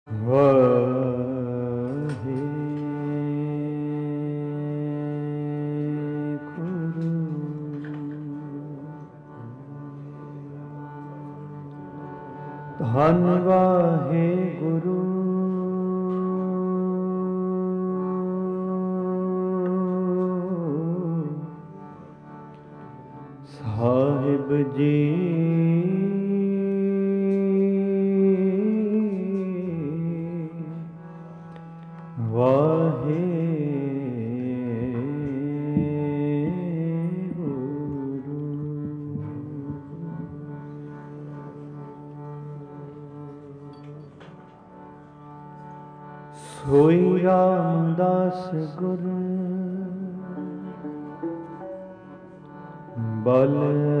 ਵਾਹਿਗੁਰੂ ਧੰਨ ਵਾਹਿਗੁਰੂ ਸਾਹਿਬ ਜੀ ਸੋਈ ਰਾਮਦਾਸ ਗੁਰ ਬਲ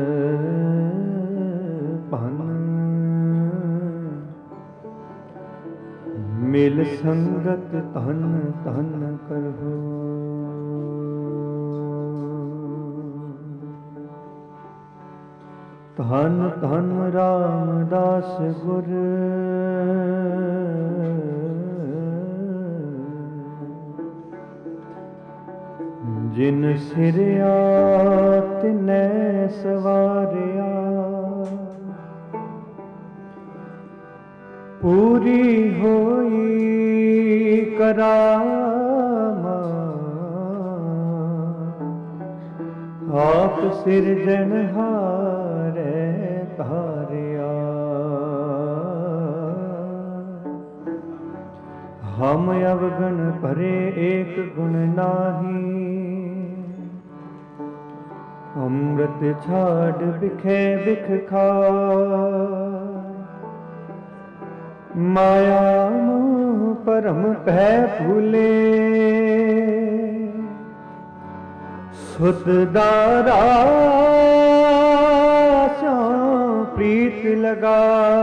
ਭਨ ਮਿਲ ਸੰਗਤ ਧਨ ਧਨ ਕਰਹੁ ਧਨ ਧਨ ਰਾਮਦਾਸ ਗੁਰ ਜਿਨ ਸਿਰਿਆ ਤਿਨੈ ਸਵਾਰਿਆ ਪੂਰੀ ਹੋਈ ਕਰਾਮਾਤ ਆਪ ਸਿਰਜਣਹਾਰੈ ਧਾਰਿਆ ਹਮ ਅਵਗਣ ਭਰੇ ਏਕ ਗੁਣ ਨਾਹੀ ਅੰਮ੍ਰਿਤ ਛਾੜ ਬਿਖੇ ਬਿਖ ਖਾਇ ਮਾਇਆ ਮੋਹ ਪਰਮ ਭੈ ਭੂਲੇ ਸੁਤ ਦਾਰਾ ਸਿਉ ਪ੍ਰੀਤ ਲਗਾ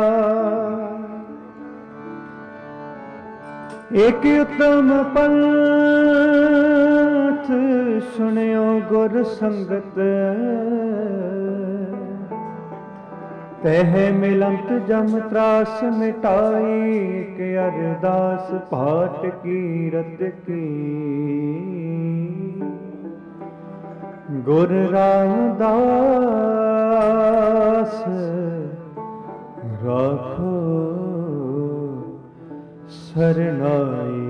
ਏਕ ਉਤਮ ਪੰਥ ਸੁਣਿਓ ਗੁਰ ਸੰਗਤ ਤਹਿ ਮਿਲੰਤ ਜਮ ਤਰਾਸ ਮਿਟਾਈ ਕਿ ਅਰਦਾਸ ਪਾਠ ਕੀਰਤ ਕੀ ਗੁਰ ਰਾਮਦਾਸ ਰਾਖੋ ਸਰਨਾਈ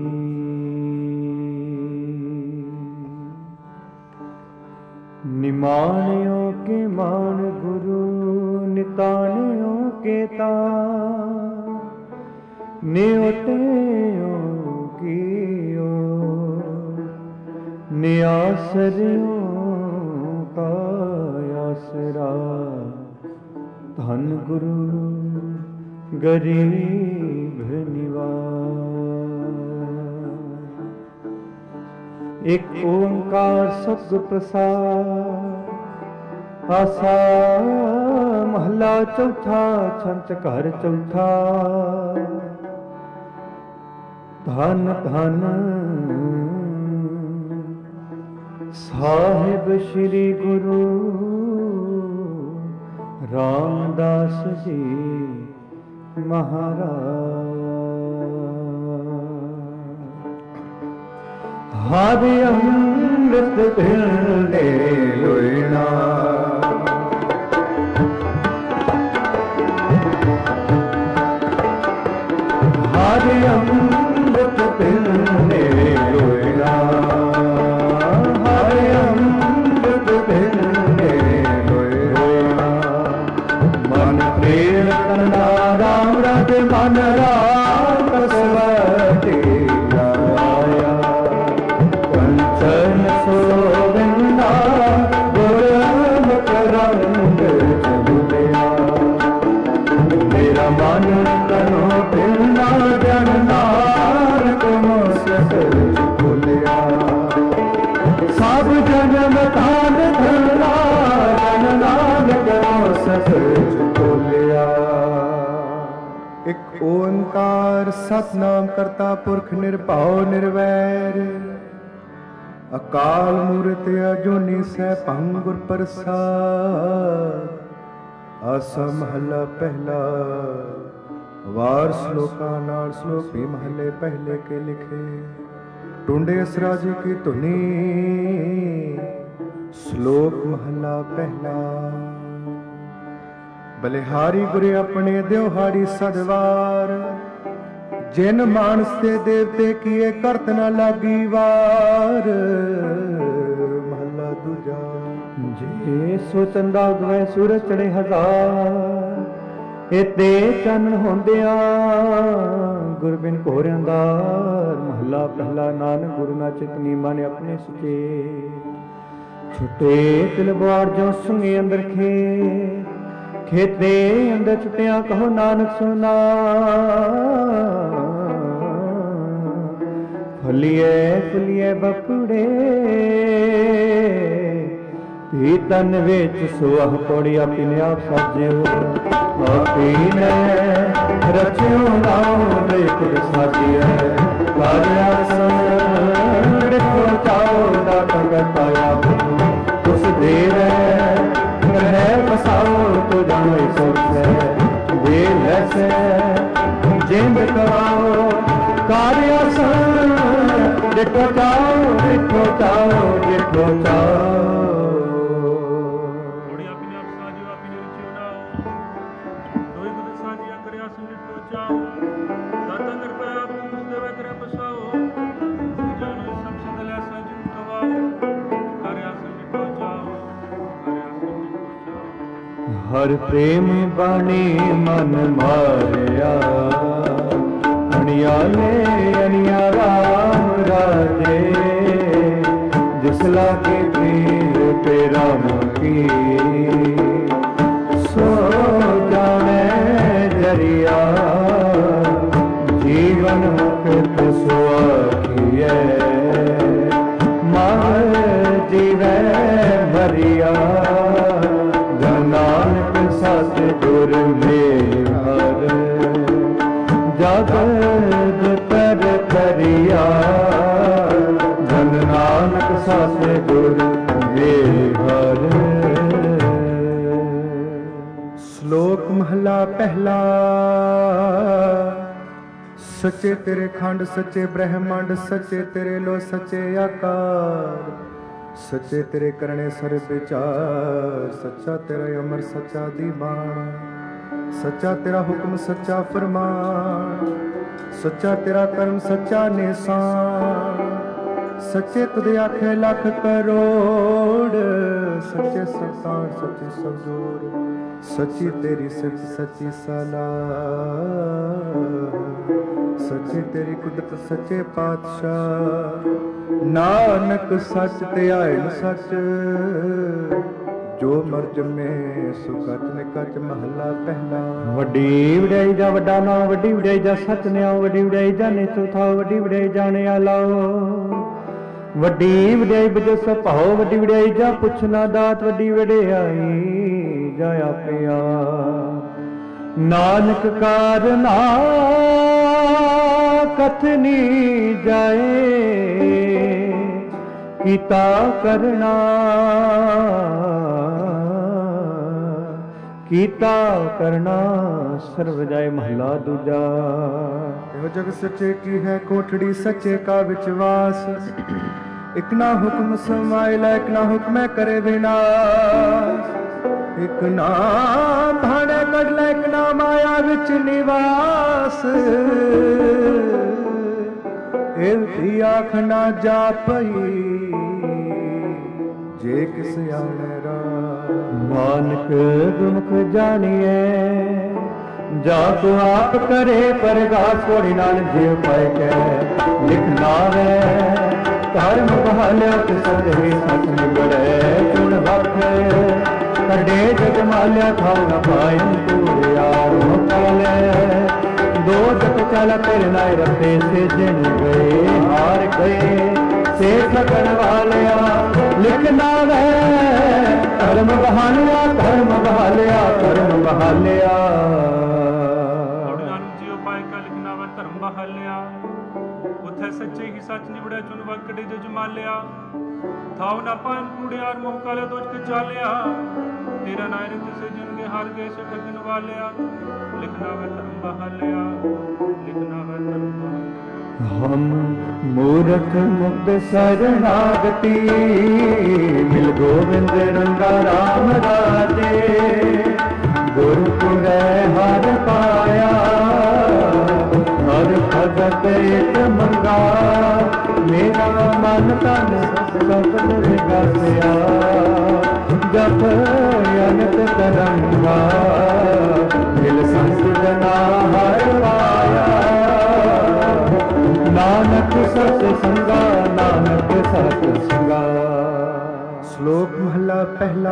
ਨਿਮਾਣਿਓ ਕੇ ਮਾਨ ਗੁਰੂ ਨਿਤਾਣਿਓ ਕੇ ਤਾਣ ਨਿਉਟਿਓ ਕੀਓ ਨਿਆਸਰਿਓ ਕਾ ਆਸਰਾ ਧੰਨ ਗੁਰੂ ਗਰੀਬ ਨਿਵਾਜ। ਇੱਕ ਓੰਕਾਰ ਸਤਿਗੁਰ ਪ੍ਰਸਾਦ। ਆਸਾ ਮਹਲਾ ਚੌਥਾ। ਛੰਤ ਘਰ ਚੌਥਾ। ਧੰਨ ਧੰਨ ਸਾਹਿਬ ਸ੍ਰੀ ਗੁਰੂ ਰਾਮਦਾਸ ਜੀ ਮਹਾਰਾਜ। ਹਰਿ ਅੰਮ੍ਰਿਤ ਪਿੰਡੇ ਲੋਇਣਾ ਹਰਿ ਅੰਮ੍ਰਿਤ ਪਿੰਡੇ ਲੋਇਣਾ ਹਰਿ ਅੰਮ੍ਰਿਤ ਪਿੰਡੇ ਲੋਇਣਾ ਮਨ ਪ੍ਰੇਮ ਕਰਨਾ ਰਾਮ ਰਤ ਮਨ ਰਾਮ ਕਸਵਤੀ ਆਇਆ ਕੰਚਨ ਸੋਵਿੰਦਾ ਗੁਰਮੁਖ ਰੰਗ ਚਬੁਲਿਆ ਮੇਰਾ ਮਨ ਤਨੋ ਪਿੰਡਾ ਜਨ ਨਾਨਕ ਮੁਸਕ ਭੁਲਿਆ ਸਭ ਜਨਮ ਤਾਨ ਧਰਨਾ ਜਨ ਨਾਨਕ ਮੁਸਕ ਭੁਲਿਆ। ਇੱਕ ਓੰਕਾਰ ਸਤਿਨਾਮ ਕਰਤਾ ਪੁਰਖ ਨਿਰਭਉ ਨਿਰਵੈਰ ਅਕਾਲ ਮੂਰਤਿ ਅਜੂਨੀ ਸੈਭੰ ਗੁਰ ਪ੍ਰਸਾਦ। ਆਸਾ ਮਹਲਾ ਪਹਿਲਾ। वार श्लोका नाल श्लोक भी महले पहले के लिखे। टूंडे असरा जी की धुनी श्लोक महला पहला। बलिहारी गुरे अपने द्योहाड़ी सदवार, जिन मानस ते देवते किए करत न लागी वार। महला दूजा। जे सो चंदा गवै सूरज चढ़े हजार, इते चानन होंदिया गुर बिन घोर अंधार। महला पहला। नानक गुरु ना चितनी माने अपने सुचे, छुटे तिल बाड़ जो सुंगे अंदर खेते अंदर छुटिया कहो नानक सुना। फलिए फुलिए बपड़े भी तन विच सुह पौड़ी अपने आप साजियो। अपने रचियो नाम बेकुर साजिए, कार्या संग देखो चाओ दाता करताया। उस देर है बसाओ तो जानो सोच है, देर ऐसे जिंद कराओ कार्य संग देखो चाओ देखो चाओ देखो चाओ। हर प्रेम बाणी मन मारिया, अनियाले अनिया राम राजे। जिसला के पीर पे राम की, सो जाने जरिया। जीवन मुक्त सुआखिए, मार जीवे भरिया। नानक सत गुर मेहर, जगत कर करिया। जन नानक सत गुर मेहर। श्लोक महला पहला। सच्चे तेरे खंड सच्चे ब्रह्मांड, सच्चे तेरे लो सच्चे आकार। सच्चे तेरे करने सर्व विचार, सच्चा तेरा अमर सच्चा दीवान। सच्चा तेरा हुक्म सच्चा फरमान, सच्चा तेरा कर्म सच्चा निशान। सच्चे तुझे आखे लख करोड़, सच्चे संसार सच्चे सब जोड़। सच्ची तेरी सच सच्ची सलाह, सच्ची तेरी कुदरत सच्चे पातशाह। नानक सच ते आयन सच, जो मर्ज में सुकच निकच। महला पहला। वड्डी वड्याई जा वड्डा ना, वड्डी वड्याई जा सच ने आओ। वड्डी वड्याई जाने चौथा, वड्डी वड्याई जाने आलाओ। वड्डी वड्याई बजो सभाओ, वड्डी वड्याई जा पुछना दात। वड्डी वड्याई जा आपे आ। नानक कारना कथनी जाए, कीता करना कीता करना सर्व जाए। महला दूजा। यो जग सच्चे की है कोठड़ी, सच्चे का विश्वास। एक ना हुक्म समाइला, एक ना हुक्म करे विनाश। एक ना भाड़े कढला, एक ना माया विच निवास। एवती आख ना जा पई, जे किस आने रा। नानक गुरमुख जानिए, जाको आप करे परगास। कोड़ी नानक जीव पाए के लिखना वे, धर्म बहालिया के सदे सच निगड़े। चुन वक्त कड़े जग मालिया, खाओ न पायन तू यारो पाले। दो जग चला तेरे नाय रखे से, जिन गए हार गए से सकन वालिया। लिखना वे धर्म बहालिया, धर्म बहालिया, धर्म बहालिया। जीव पाए का लिखना वे धर्म बहालिया। उथे सच्चे ही सच निबड़े, चुन वकड़े जज मालिया। थाव ना पान कूड़ियार मोह काले दोज के चालिया। तेरा नायरत से जिनके हार गए से ठगन वालिया। ਲਿਖਣਾ ਵੇ ਧਰਮ ਬਹਾਲਿਆ, ਲਿਖਣਾ ਵੇ ਧਰਮ ਬਹਾਲਿਆ। ਹਮ ਮੂਰਖ ਮੁਕਤ ਸਰਨਾਗਤੀ, ਮਿਲ ਗੋਬਿੰਦ ਰੰਗਾ ਰਾਮ ਰਾਜੇ। ਗੁਰਪੁਰੈ ਹਰ ਪਾਇਆ, ਹਰ ਭਗਤ ਇੱਕ ਮੰਗਾ। ਮੇਰਾ ਮਨ ਤਨ ਸਬਦ ਵਿਗਸਿਆ, ਜਪ ਅਨੰਤ ਤਰੰਗਾ। ਮਿਲ ਸੰਤ ਜਨਾ ਹਰ ਪਾਇਆ, ਨਾਨਕ ਸਤ ਸੰਗਾ, ਨਾਨਕ ਸਤ ਸੰਗਾ। ਸ਼ਲੋਕ ਮਹਲਾ ਪਹਿਲਾ।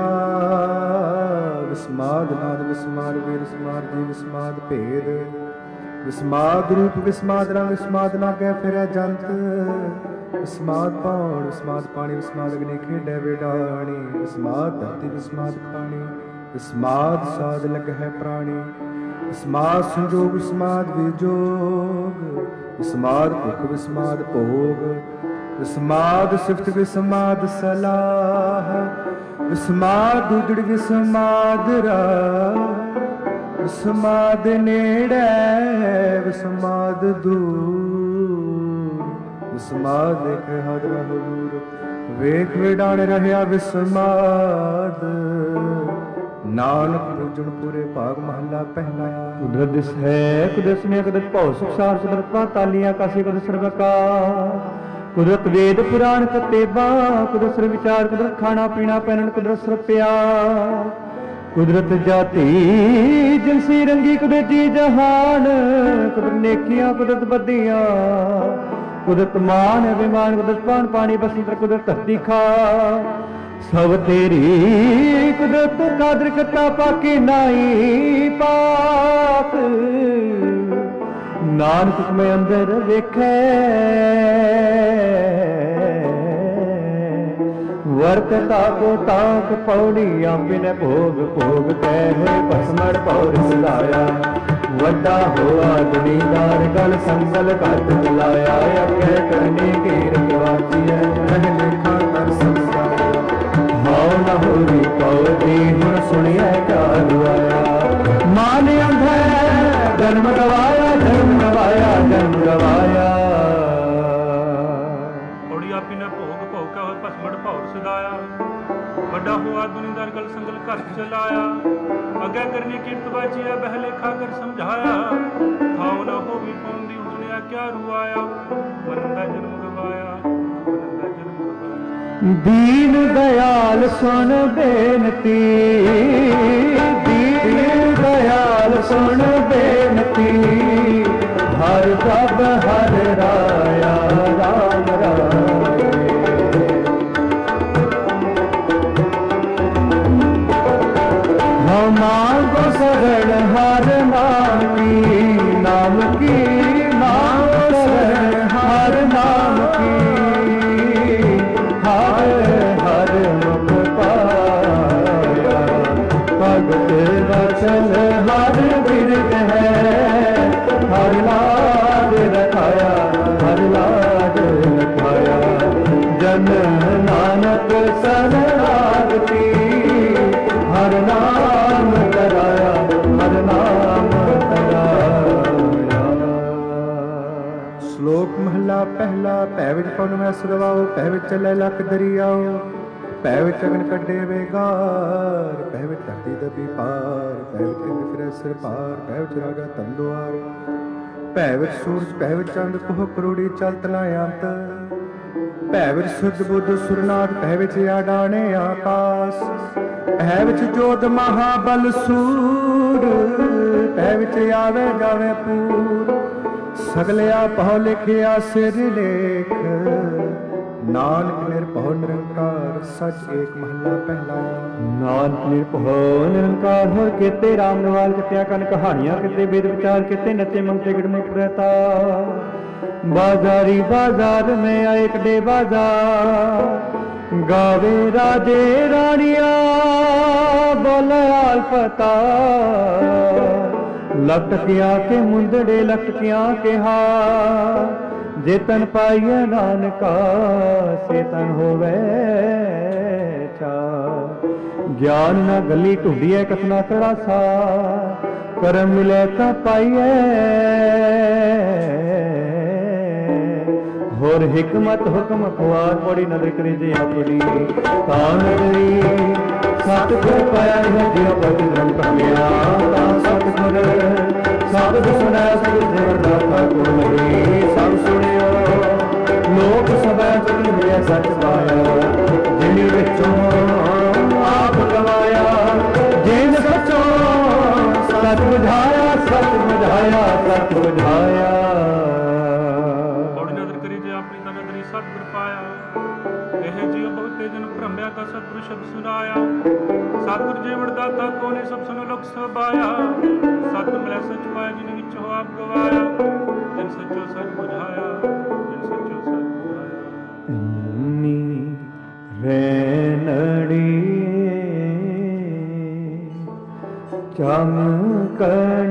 ਵਿਸਮਾਦ ਨਾਦ ਵਿਸਮਾਦ ਵੇਦ ਵਿਸਮਾਦ ਜੀ ਵਿਸਮਾਦ ਭੇਦ। ਵਿਸਮਾਦ ਰੂਪ ਵਿਸਮਾਦ ਰੰਗ ਵਿਸਮਾਦ ਨਾਗੈ ਫਿਰੈ ਜੰਤ। ਵਿਸਮਾਦ ਪੌਣ ਵਿਸਮਾਦ ਪਾਣੀ ਵਿਸਮਾਦ ਅਗਨੀ ਖੇਡੈ ਵਿਡਾਣੀ। ਵਿਸਮਾਦ ਧਰਤੀ ਵਿਸਮਾਦ ਖਾਣੀ, ਵਿਸਮਾਦ ਸਾਧ ਲਗਹਿ ਪ੍ਰਾਣੀ। ਵਿਸਮਾਦ ਸੰਜੋਗ ਵਿਸਮਾਦ ਵਿਜੋਗ। ਵਿਸਮਾਦ ਭੁਖ ਵਿਸਮਾਦ ਭੋਗ। ਵਿਸਮਾਦ ਸਿਫਤ ਵਿਸਮਾਦ ਸਲਾਹ। ਵਿਸਮਾਦ ਉਜੜ ਵਿਸਮਾਦ ਰਾਹ। ਵਿਸਮਾਦ ਨੇੜੇ ਵਿਸਮਾਦ ਦੂਰ। ਵਿਸਮਾਦ ਦੇਖ ਹਰ ਹਜ਼ੂਰ, ਵੇਖ ਵਿਡਾਣ ਰਹਿਆ ਵਿਸਮਾਦ। ਨਾਨਕ ਪੂਜਣ ਪੂਰੇ ਭਾਗ ਮਹੱਲਾ ਪਹਿਲਾ। ਕੁਦਰਤ ਦਿਸ ਹੈ ਕੁਦਰਤ ਨੇ ਕੁਦਰਤ ਭਉ ਸੁਖਸਾਰ ਕੁਦਰਤ ਪਾਤਾਲੀਆਂ ਕਾਸੀ ਕੁਦਰਤ ਸਰਬਕਾਰ। ਕੁਦਰਤ ਵੇਦ ਪੁਰਾਣ ਕਤੇਬਾ, ਕੁਦਰਤ ਸਰ ਵਿਚਾਰ, ਕੁਦਰਤ ਖਾਣਾ ਪੀਣਾ ਪਹਿਨਣ, ਕੁਦਰਤ ਸਰ ਪਿਆਰ। ਕੁਦਰਤ ਜਾਤੀ ਜਿਨਸੀ ਰੰਗੀ, ਕੁਦਰਤ ਜੀ ਜਹਾਨ। ਕੁਦਰਤ ਨੇਕੀਆਂ ਕੁਦਰਤ ਬੱਦੀਆਂ, ਕੁਦਰਤ ਮਾਨ ਅਭਿਮਾਨ। ਕੁਦਰਤ ਪਾਣ ਪਾਣੀ ਬਸੰਤਰ, ਕੁਦਰਤ ਧਰਤੀ ਖਾ। ਸਭ ਤੇਰੀ ਕੁਦਰਤ ਕਾਦਰ ਕਰਤਾ, ਪਾਕੀ ਨਾਈ ਪਾਕ। ਨਾਨਕ ਮੈਂ ਅੰਦਰ ਵੇਖੈ, ਵਰਤ ਤਾਕੋ ਤਾਕ ਪੌੜੀ। ਬਿਨ ਭੋਗ ਭੋਗ ਕਹਿ ਹੋਏ ਭਸਮੜ ਪੌਰ ਸਦਾਇਆ। ਵੱਡਾ ਹੋਆ ਦੁਨੀਦਾਰ ਗਲ ਸੰਗਲ ਘਟ ਚਲਾਇਆ। ਅੱਗੇ ਕਰਨੀ ਕੀਰ ਗਵਾਚੀਐ, ਪਹਿਲੇ ਖਾਤਰ ਸੰਸਾਰ। ਹਾਉ ਨ ਹੋਰੀ ਪੌੜੀ, ਹੁਣ ਸੁਣਿਐ ਕਾ ਦੁਆਇਆ। ਮਾਨ ਅੰਧੈ ਜਨਮ ਗਵਾਇਆ, ਜਨਮ ਗਵਾਇਆ, ਜਨਮ ਗਵਾਇਆ। ਔੜੀ ਆਪੀ ਨੇ ਭੋਗ ਭੋਗਾ ਹੋਏ ਭਸਮੜ ਭੌਰ ਸਦਾਇਆ। ਵੱਡਾ ਹੋਆ ਦੁਨੀਦਾਰ ਗਲ ਸੰਗਲ ਘਰ ਚਲਾਇਆ। ਅੱਗੇ ਕਰਨੀ ਕੀਰਤ ਬਾਚੀਐ, ਬਹਿਲੇ ਖਾ ਕਰ ਸਮਝਾਇਆ। ਥਾਉ ਨਾ ਹੋਵੀ ਪੌਂਦੀ, ਉਜਣਿਆ ਕਿਆ ਰੁਆਇਆ। ਮਰਨ ਦਾ ਜਨਮ ਗਵਾਇਆ, ਮਰਨ ਦਾ ਜਨਮ ਗਵਾਇਆ। ਦੀਨ ਦਇਆਲ ਸੁਣ ਬੇਨਤੀ, ਦੀਨ ਦਇਆਲ ਸੁਣ ਬੇਨਤੀ। ਹਰ ਪ੍ਰਭ ਹਰ ਰਾਇਆ, ਰਾਮ ਰਾਏ। ਮਾਂਗੋ ਸਰਣ ਹਰ ਨਾਮ ਕੀ, ਨਾਮ ਕੀ ਮਾਂਗੋ ਸਰਣ ਹਰ ਨਾਮ ਕੀ। ਹਰ ਹਰ ਮੁਖ ਪਾਇਆ, ਭਗਤ ਵਚਨ ਹਰ ਬਿਰਧ ਹੈ। ਹਰ ਲਾਜ ਰਖਾਇਆ, ਹਰ ਲਾਜ ਰਖਾਇਆ। ਜਨ ਨਾਨਕ ਸਰਨਾਗਤੀ, ਹਰ ਨਾਮ ਕਰਾਇਆ, ਹਰ ਨਾਮ ਕਰਾਇਆ। ਸ਼ਲੋਕ ਮਹਲਾ ਪਹਿਲਾ। ਭੈ ਵਿੱਚ ਪਉ ਮੈਂ ਸੁਰਵਾਓ, ਭੈ ਵਿੱਚ ਚੱਲੇ ਲੱਖ ਦਰਿਆਓ। ਭੈ ਵਿੱਚ ਅਗਨ ਕੱਢੇ ਵੇਗਾਰ, ਭੈ ਵਿੱਚ ਧਰਤੀ ਦਬੀ ਪਾਰ। ਭੈ ਵਿੱਚ ਇੰਦ ਫਿਰੈ ਸਿਰ ਭਾਰ, ਭੈ ਵਿੱਚ ਰਾਜਾ ਧਨ ਦੁਆਰ। ਭੈ ਵਿੱਚ ਸੂਰਜ, ਭੈ ਵਿੱਚ ਚੰਦ, ਕੋਹ ਕਰੋੜੀ ਚਲਤ ਨਾ ਅੰਤ। ਭੈ ਵਿੱਚ ਸੁਧ ਬੁੱਧ ਸੁਰਨਾਥ, ਭੈ ਵਿੱਚ ਆਡਾਣੇ ਆਕਾਸ। ਭੈ ਵਿੱਚ ਜੋਧ ਮਹਾਬਲ ਸੂਰ, ਭੈ ਵਿੱਚ ਆਵੇ ਜਾਵੇ ਪੂਰ। ਸਗਲਿਆ ਪਹੁ ਲਿਖਿਆ ਸਿਰ ਲੇਖ, ਨਾਨਕ ਨਿਰਭਉ ਨਿਰੰਕਾਰ ਸਚ ਏਕ ਮਹੱਲਾ ਪਹਿਲਾ। ਨਾਨਕ ਨਿਰਭਉ ਨਿਰੰਕਾਰ ਹੋਇ, ਕੀਤੇ ਰਾਮ ਨਵਾਲ ਕਿਤਿਆ ਕਨ ਕਹਾਣੀਆਂ। ਕਿਤੇ ਵੇਦ ਵਿਚਾਰ ਕੀਤੇ ਨਤੇ ਮੰਤੇ ਗੜਮੁਖ ਰਹਤਾ। ਬਾਜ਼ਾਰੀ ਬਾਜ਼ਾਰ ਮੈਂ ਆਏ ਕਡੇ ਬਾਜ਼ਾਰ। ਗਾਵੇ ਰਾਜੇ ਰਾਣੀਆਂ ਬੋਲੇ ਆਲਪਤਾ। ਲਟਕਿਆ ਕੇ ਮੁੰਦੜੇ ਲਟਕਿਆ ਕੇ ਹਾਰ। ਜੇ ਤਨ ਪਾਈਐ ਨਾਨਕਾ ਸੇ ਤਨ ਹੋਵੇ ਚਾਰ। ਗਿਆਨ ਨਾ ਗੱਲੀ ਢੂੰਡੀਐ ਕਥਨਾ ਕੜਾ ਸਾਰ। करम मिले ता पाइए होर हिकमत हुक्म खुआर बड़ी नजर करी जे अपनी तान नगरी सतगुर पाया है जियो पति धर्म कमिया ता सतगुर सब सुना सब देवदाता को नगरी सब सुनियो लोक सब मिले सच पाया जिनी विचों आप गवाया जिन सचों सच बुझाया सच बुझाया सच बुझाया बड़ी नजर करी जे अपनी ता नगरी सतगुर पाया यह जियो बहुते जन भ्रम्या ता सतगुर शब्द सुनाया सतगुर जे वरदाता कोने सब सुनो लोक सब आया सतगुर मिले सच पाया जिन विच हो आप गवाया जिन सचो सच बुझाया जिन सचो सच बुझाया रैनड़ी चमकण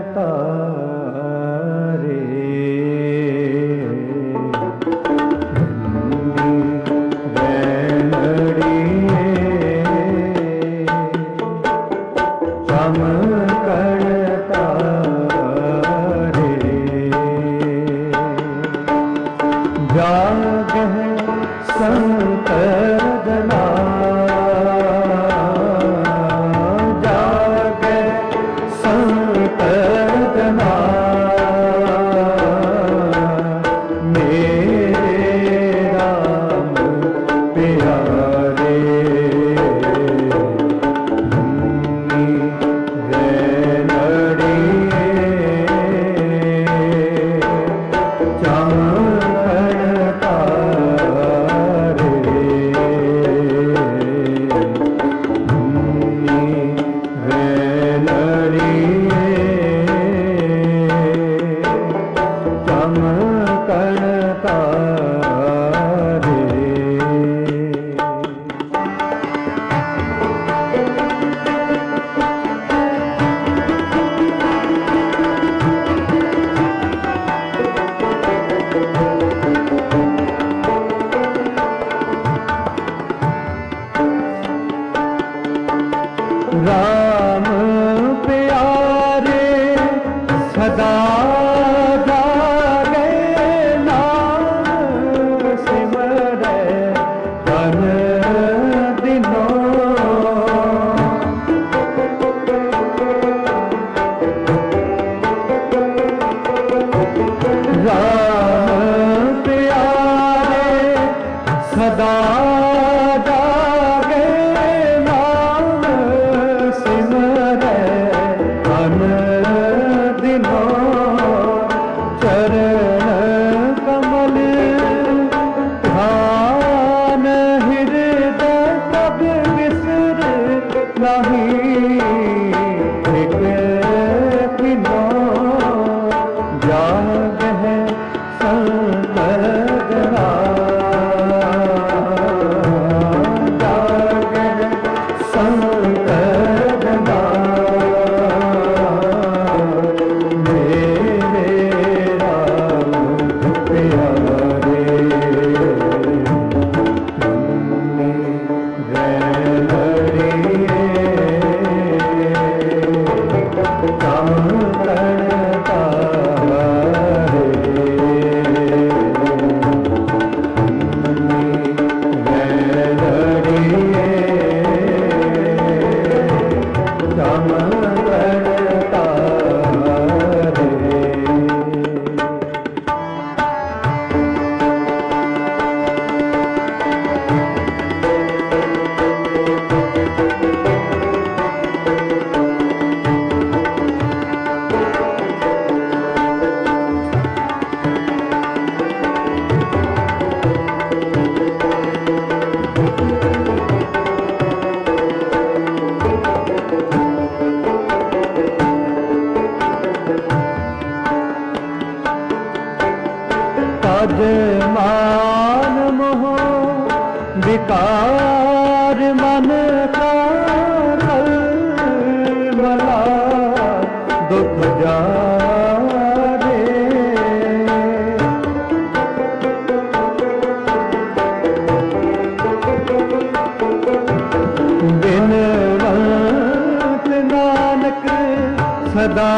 तारे रैनड़ी चमकण तारे जाग संकर जना राम प्यारे सदा जागे नाम सिमरे तन दिनों राम प्यारे सदा मान मोह विकार मन का मला दुख जारे बिन नानक सदा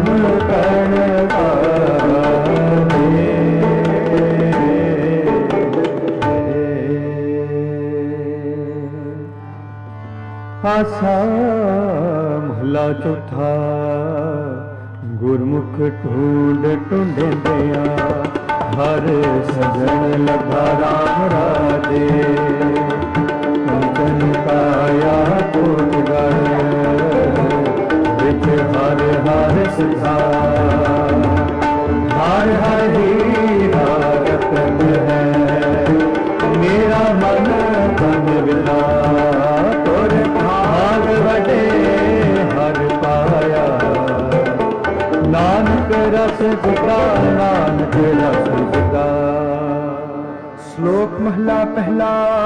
ਨਾਮ ਕਰਨ ਵਾਲੇ। ਆਸਾ ਮਹਲਾ ਚੌਥਾ। ਗੁਰਮੁਖ ਢੂੰਡ ਢੂੰਡਿਆ ਹਰ ਸਜਣ ਲੱਭਾ ਰਾਮ ਰਾਜੇ। ਕੰਚਨ ਕਾਇਆ ਕੋਟ ਗੜ ਵਿੱਚ ਹਰ ਹਰ ਸਿਧਾ। ਹਰ ਹਰ ਹੀਰਾ ਰਤਨ ਹੈ ਮੇਰਾ ਮਨ ਤਨ ਵਿਲਾ। ਤੁਰ ਭਾਗ ਵਡੇ ਹਰ ਪਾਇਆ ਨਾਨਕ ਰਸ ਗੁਦਾ ਨਾਨਕ ਰਸ ਗੁਦਾ। ਸ਼ਲੋਕ ਮਹਲਾ ਪਹਿਲਾ।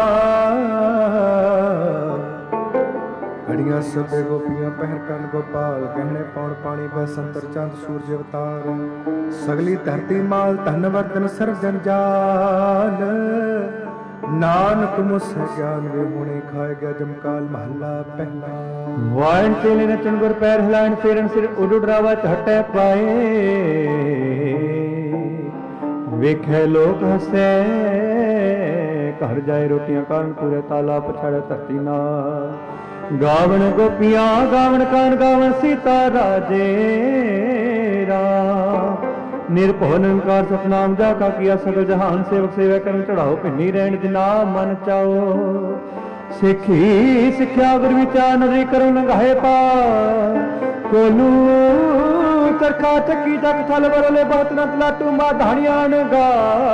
ਘੜੀਆਂ ਸਭੇ ਗੋਪੀਆਂ ਪਹਿਰ ਕਰਨ ਗੋਪਾਲ। ਗਹਿਣੇ ਪੌਣ ਪਾਣੀ ਬਸੰਤਰ ਚੰਦ ਸੂਰਜ ਅਵਤਾਰ। ਸਗਲੀ ਧਰਤੀ ਮਾਲ ਧਨ ਵਰਤਨ ਸਰਬ ਜਨ ਜਾਲ। ਨਾਨਕ ਮੁਸੇ ਗਿਆਨ ਵੇ ਹੁਣੇ ਖਾਏ ਗਿਆ ਜਮਕਾਲ। ਮਹੱਲਾ ਪਹਿਲਾ। ਵਾਇਣ ਚੇਲੇ ਨਚਣ ਗੁਰ ਪੈਰ ਹਿਲਾਣ ਫੇਰਨ ਸਿਰ ਉੱਡ ਡਰਾਵਾ ਝਟੈ ਪਾਏ। ਵੇਖੇ ਲੋਕ ਹੱਸੇ ਘਰ ਜਾਏ ਰੋਟੀਆਂ ਕਾਰਨ ਪੂਰੇ ਤਾਲਾ ਪਛਾੜੇ ਧਰਤੀ ਨਾ। ਗਾਵਣ ਗੋਪੀਆਂ ਗਾਵਣ ਕਾਨ ਗਾਵਣ ਸੀਤਾ ਰਾਜੇ ਰਾਮ। ਨਿਰਭਉ ਨਿਰੰਕਾਰ ਸਤਨਾਮ ਜਾ ਕਾ ਕੀਆ ਸਗਲ ਜਹਾਨ। ਸੇਵਕ ਸੇਵਾ ਕਰਨ ਚੜਾਓ ਭਿੰਨੀ ਰਹਿਣ ਜਿਨਾ ਮਨ ਚਾਓ। ਸਿੱਖੀ ਸਿੱਖਿਆ ਗੁਰ ਵਿਚਾਰ ਨਦਰੀ ਕਰੋ ਲੰਘਾਏ ਪਾਰ। ਕੋਲੂ ਚਰਖਾ ਚੱਕੀ ਚੱਕ ਥਲ ਵਰਲੇ ਬਹੁਤ ਨਤ ਲਾਟੂ ਮਾ ਧਾਣੀਆਂ ਗਾ।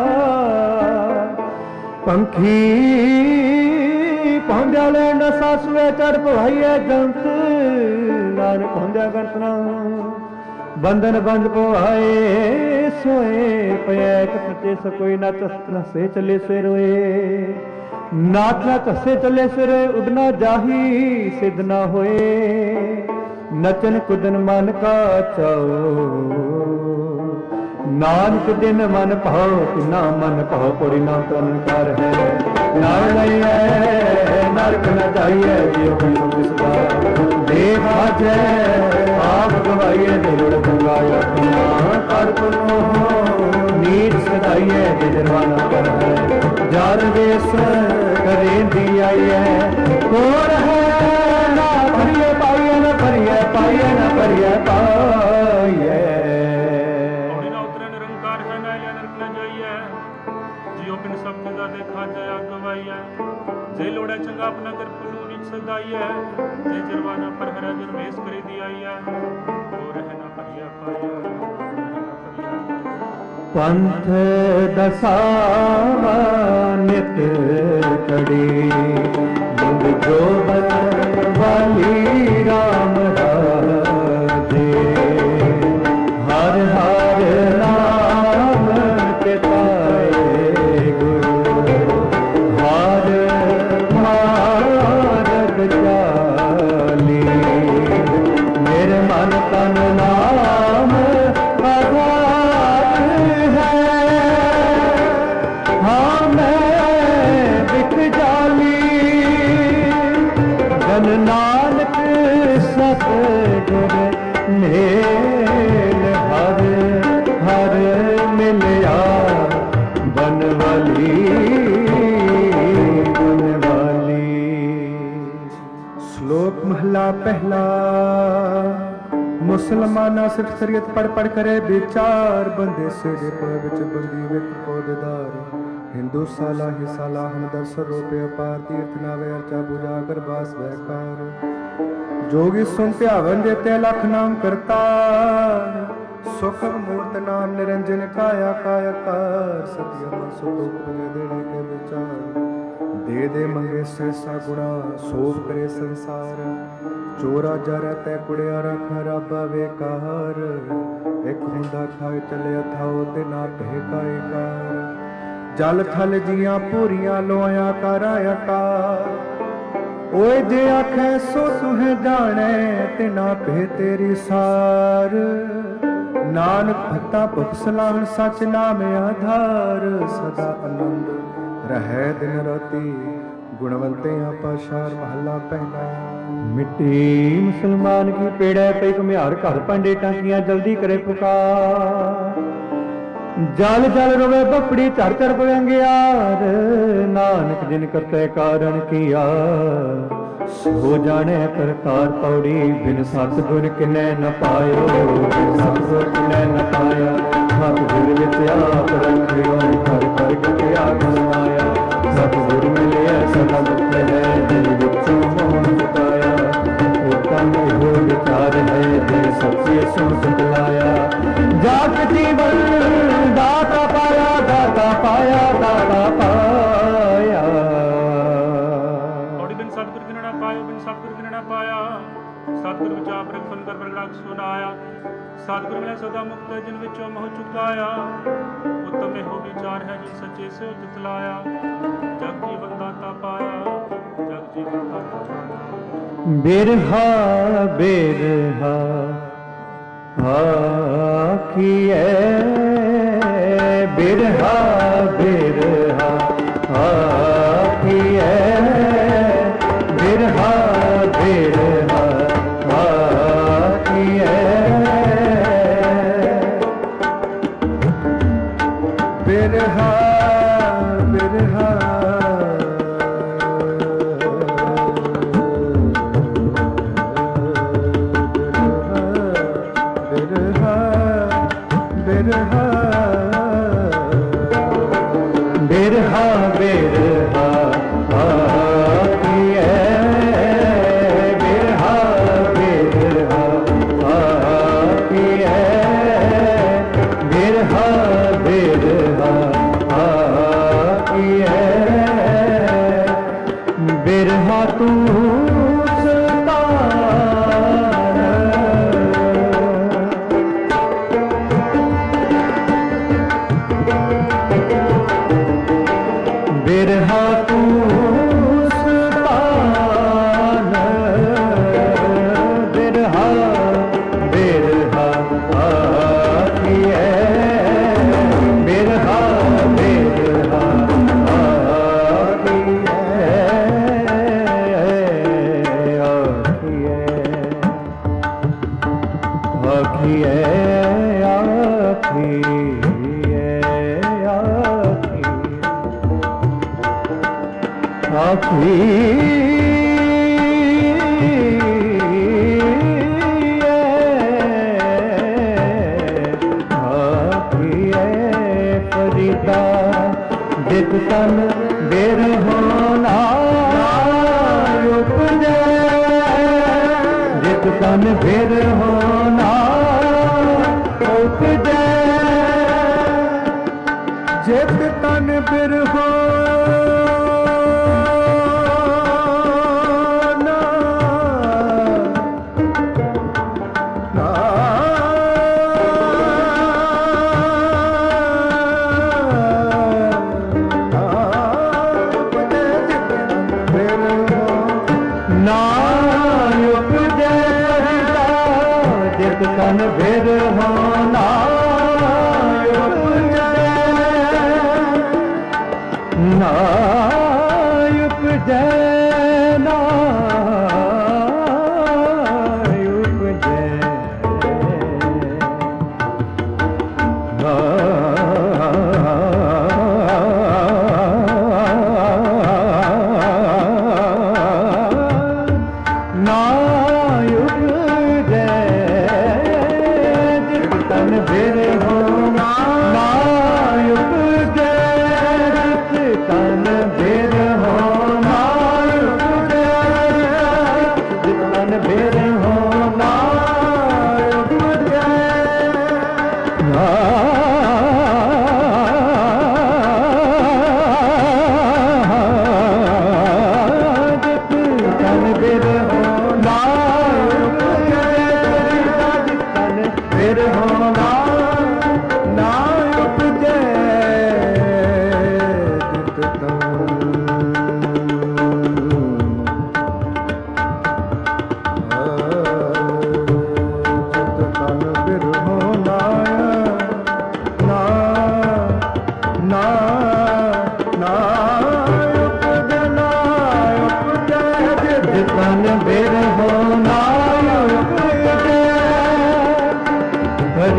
ਪੰਖੀ ਪਹੁੰਚਿਆ ਲੈਣ ਸਾਸੂਏ ਚੜ ਪਵਾਈਏ ਜੰਤ। ਨਾਨਕ ਪਹੁੰਚਿਆ ਗੰਤਨਾ ਬੰਧਨ ਬੰਦ ਪਵਾਏ। ਸੋਏ ਪਿਆ ਕਪਤੇ ਸਕੋਈ ਨਾ ਤਸੇ ਚੱਲੇ ਸੇ ਰੋਏ। ਨਾਥ ਨਾ ਤਸੇ ਚੱਲੇ ਸਿਰੇ ਉਡਨਾ ਜਾਹੀ ਸਿੱਧ ਨਾ ਹੋਏ। ਨਚਨ ਕੁਦਨ ਮਨ ਕਾ ਚਾਓ। ਨਾਨਕ ਦਿਨ ਮਨ ਭਾਉ ਤਿਨਾ ਮਨ ਭਾਉ ਪੋੜੀ ਨਾ ਤਨ ਕਰ ਹੈ। ਨਾਰ ਲਈਐ ਨਰਕ ਨ ਜਾਈਐ ਜਿਉ ਕੋਈ ਸੁਸਦਾ। ਦੇਖ ਆਜੈ ਆਪ ਗਵਾਈਐ ਦਿਲੜ ਗੰਗਾ ਆਪਣਾ। ਕਰ ਪੁਨੋ ਨੀਤ ਸਦਾਈਐ ਜਿਰਵਾਨਾ ਕਰ ਹੈ। ਜਰ ਵੇਸ ਕਰੇ ਦੀ ਆਈਐ ਕੋਰ ਹੈ। ਨਾ ਭਰੀਏ ਪਾਈਐ ਨਾ ਭਰੀਏ ਪਾਈਐ ਨਾ ਭਰੀਏ ਪਾਈਐ। ਜੇ ਲੋੜਾ ਚੰਗਾ ਆਪਣਾ ਕਰ ਪੁਨੂ ਨਿਚ ਸਦਾਈਐ। ਜੇ ਜਰਵਾਨਾ ਪਰ ਹਰਾ ਜਨ ਵੇਸ ਕਰੇ ਦੀ ਆਈਐ। ਹੋ ਰਹਿ ਨਾ ਭਰੀਆ ਪਾਈਐ ਪੰਥ ਦਸਾਵਾ ਨਿਤ ਕੜੀ। ਮੁੰਦ ਜੋਬਨ ਵਾਲੀ ਰਾਮ ਰਾਜੇ। ਹਰ ਹਰ ਨਾਮ ਕੇ ਪਾਏ ਗੁਰੂ। ਹਰ ਮਾਰਗ ਚਾਲੀ ਮੇਰੇ ਮਨ ਤਨ ਨਾਮ ਆਧਾਰ ਹੈ। ਹਾਂ ਮੈਂ ਵਿਖ ਜਾਲੀ ਜਨ ਨਾਨਕ ਸਤ ਗੁਰ ਮੇਲ। ਹਰ ਹਰ ਮਿਲਿਆ ਬਨਵਾਲੀ ਬਨਵਾਲੀ। ਸ਼ਲੋਕ ਮਹਲਾ ਪਹਿਲਾ। ਮੁਸਲਮਾਨਾ ਸਿਰਫ ਸ਼ਰੀਅਤ ਪੜ ਪੜ ਕਰੇ ਵਿਚਾਰ। ਬੰਦੇ ਸੇਜੇ ਪੈ ਵਿੱਚ ਬੰਦੀ ਵਿਖ ਪੌਦੇਦਾਰ। ਹਿੰਦੂ ਸਾਲਾ ਹੀ ਸਾਲਾ ਹਮ ਦਰਸ ਰੂਪੇ ਅਪਾਰ। ਤੀਰਥ ਨਾਵੇ ਅਰਚਾ ਪੂਜਾ ਕਰ ਬਾਸ ਵਹਿਕਾਰ। ਜੋਗੀ ਸੁਨ ਧਿਆਵਨ ਦੇਤੇ ਲਖ ਨਾਮ ਕਰਤਾਰ। ਸੁਖ ਮੂਰਤ ਨਾਮ ਨਿਰੰਜਨ ਕਾਇਆ ਕਾਇਕਾਰ। ਸਤਿ ਅਮਰ ਸੁਖ ਪੁਜੇ ਦੇਣੇ ਕੇ ਵਿਚਾਰ। ਦੇ ਦੇ ਮੰਗੇ ਸੈਸਾ ਗੁਣਾ ਸੋਭ ਕਰੇ ਸੰਸਾਰ। ਚੋਰਾ ਜਰ ਤੈ ਕੁੜਿਆ ਰੱਖ ਰੱਬਾ ਵੇਕਾਰ। ਇੱਕ ਹੁੰਦਾ ਖਾਏ ਚੱਲਿਆ ਥਾਓ ਤੇ ਨਾ ਕਹੇ ਕਾਇਕਾਰ। ਜਲ ਥਲ ਜੀਆਂ ਪੂਰੀਆਂ ਲੋਇਆ ਕਰ ਆਕਾਰ। ਓਏ ਜੇ ਆਖੇ ਸੋ ਸੁਹੇ ਜਾਣੇ ਤੇ ਨਾ ਕਹੇ ਤੇਰੀ ਸਾਰ। ਨਾਨਕ ਭਗਤਾ ਭੁਖ ਸਲਾਹਣ ਸਚ ਨਾਮ ਆਧਾਰ। ਸਦਾ ਆਨੰਦ ਰਹਿ ਦਿਨ ਰਾਤੀ ਗੁਣਵੰਤੇ ਆਪਾ ਸ਼ਾਰ। ਮਹੱਲਾ ਪਹਿਲਾ। मिट्टी मुसलमान की पेड़े पई घुमियार घर पांडे टांकियां जल्दी करे पुकार जल जल रोवे बपड़ी चर चर पवेंगे यार नानक जिन करते कारण किया हो जाने करतार पौड़ी बिन सतगुर किने न पायो सतगुर किने न पाया सतगुर विच आप रखियो कर कर गया गवाया सतगुर मिले सदा मुक्त है दिल विचों मोह चुकाया उत्तम हो विचार है दिल सच्चे सो सतलाया जात जीवन दाता पाया दाता पाया दाता पाया ਔੜੀ ਬਿਨ ਸਤਿਗੁਰ ਕਿਨੈ ਨਾ ਪਾਇਓ ਬਿਨ ਸਤਿਗੁਰ ਕਿਨੈ ਨਾ ਪਾਇਆ ਸਤਿਗੁਰ ਵਿੱਚ ਆਪ ਰਖਨ ਕਰ ਪ੍ਰਗਟ ਸੁਨਾਇਆ ਸਤਿਗੁਰ ਮਿਲਿਆ ਸਦਾ ਮੁਕਤ ਜਿਨ ਵਿੱਚੋਂ ਮੋਹ ਚੁਕਾਇਆ ਉੱਤਮ ਇਹੋ ਵਿਚਾਰ ਹੈ ਜਿਨ ਸੱਚੇ ਸਿਉ ਜਿਤਲਾਇਆ ਜਗ ਜੀਵਨ ਦਾਤਾ ਪਾਇਆ ਜਗ ਜੀਵਨ ਦਾਤਾ ਬਿਰਹਾ ਬਿਰਹਾ ਆਖੀਏ ਬਿਰਹਾ ਬਿਰਹਾ आखिए बिरहा बिरहा आखिए बिरहा बिरहा बिरहा बिरहा बिरहा बिरहा आखिए बिरहा बिरहा आखिए बिरहा बिरहा आखिए बिरहा तू बिरहा तू सुल्तान बिरहा बिरहा आखिए बिरहा बिरहा आखिए आखिए आखिए फरीदा जित तन बेर होना उपजे जित तन बेर होना उपजे जित तन बिर हो तन बिर होना ना उपजे ना उपजे ना तन बिर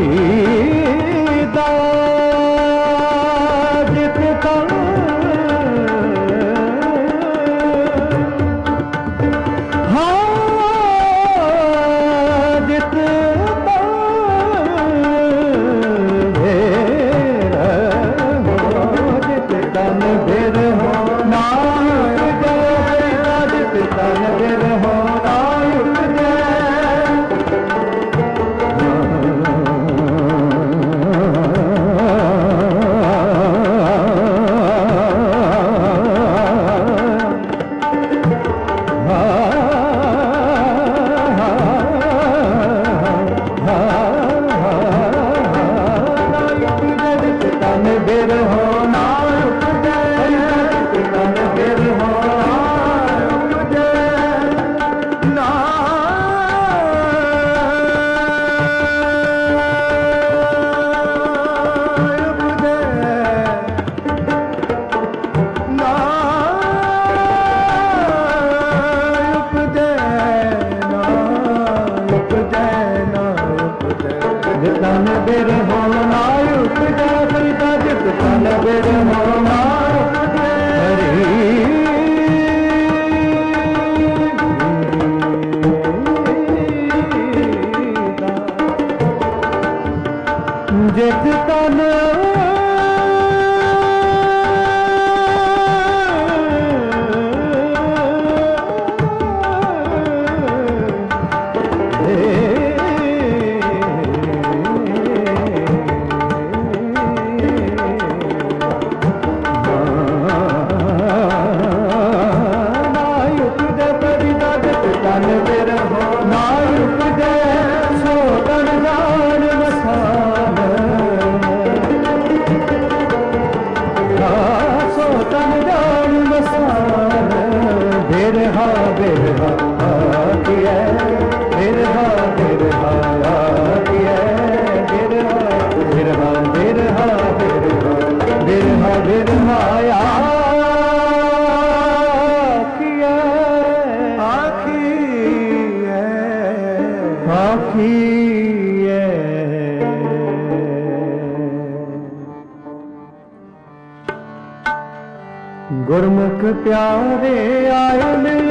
गुरमुख प्यारे आए मिल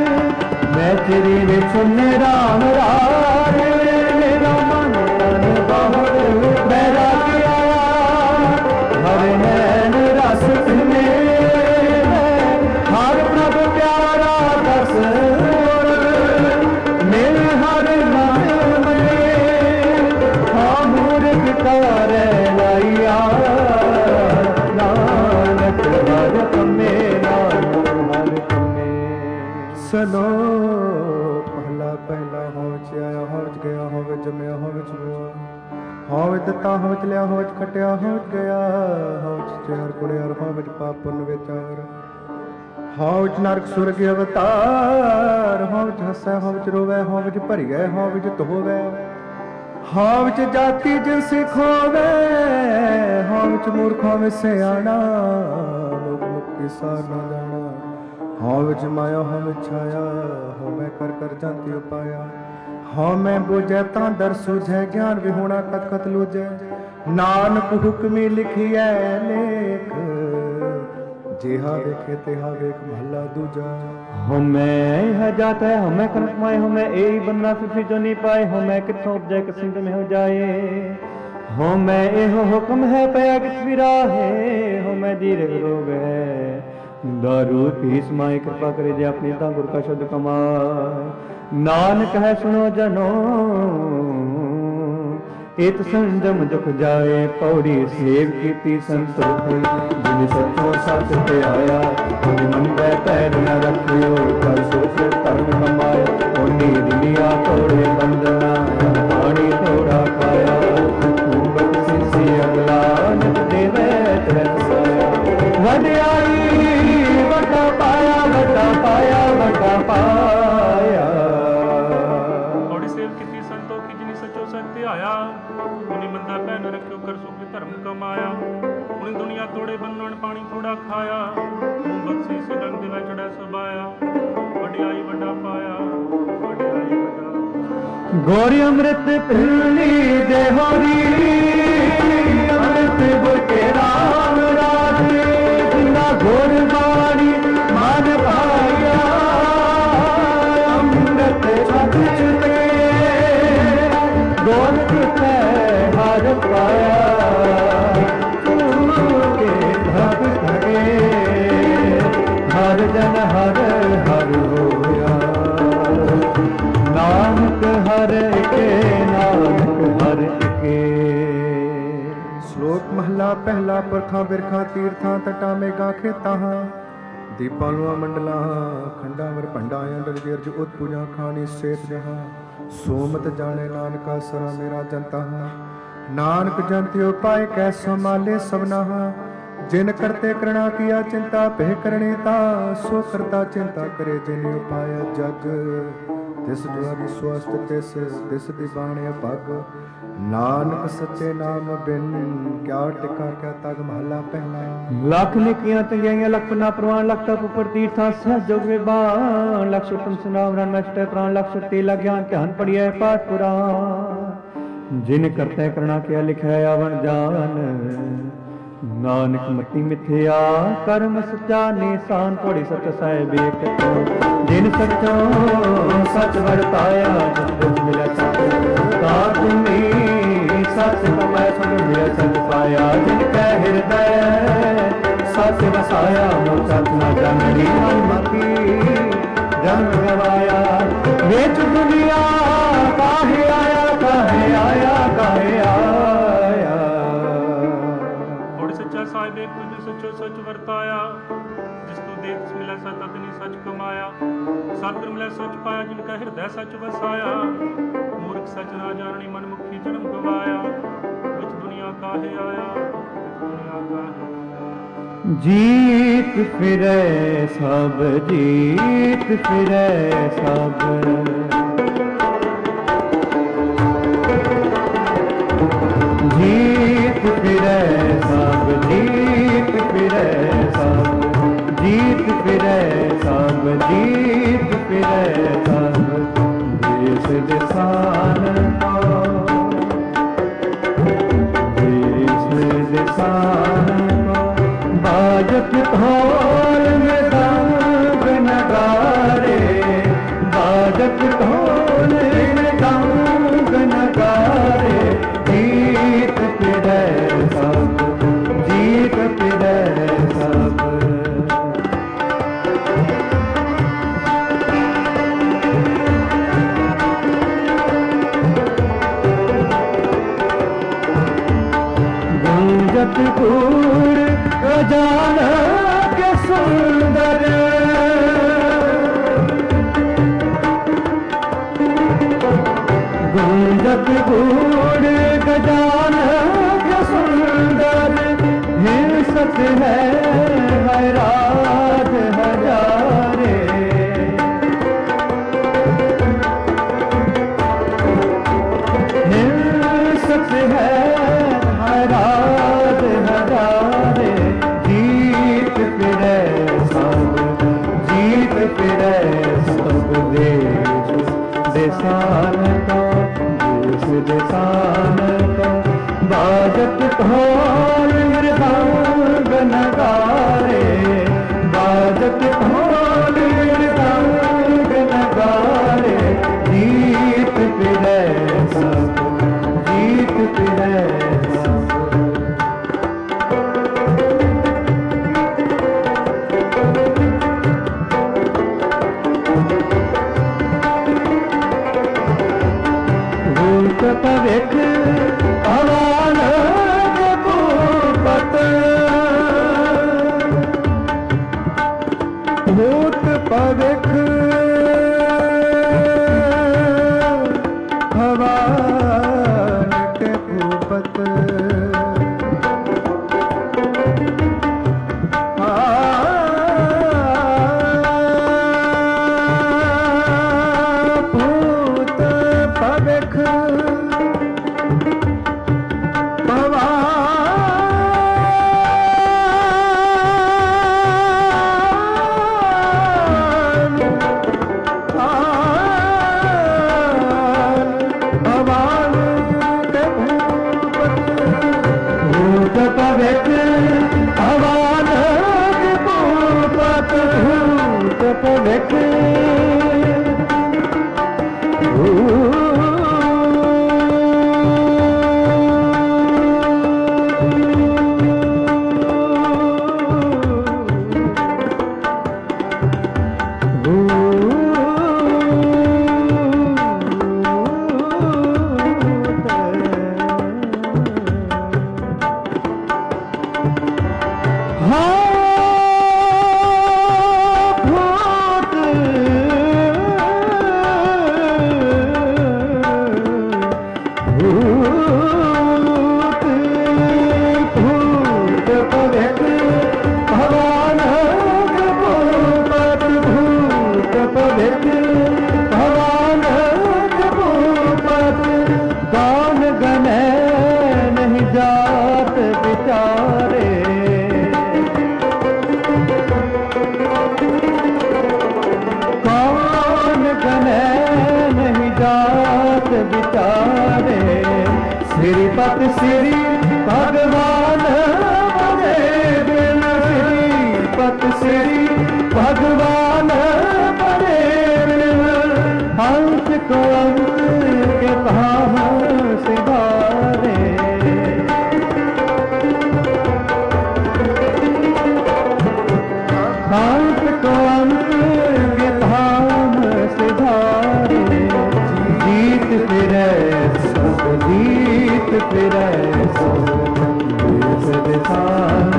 मैं तेरी विच राम राज मेरा मन तन बहुत मेरा गया हर नैन रस में हर प्रभ प्यारा दस मिल हर मन में हाँ मूर्ख करे लाइया सनो पहला पहला होच आया होच गया होवे जमया होच हुआ होवे दत्ता होच लिया होच खटिया होच गया होच चार कुड़ियार होच पाप पुण्य विचार होच नरक सुरग अवतार होच हंसे होच रोवे होच भरी गए होच धोवे होच जाति जिनसे खोवे होच मूर्ख होवे सियाणा लोक मुक्ति सार न जाना हाँ विच माया हाँ विच छाया हाँ मैं कर कर जानती उपाया हाँ मैं बुझे तां दर सूझे ज्ञान भी होना कत कत लूझे नानक हुक्मी लिखी है लेख जेहा वेखे तेहा वेख महला दूजा हमें यह जाता है हमें कनक माए हमें यही बनना फिर जो नहीं पाए हमें कितों उपजे कि सिंध में हो जाए हमें एहो हुक्म है पया किस विरा है हमें दीर्घ रोग है दारू पीस माए कृपा करे जे अपनी ता गुर का शब्द कमाए नानक है सुनो जनो इत संजम दुख जाए पौड़ी सेव कीती संतोष जिन सचो सत पे आया उन मन में पैर न रखियो कर सोच धर्म कमाए उन्नी दुनिया तोड़े बंदना पानी थोड़ा खाया कुंभक सिंसी अगला नित देवे तरस वड्याई वड्डा पाया वड्डा पाया वड्डा पाया थोड़ी सेव की संतों की जिनी सचो सत्य आया उन्हीं मंदा पै न रखियो कर सुख धर्म कमाया उन्हीं दुनिया तोड़े बंधन पानी थोड़ा खाया तू बख्शी से रंग दिवा चढ़ा सबाया वड्याई वड्डा पाया वड्याई वड्डा गोरी अमृत पिल्ली देहोरी अमृत बुके राम राधे जिंदा गोर बाड़ी मान पाया अमृत अक्षते गोरख हर पाया के भक्त थके हर जन हर हर होया नानक हर के नानक हर के। श्लोक महला पहला परखा बिरखा तीर्था तटा में गाखे ताहा दीपालुआ मंडला खंडावर भंडाया डरगेरज उत पूजा खानी सेठ जहा सोमत जाने नानका सरा मेरा जनता नानक जंत्यो पाए कैसो माले सबनाहा जिन करते करना किया चिंता पह करने ता सो करता चिंता करे जिन उपाय जग तिस जुआरी स्वस्थ तिस दिवाणे पग नानक सच्चे नाम बिन क्या टिका क्या तग महला पहला। लख निकियां तंगियां लखना प्रवान लख तप उपर तीर्था सहज जोग विबान लख सुतम सुनाम रण नष्ट प्राण लख सुरती लग ज्ञान ध्यान पढ़िए पाठ पुराण जिन करते करना क्या लिखा आवन जान नानक मति मिथ्या कर्म सच्चा निशान थोड़ी सच साहिब एक जिन सचो सच वर्ताया जिस मिला सच ताकि सच कमाया सुन मिला सच पाया जिन कह हृदय सच वसाया मोर सच न जननी मन मती जन्म गवाया वेच दुनिया काहे आया काहे आया काहे आया साहिब एक तुझ सचो सच वर्ताया जिस तू देख मिला सच तदनी सच कमाया सतगुर मिला सच पाया जिनका हृदय सच वसाया मूर्ख सच ना जाननी मन मुखी जन्म गवाया विच दुनिया काहे आया दुनिया काहे जीत फिरे सब जीत फिरे सब जीत फिरे सब जीत फिरे सब जीत फिरे सब जीत फिरे सब देश दिशान देश दिशान बाजत ढोल में दंग नगारे बाजत ढोल में दंग नगारे जीत फिरे सब जीत फिरे सब गूंजत गुड़ गजान के सुंदर गूंजत गुड़ गजान के सुंदर हिंसत है राज हजारे हिंसत है राज हजारे जीत फिरे सब जीत फिरे सब देश देशान का देश देशान का बाजत ढोल मृदंग नगारे बाजत ढोल मृदंग नगारे जीत फिरे सब जीत फिरे सब भूत पविख भगवान के भूपत भूत पविख भगवान के भूपत भूत पविख ਭਵਿੱਖ श्रीपत श्री भगवान बने बिन श्रीपत श्री भगवान बने बिन हंस को अंक के धाम सिधारे हंस को अंक के धाम सिधारे जीत फिरे सब जीत फिरे देश दिशान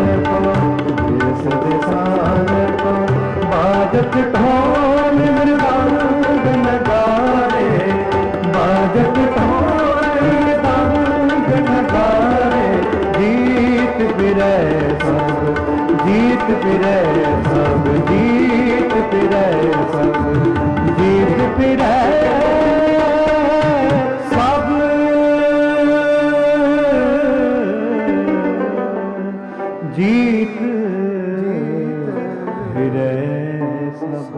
को बाजत ढोल मृदंग नगारे बाजत ढोल मृदंग नगारे जीत फिरे सब जीत फिरे सब जीत फिरे सब जीत फिरे जीत फिरे सब।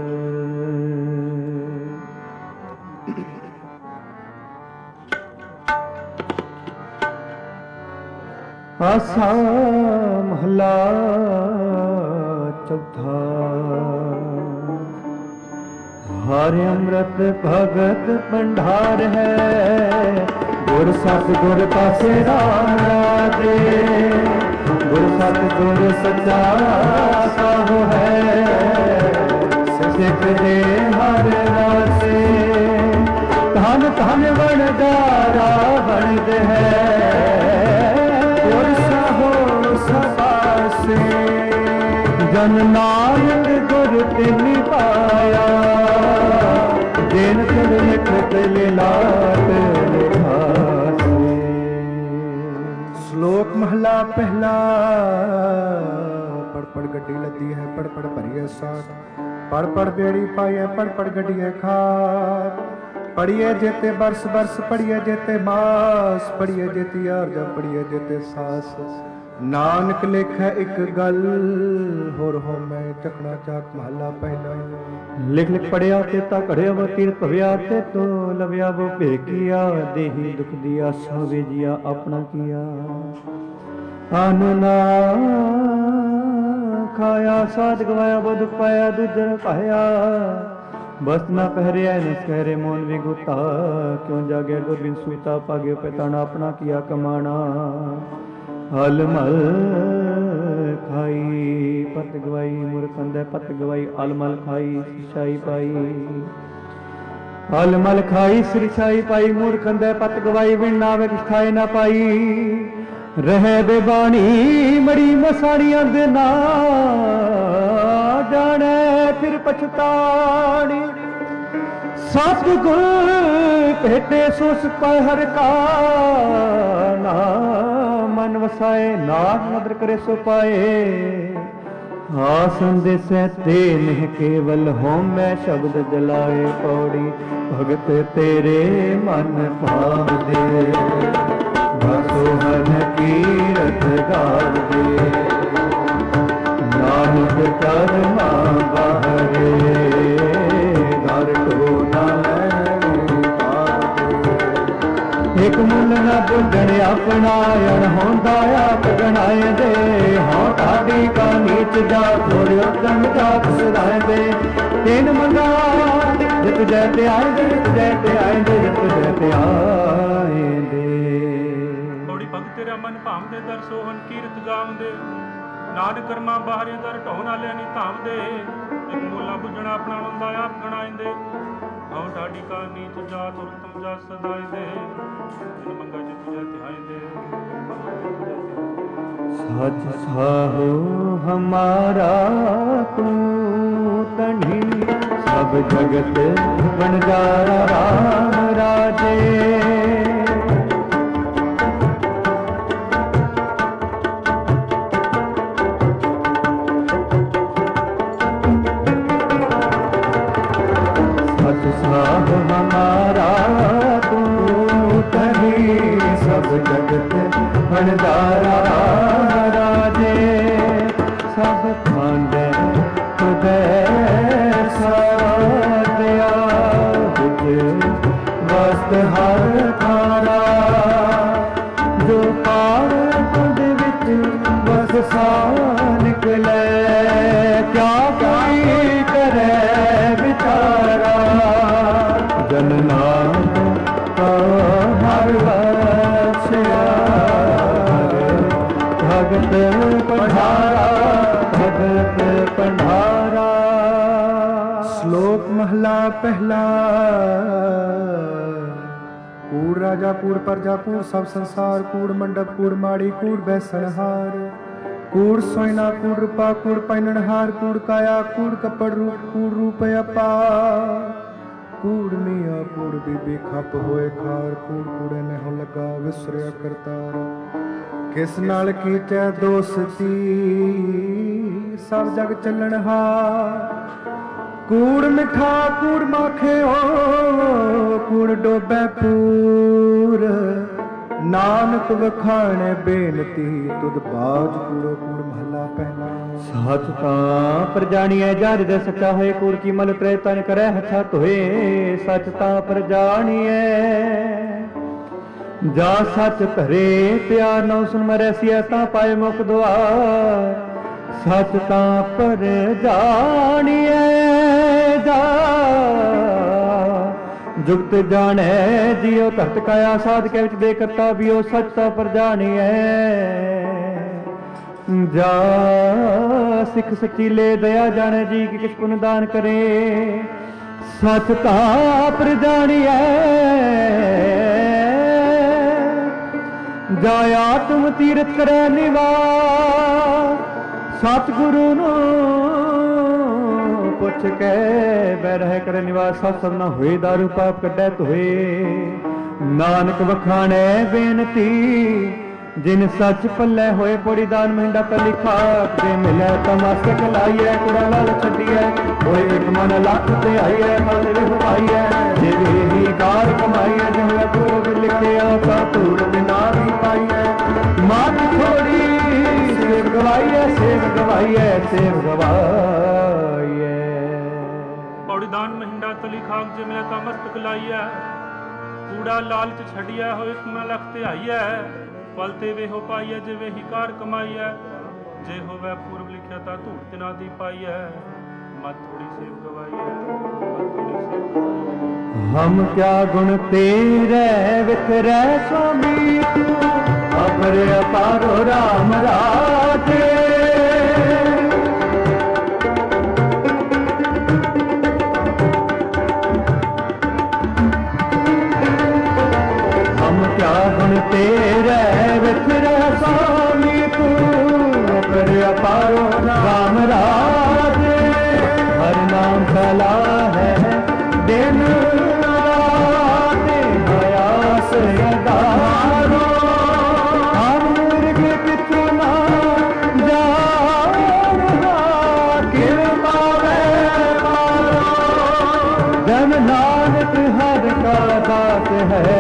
आसा महला चौथा हर अमृत भगत भंडार है गुर सतगुर पासे राम राजे गुर सतगुर सच्चा साहु है सिख दे हर रासे धन धन वणदारा बनद है गुर साहो सबासे जन नानक गुर तिनि पाया दिन कर लिखत लीलाट लिखासे। श्लोक महला पहला पढ़ पढ़ गड्डी लदी है पढ़ पढ़ भरिए साथ पढ़ पढ़ बेड़ी पाइए पढ़ पढ़ गड्डिए खार पढ़िए जेते बरस बरस पढ़िए जेते मास पढ़िए जेती आरजा पढ़िए जेते सास नानक लेखा एक गल होर हो मैं चकना चाक महला पहला लिख लिख पढ़िया तेता घड़िया वो तीर्थ भविया ते तो लविया वो भेकिया देही दुख दिया सावे जिया अपना किया अन्न ना खाया साध गवाया वो दुख पाया दूजर पाया बस ना पहरिया न सहरे मोन विगुता क्यों जागे गुरबिन सूता पागे पैताना अपना किया कमाना हल मल खाई पत गवाई मुरखंद पत गवाई अलमल खाई सिरछाई पाई अलमल खाई सिरछाई पाई मूर्खंद पत गवाई बिन नावे खाए ना पाई रह बेबानी मड़ी मसाणियां दे ना जाने फिर पछतानी सतगुर भेटे सुस हर का ना मन वसाए नाथ नदर करे सो पाए आसन दिसै ते निह केवल होम मैं शब्द जलाए पौड़ी भगत तेरे मन भाव दे सोहन कीरत गाव दे नानक कर्मा बाहरे घर को ना एक मुन न बुझ ਸਜਣ ਆਪਣਾ ਅਣਹੋਂਦਾ ਆਪ ਗਣਾਏ ਦੇ। ਹਾਂ ਤੁਹਾਡੀ ਕਾ ਨੀਚ ਜਾ ਥੋੜਿਓ ਦਮ ਜਾਤ ਸਦਾਏ ਤਿੰਨ ਮੰਗਾ ਜਿਤ ਜੈ ਤੇ ਆਏ ਦੇ, ਜਿਤ ਜੈ ਤੇ ਆਏ ਦੇ, ਜਿਤ ਜੈ ਤੇ ਆਏ ਦੇ। ਥੋੜੀ ਭਗਤ ਤੇਰਾ ਮਨ ਭਾਵਦੇ ਦਰ ਸੋਹਣ ਕੀਰਤ ਗਾਵਦੇ। ਨਾਨਕ ਕਰਮਾ ਬਾਹਰੇ ਦਰ ਢੋ ਨਾਲੇ ਨਹੀਂ ਧਾਵਦੇ। ਇੱਕ ਮੂਲਾ ਬੁੱਝਣਾ ਆਪਣਾ ਹੁੰਦਾ ਆਪ ਗਣਾਇਂਦੇ। ਹਉ ਢਾਡੀ ਕਾ ਨੀਚ ਜਾਤ ਉਤਮ ਜਾ ਸਦਾਏ ਦੇ। ਜਿਨ ਮੰਗਾ ਜਿਤ ਜੈ ਤੇ ਆਏ ਦੇ। ਸਚ ਸਾਹੋ ਹਮਾਰਾ ਤੂੰ ਤਣੀ ਸਭ ਜਗਤ ਵਣਜਾਰਾ ਰਾਮ ਰਾਜੇ। साध हमारा तू तही सब जगत भंडारा राजे। सब खांडे तुझे साधिया वस्त हर खारा। जो पार खुद विच बस सा निकले क्या कोई करे विचारा। जन नानक हर बख्शिया भगत पधारा, भगत पधारा। श्लोक महला पहला। कूड़ राजा कूड़ प्रजा कूड़ सब संसार कूड़ मंडप कूड़ माड़ी कूड़ बैसनहार। कूड़ सोयना कूड़ रूपा कूड़ पैननहार कूड़ काया कूड़ कपड़ रूप कूड़ रूप अपार। कूड़ मियाँ कूड़ बीबी खप होए खार कूड़ कूड़े ने हो लगा विसरिया करतार। किस नाल कीटे दोस्ती सब जग चलन हार। कूड़ मिठा कूड़ माखे हो कूड़ डोबे पूर। नानक वखाणे बेनती तुद बाज कूड़ो कूड़ महला पहला। सच तां पर जानिए जार दे सच्चा होए कूड़ की मल त्रे तन करे हथा धोए। सच तां पर जानिए जा सच धरे प्यार नौ सुन मरैसिया तां पाए मुख द्वार। सच तां पर जानिए जा जुगत जाने जियो धरत काया साध के विच दे करता भी ओ। सच तां पर जानिए जा सिख सचीले दया जाने जी कि किस पुन दान करे। सच तां पर जानिए जा आत्म तीरथ करे निवास। सतगुरु नु पुछ के बैरह करे निवास। सब न होए दारू पाप कड्डे धोए। नानक वखाणे बेनती जिन सच पल्ले होए पोड़ी दान महिंडा तली खाक जे मिले तमाशक लाइए कुड़ा लाल छड़िए। होए एक मन लख ते आइए फल विख पाइए। जे ही कार कमाइए जिवे पूर्व लिखे आका धूड़ बिना भी पाइए। मात छोड़ी सेव गवाइए सेव गवाइए सेव गवाइए। पौड़ी दान महिंडा तली खाक जे मिले तमस्तक लाइए। कूड़ा लालच छड़िया हो एक मन लख ते आइए। फल ते वे हो पाइए जे वे ही कार कमाइए। जे हो वह पूर्व लिखिया ता धूड़ तिना दी पाइए। मत थोड़ी सेव गवाइए मत थोड़ी सेव गवाइए। हम क्या गुण तेरे विखरे स्वामी तू अपर अपारो राम राजे। हम क्या गुण तेरे विखरे स्वामी तू अपर अपारो राम राजे। हर नाम सला है दिन रात आयास यदारो। हम मृग कितना जाना कृपा जन नानक हर का दास है।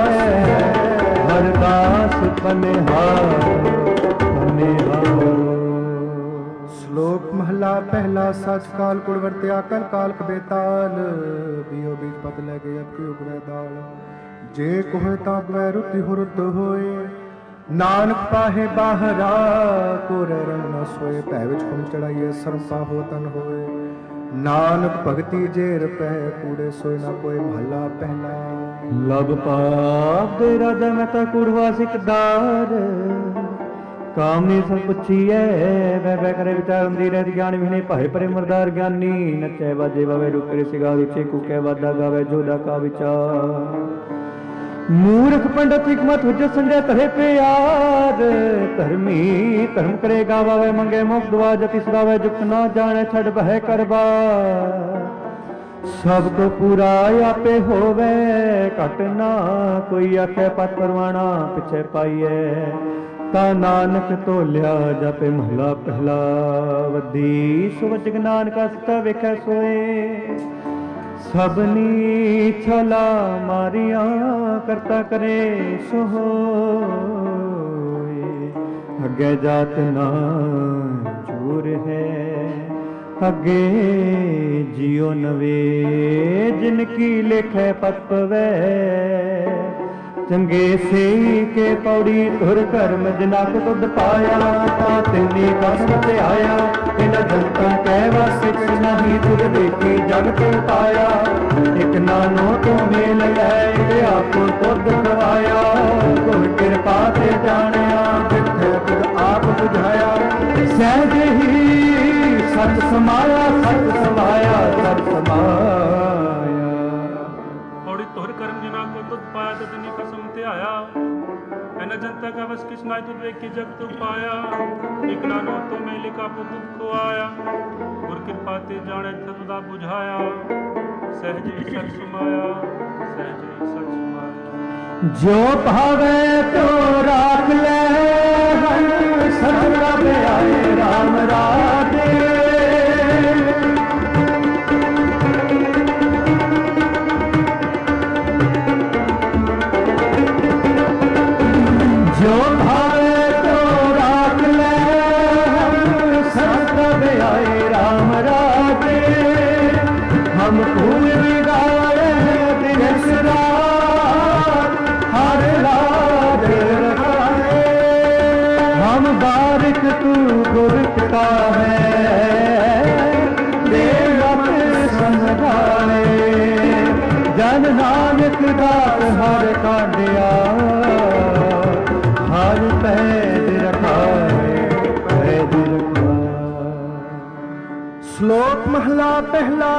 हर दास पनिहार पनिहार। श्लोक महला पहला। सच काल कुड़ वरत्या कल काल बेताल। बियो बीज पत ले गए अब की उगवे दाल। जे कोहे ताप वै रुति हुरुत होए। नानक पाहे बाहरा कोरे रंग न सोए। भै विच खुम चढ़ाइए सरम पाहो तन होए। नानक भगति जेर पै कूड़े सोए ना कोई महला पहला। लभ पाप दे राजा महता कूड़वा सिकदार। कामनी सब पुछिए वह करे विचार अंधी रहत ज्ञान विने भाए परे मरदार ज्ञानी। नचे बाजे बावे रूप करे सिगा रुचे कुके वादा गावे जोदा का विचार। मूर्ख पंडित हिकमत हुज्जत संजय तहे पे यार। धर्मी धर्म करे गावे मंगे मुक्त दुआ जति सदावे जुक्त ना जाने छड़ बह करबा। सब तो पूरा आपे होवे घट ना कोई आखे पत परवाना पिछे पाइए। ता नानक तोलिया जापे महला पहला। वधी सुवज नानका सिता वेखै सोए। सबनी छला मारिया करता करे सो होए। अगे जात ना चूर है अगे जियो नवे। जिनकी लेखे पत पवै चंगे से के पौड़ी धुर कर्म जिना को तुद पाया। तिन्नी कसम ते आया इन जनता कह वासे नहीं तुद देखी जग ते पाया। एक नानो तो मेल है आपको तुद खवाया। गुर कृपा ते जानिया जिथे तुद आप बुझाया। सहज ही सच समाया सच समाया सच समाया। पौड़ी तुर कर्म जिना को तुद पाया तो तिन्नी कसम ते आया। एन जनता का बस किस नाय तुद वेखी जग तु पाया। एक नानो तो मेले का पुत को आया। गुर कृपा ते जाने सदा बुझाया। सहज ही सच समाया सहज ही सच समाया। जो भावे तो राख ले सदा पे आए राम राधे। जो भावे तो राख ले सदा पे आए राम राधे। हम फूल भी गाए दिवस रात हर लाज रखाए। हम बारिक तू गुर पिता है देवत समझाए। जन नानक दास हर कांडिया हर पैद रखाए पैद रखाए। श्लोक महला पहला।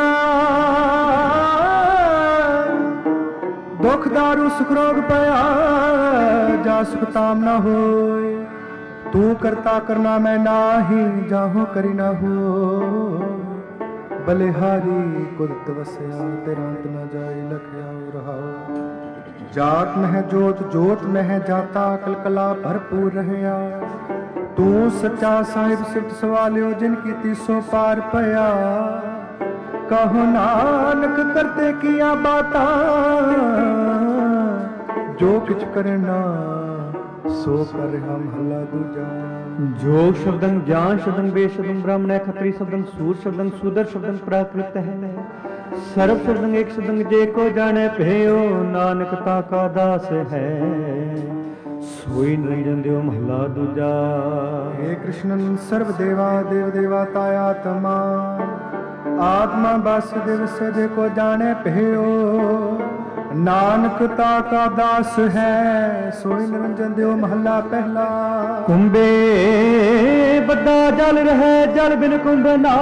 दुख दारू सुख रोग पया जा सुख ताम न होए। तू करता करना मैं नाही जाहू करी ना हो। बलिहारी कुदत वसया तेरा अंत न जाए लखया रहाओ। जात में है जोत जोत में है जाता कलकला भरपूर रहया। तू सच्चा साहिब सिट सवालियो जिनकी तीसो पार पया। कहो नानक करते किया बाता जो किछ करना सो कर हम हल्ला दूजा। जोग शब्दं ज्ञान शब्दं वेद शब्दं ब्राह्मण खत्री शब्दं सूर शब्दं शूद्र शब्दं प्राकृत है। सर्व शब्दं एक शब्दं जे को जाने भयो। नानक ताका दास है सोई निरंजन देव महला दूजा। हे कृष्णन सर्व देवा देव देवता आत्मा। आत्मा वासुदेव सजे को जाने भयो। नानक ताका दास है सोई निरंजन देव महला पहला। कुंभे बड़ा जल रहे जल बिन कुंभ ना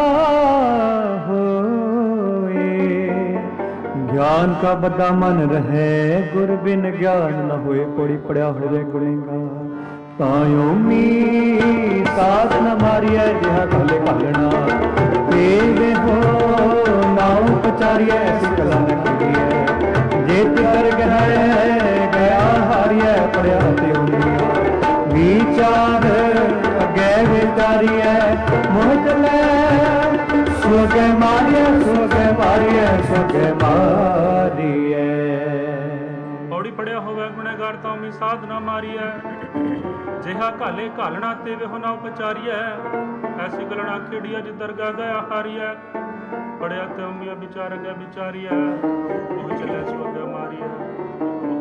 होए। ज्ञान का बड़ा मन रहे गुर बिन ज्ञान न होए। पौड़ी पड़या होवे गुणेगा तायो मी साध न मारिया जिहा गले घालना। देवे हो नाव पचारिया ऐसी कला न करिए। जेत कर गया हारिया पड़या ते उंडिया। विचार अगे विचारिए मोह चले सोगे मारिए सोगे मारिए। पौड़ी पड़िया होवे गुणेगार तां मी साध ना मारिए। जिहा घाले घालना ते वे हो ना उपचारिए। ऐसी गलना खेड़िया जिस दरगाह गया हारिए। पड़िया ते उमिया विचार अगे विचारिए। मोह चले सो अगे मारिए।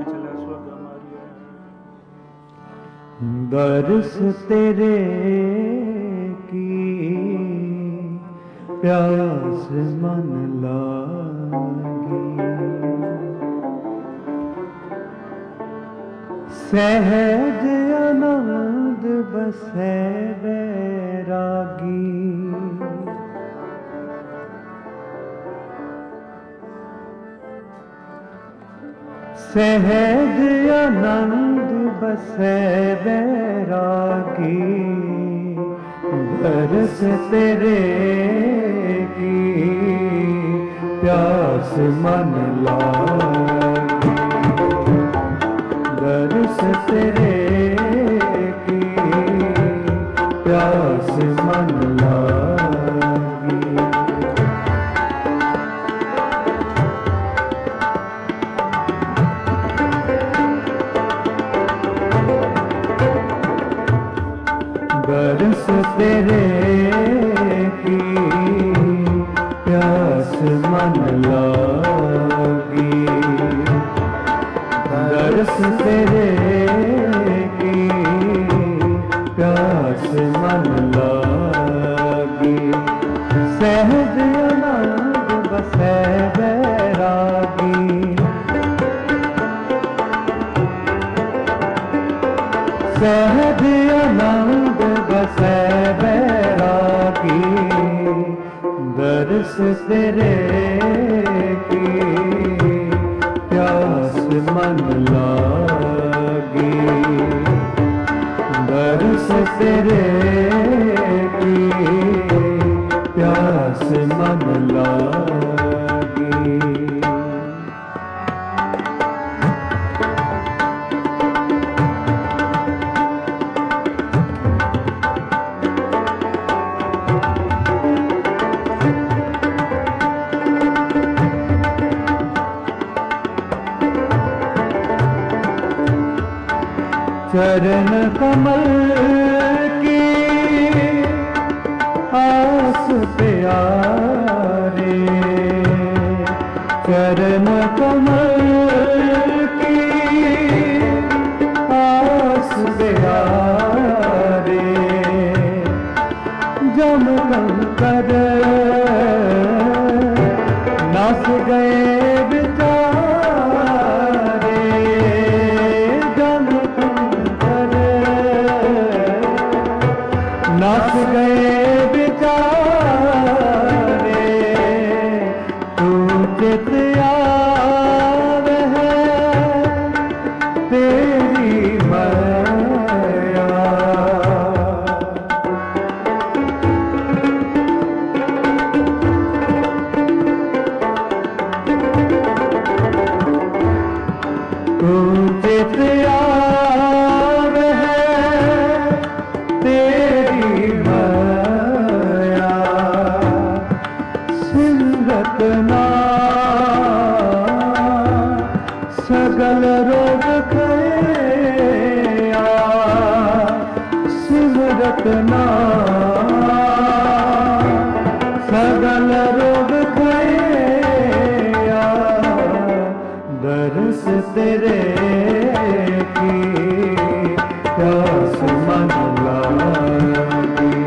दर्श तेरे की प्यास मन लागी, सहज आनंद बसै बैरागी। सहज आनंद बसै बैरागी, दर्श तेरे की प्यास मन लागी, दर्श तेरे की प्यास मन लागी। दर्श तेरे की प्यास मन लागी, दर्श तेरे की प्यास मन लागी। सहज आनंद बसै बैरागी, सहज आनंद बसै बैरागी, दर्श तेरे की प्यास मन लागी, दर्श तेरे की प्यास मन लागी। चरण कमल की आस प्यारे, चरण कमल की आस प्यारे, जम कंकर नास गए बिचारे, जम नाच गए बेचारे, तू चित आवे है तेरी माया, तू चित आवे है तेरी माया, सिमरत नाम सगल रोग गया, सिमरत नाम सगल रोग गया, दर्श तेरे की प्यास मन लागी,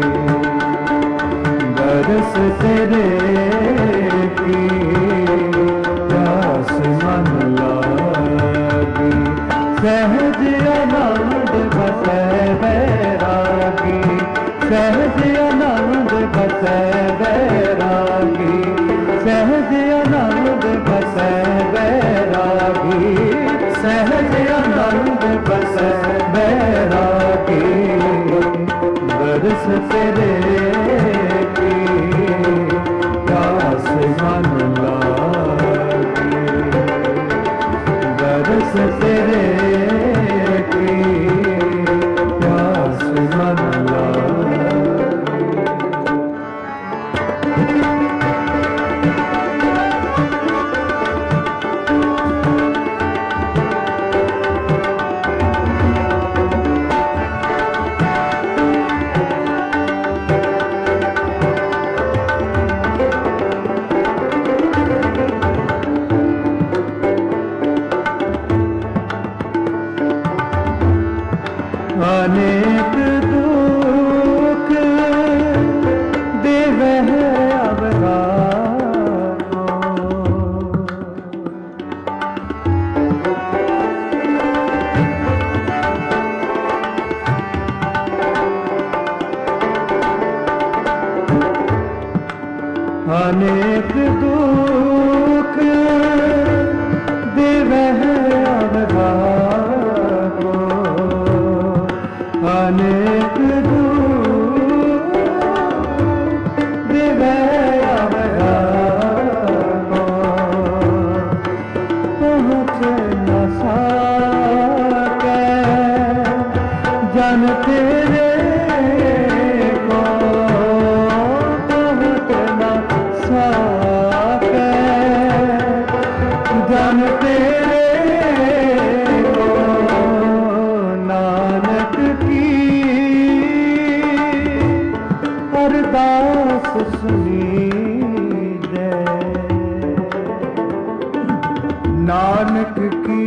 दर्श तेरे की प्यास मन लागी। सहज आनंद बसै बैरागी, सहज आनंद बसै बैरागी, सहज आनंद बसै बैरागी, सहज आनंद बसै बैरागी, दर्श तेरे की प्यास मन लागी, दर्श तेरे की प्यास मन लागी। अनेक दुख देवे अवतार को। अनेक दुख देवे अवतार को। अनेक दुख देवे अवतार को। पहुँच न सके जन तेरे को। पहुँच न सके जन तेरे को। नानक की अरदास सुनी दे। नानक की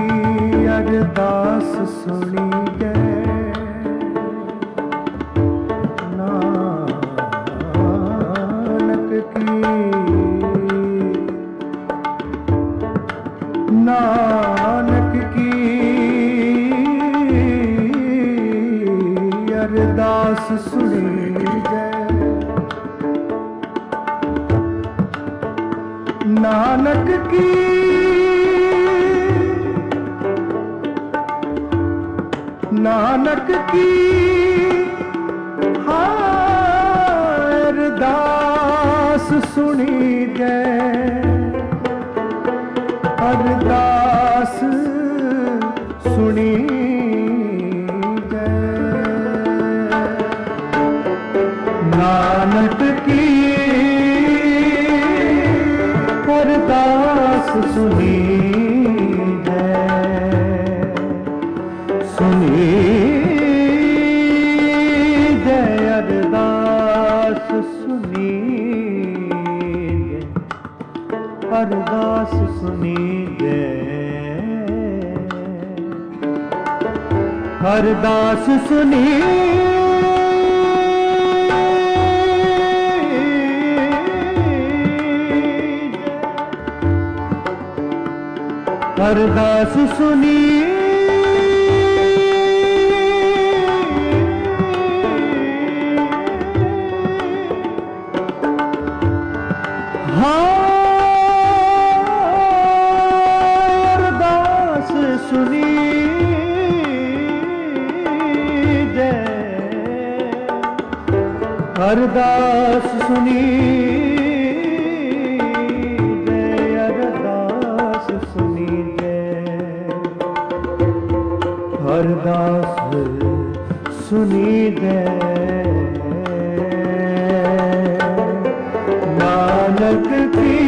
अरदास सुनी दे। नानक की अरदास सुनी दे। नानक की अरदास सुनी दे। अरदास सुनी दे। नानक की अरदास सुनी दे। सुनी दे अरदास सुनी दे। अरदास सुनी दे। अरदास सुनी अरदास सुनी हाँ अरदास सुनी दे। अरदास सुनी दे। अरदास सुनी दे। अरदास सुनी दे। नानक की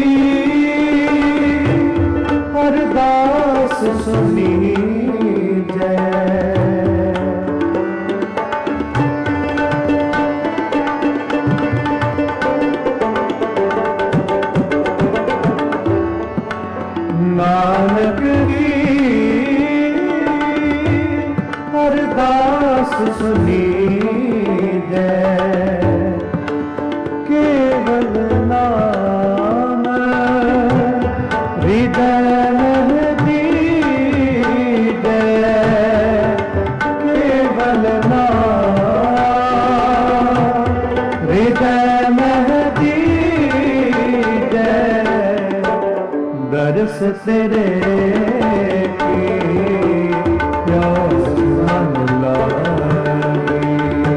अरदास सुनी दे। नानक की अरदास सुनी दे। केवल नाम हृदय में दीजे। केवल नाम हृदय में दीजे। दर्श तेरे की प्यास मन लागी।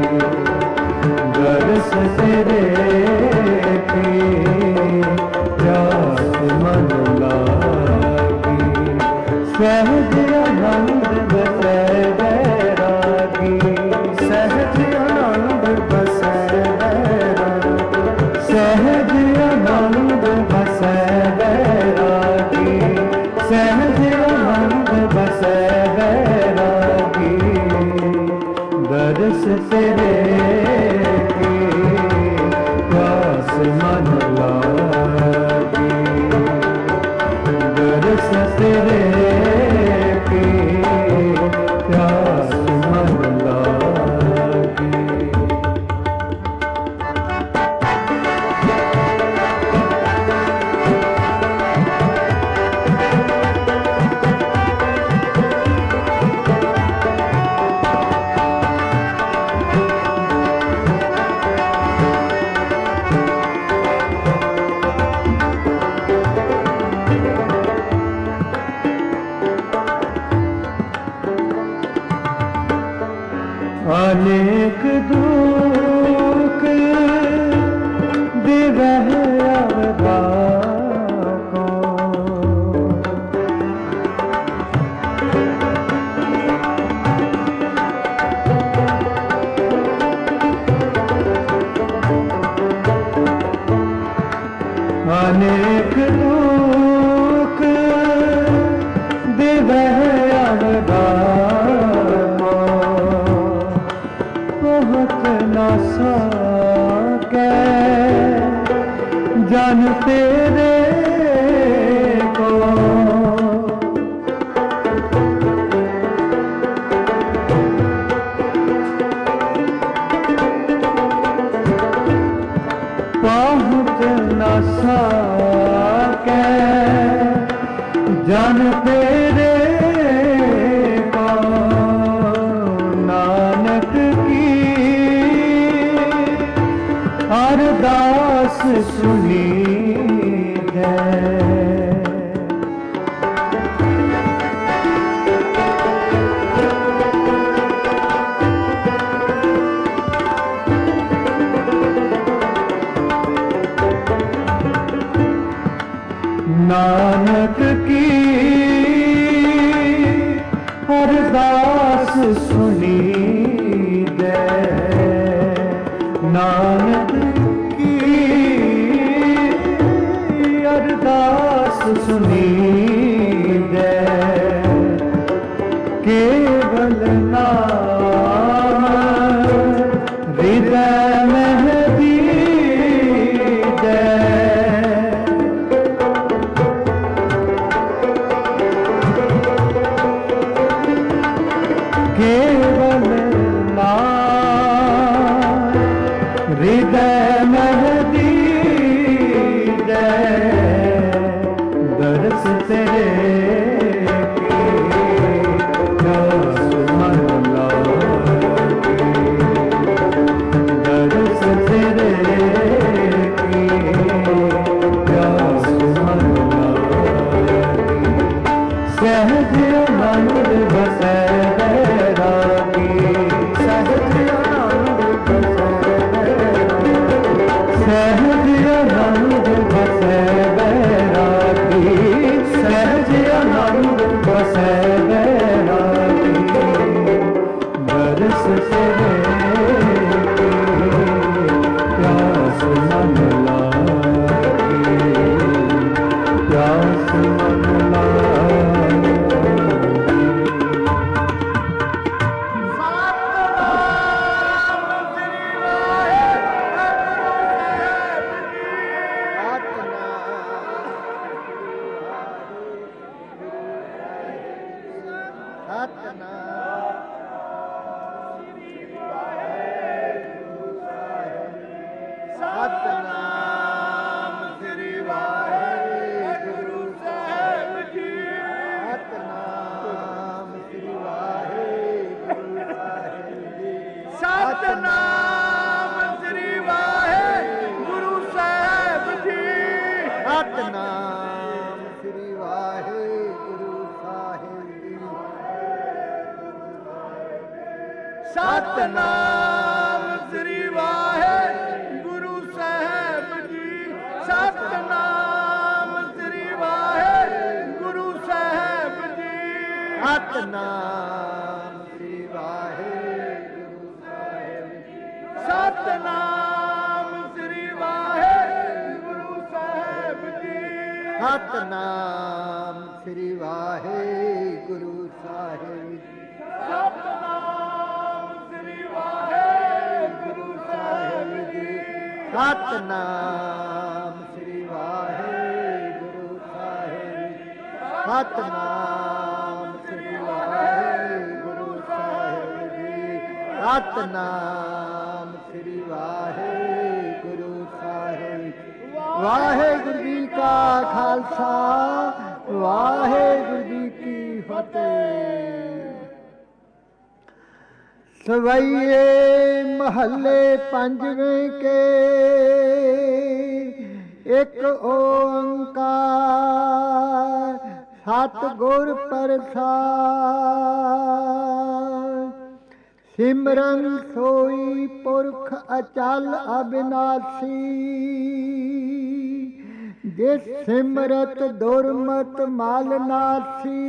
दर्श तेरे की प्यास मन लागी। सहज आनंद बसे बैरागी। सहज आनंद बसे बैरागी। सहज आनंद बसे बैरागी। सहज आनंद बसे बैरागी। दर्श तेरे की अनेक दुख दिवह अवगा को, अनेक दुख दिवह अवगा को, बहुत न सके जन तेरे को, पहुँच न सके जन तेरे को, नानक की अरदास सुनी है। नानक की अरदास सुनी दे, नानक की अरदास सुनी दे, केवल नाम हृदय में दी दे, केवल नाम हृदय में दी दे, दर्श तेरे की प्यास मन लागे, दर्श तेरे की प्यास मन लागे, सहज आनंद बसे सहज आनंद बसे बैरागी, सहज आनंद बसे बैरागी, बरस तेरे प्यास मन लागी, प्यास मन लागी। सतनाम श्री वाहेगुरु साहिब जी, सतनाम श्री वाहेगुरु साहिब जी, सतनाम श्री वाहेगुरु साहिब जी, सतनाम श्री वाहेगुरु साहिब जी, सतनाम श्री वाहेगुरु साहिब जी, सतनाम श्री वाहेगुरु साहिब जी, सतनाम श्री वाहेगुरु साहिब जी, सतनाम श्री वाहेगुरु साहिब जी, सतनाम श्री वाहेगुरु साहिब जी। वाहेगुरु जी का खालसा, वाहेगुरु जी की फतेह। सवैये महल्ले पंजवें के एक ओंकार सतगुर प्रसाद। ਸਿਮਰਨ ਸੋਈ ਪੁਰਖ ਅਚਲ ਅਬਿਨਾਸੀ, ਜਿਸ ਸਿਮਰਤ ਦੁਰਮਤ ਮਲ ਨਾਸੀ।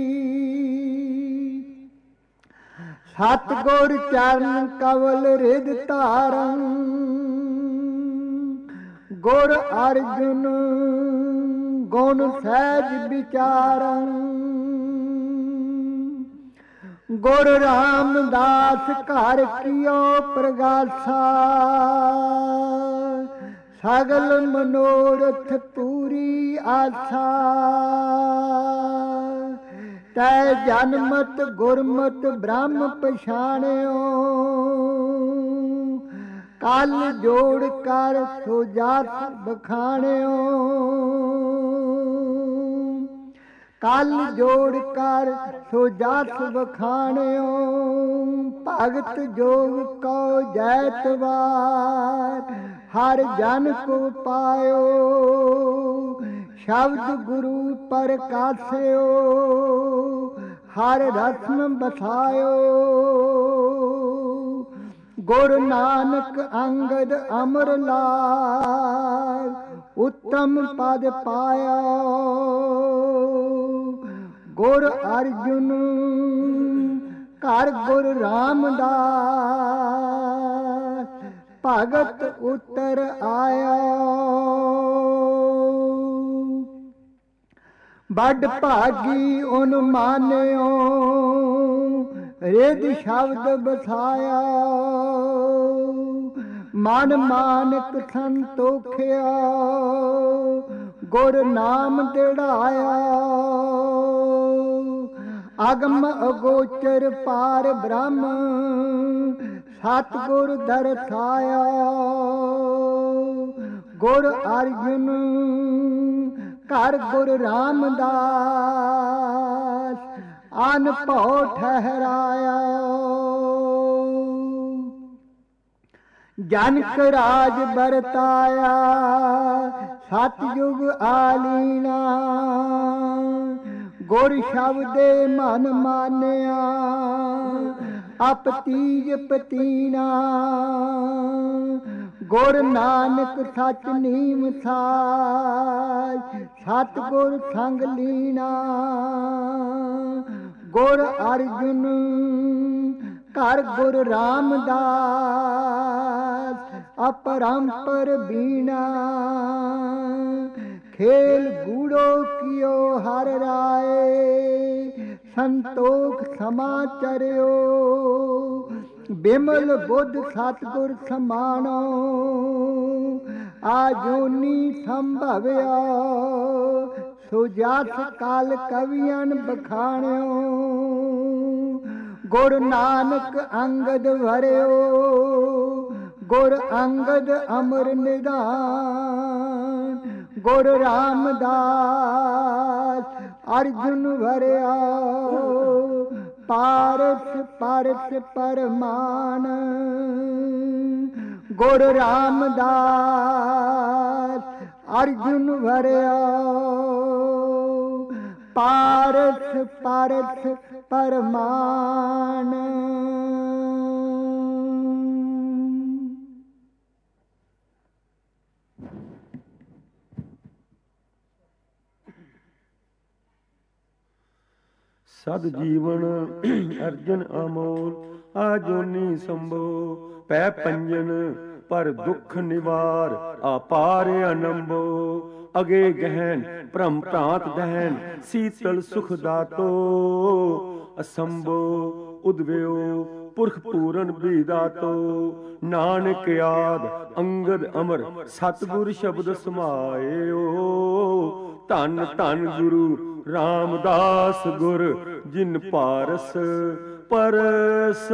ਸਤਿਗੁਰ ਚਰਨ ਕਵਲ ਰਿਦ ਧਾਰਨ, ਗੁਰ ਅਰਜੁਨ ਗੁਣ ਸਹਿਜ ਵਿਚਾਰਨ। ਗੁਰ ਰਾਮਦਾਸ ਘਰ ਕੀਓ ਪ੍ਰਗਾਸਾ, ਸਗਲ ਮਨੋਰਥ ਪੂਰੀ ਆਸਾ। ਤੈ ਜਨਮਤ ਗੁਰਮਤ ਬ੍ਰਹਮ ਪਛਾਣਿਓ, ਕਲ ਜੋੜ ਕਰ ਸੋ ਜਾਤ ਬਖਾਣਿਓ। ਕਲ ਜੋੜ ਕਰ ਸੋ ਜਾਤ ਬਖਾਣਿਓ, ਭਗਤ ਜੋਗ ਕਉ ਜੈਤਵਾਰ। ਹਰ ਜਨ ਕੋ ਪਾਇਓ, ਸ਼ਬਦ ਗੁਰੂ ਪ੍ਰਕਾਸਿਓ। ਹਰ ਰਸਮ ਬਸਾਇਓ, ਗੁਰ ਨਾਨਕ ਅੰਗਦ ਅਮਰ ਲਾਲ। ਉੱਤਮ ਪਦ ਪਾਇਆ, ਗੁਰ ਅਰਜੁਨ ਘਰ ਗੁਰ ਰਾਮਦਾਸ। ਭਗਤ ਉਤਰ ਆਇਆ, ਵੱਡ ਭਾਗੀ ਓਨ ਮਾਨਿਓ। ਰਿਦ ਸ਼ਬਦ ਬਸਾਇਆ, ਮਨ ਮਾਨਕ ਸੰਤੋਖਿਆ। ਗੁਰ ਨਾਮ ਦਿੜਾਇਆ, ਅਗਮ ਅਗੋਚਰ ਪਾਰ ਬ੍ਰਹਮ। ਸਤਿਗੁਰ ਦਰਸਾਇਆ, ਗੁਰ ਅਰਜੁਨ ਘਰ ਗੁਰ ਰਾਮਦਾਸ। ਅਨਭਉ ਠਹਿਰਾਇਆ, ਜਨਕ ਰਾਜ ਵਰਤਾਇਆ। ਸਤਿਯੁਗ ਆਲੀਣਾ, ਗੁਰ ਸ਼ਬਦੇ ਮਨ ਮਾਨਿਆ। ਅਪਤੀਜ ਪਤੀਨਾ, ਗੁਰ ਨਾਨਕ ਸਚ ਨੀਮ ਸਾਜ। ਸਤਿਗੁਰ ਸੰਗ ਲੀਣਾ, ਗੁਰ ਅਰਜੁਨ ਘਰ ਗੁਰ ਰਾਮਦਾਸ। ਅਪਰੰਪਰ ਬੀਣਾ, ਖੇਲ ਗੂੜੋ ਕੀਓ ਹਰ ਰਾਏ। ਸੰਤੋਖ ਸਮਾਚਰਿਓ, ਬਿਮਲ ਬੁੱਧ ਸਤਿਗੁਰ ਸਮਾਣੋ। ਆਜੂਨੀ ਸੰਭਵਿਆ, ਸੋ ਜਸ ਕਾਲ ਕਵੀਆਂ ਬਖਾਣਿਓ। ਗੁਰ ਨਾਨਕ ਅੰਗਦ ਵਰਿਓ, ਗੁਰ ਅੰਗਦ ਅਮਰ ਨਿਧਾਨ। ਗੁਰ ਰਾਮਦਾਸ ਅਰਜੁਨ ਵਰਿਆ, ਪਾਰਸ ਪਰਸ ਪਰਮਾਨ। ਗੁਰ ਰਾਮਦਾਸ ਅਰਜੁਨ ਵਰਿਆ, ਪਾਰਸ ਪਰਸ ਪਰਮਾਨ। ਸਦ ਜੀਵਨ ਅਰਜਨ ਅਮੋਲ, ਆਜੋਨੀ ਸੰਭੋ ਪੈ ਪੰਜਨ। ਪਰ ਦੁੱਖ ਨਿਵਾਰ ਆਪਾਰ ਅਨੰਭੋ, ਅਗੇ ਗਹਿਨ ਭ੍ਰਮ ਭ੍ਰਾਂਤ ਦਹਿਨ। ਸੀਤਲ ਸੁਖ ਦਾਤੋ ਅਸੰਭੋ, ਉਦਵਿਓ ਪੁਰਖ ਪੂਰਨ ਬੀਦਾਤੋ। ਨਾਨਕ ਆਦ ਅੰਗਦ ਅਮਰ, ਸਤਿਗੁਰ ਸ਼ਬਦ ਸਮਾਇਓ। ਧੰਨ ਧੰਨ ਗੁਰੂ ਰਾਮਦਾਸ ਗੁਰ, ਜਿਨ ਪਾਰਸ ਪਰਸ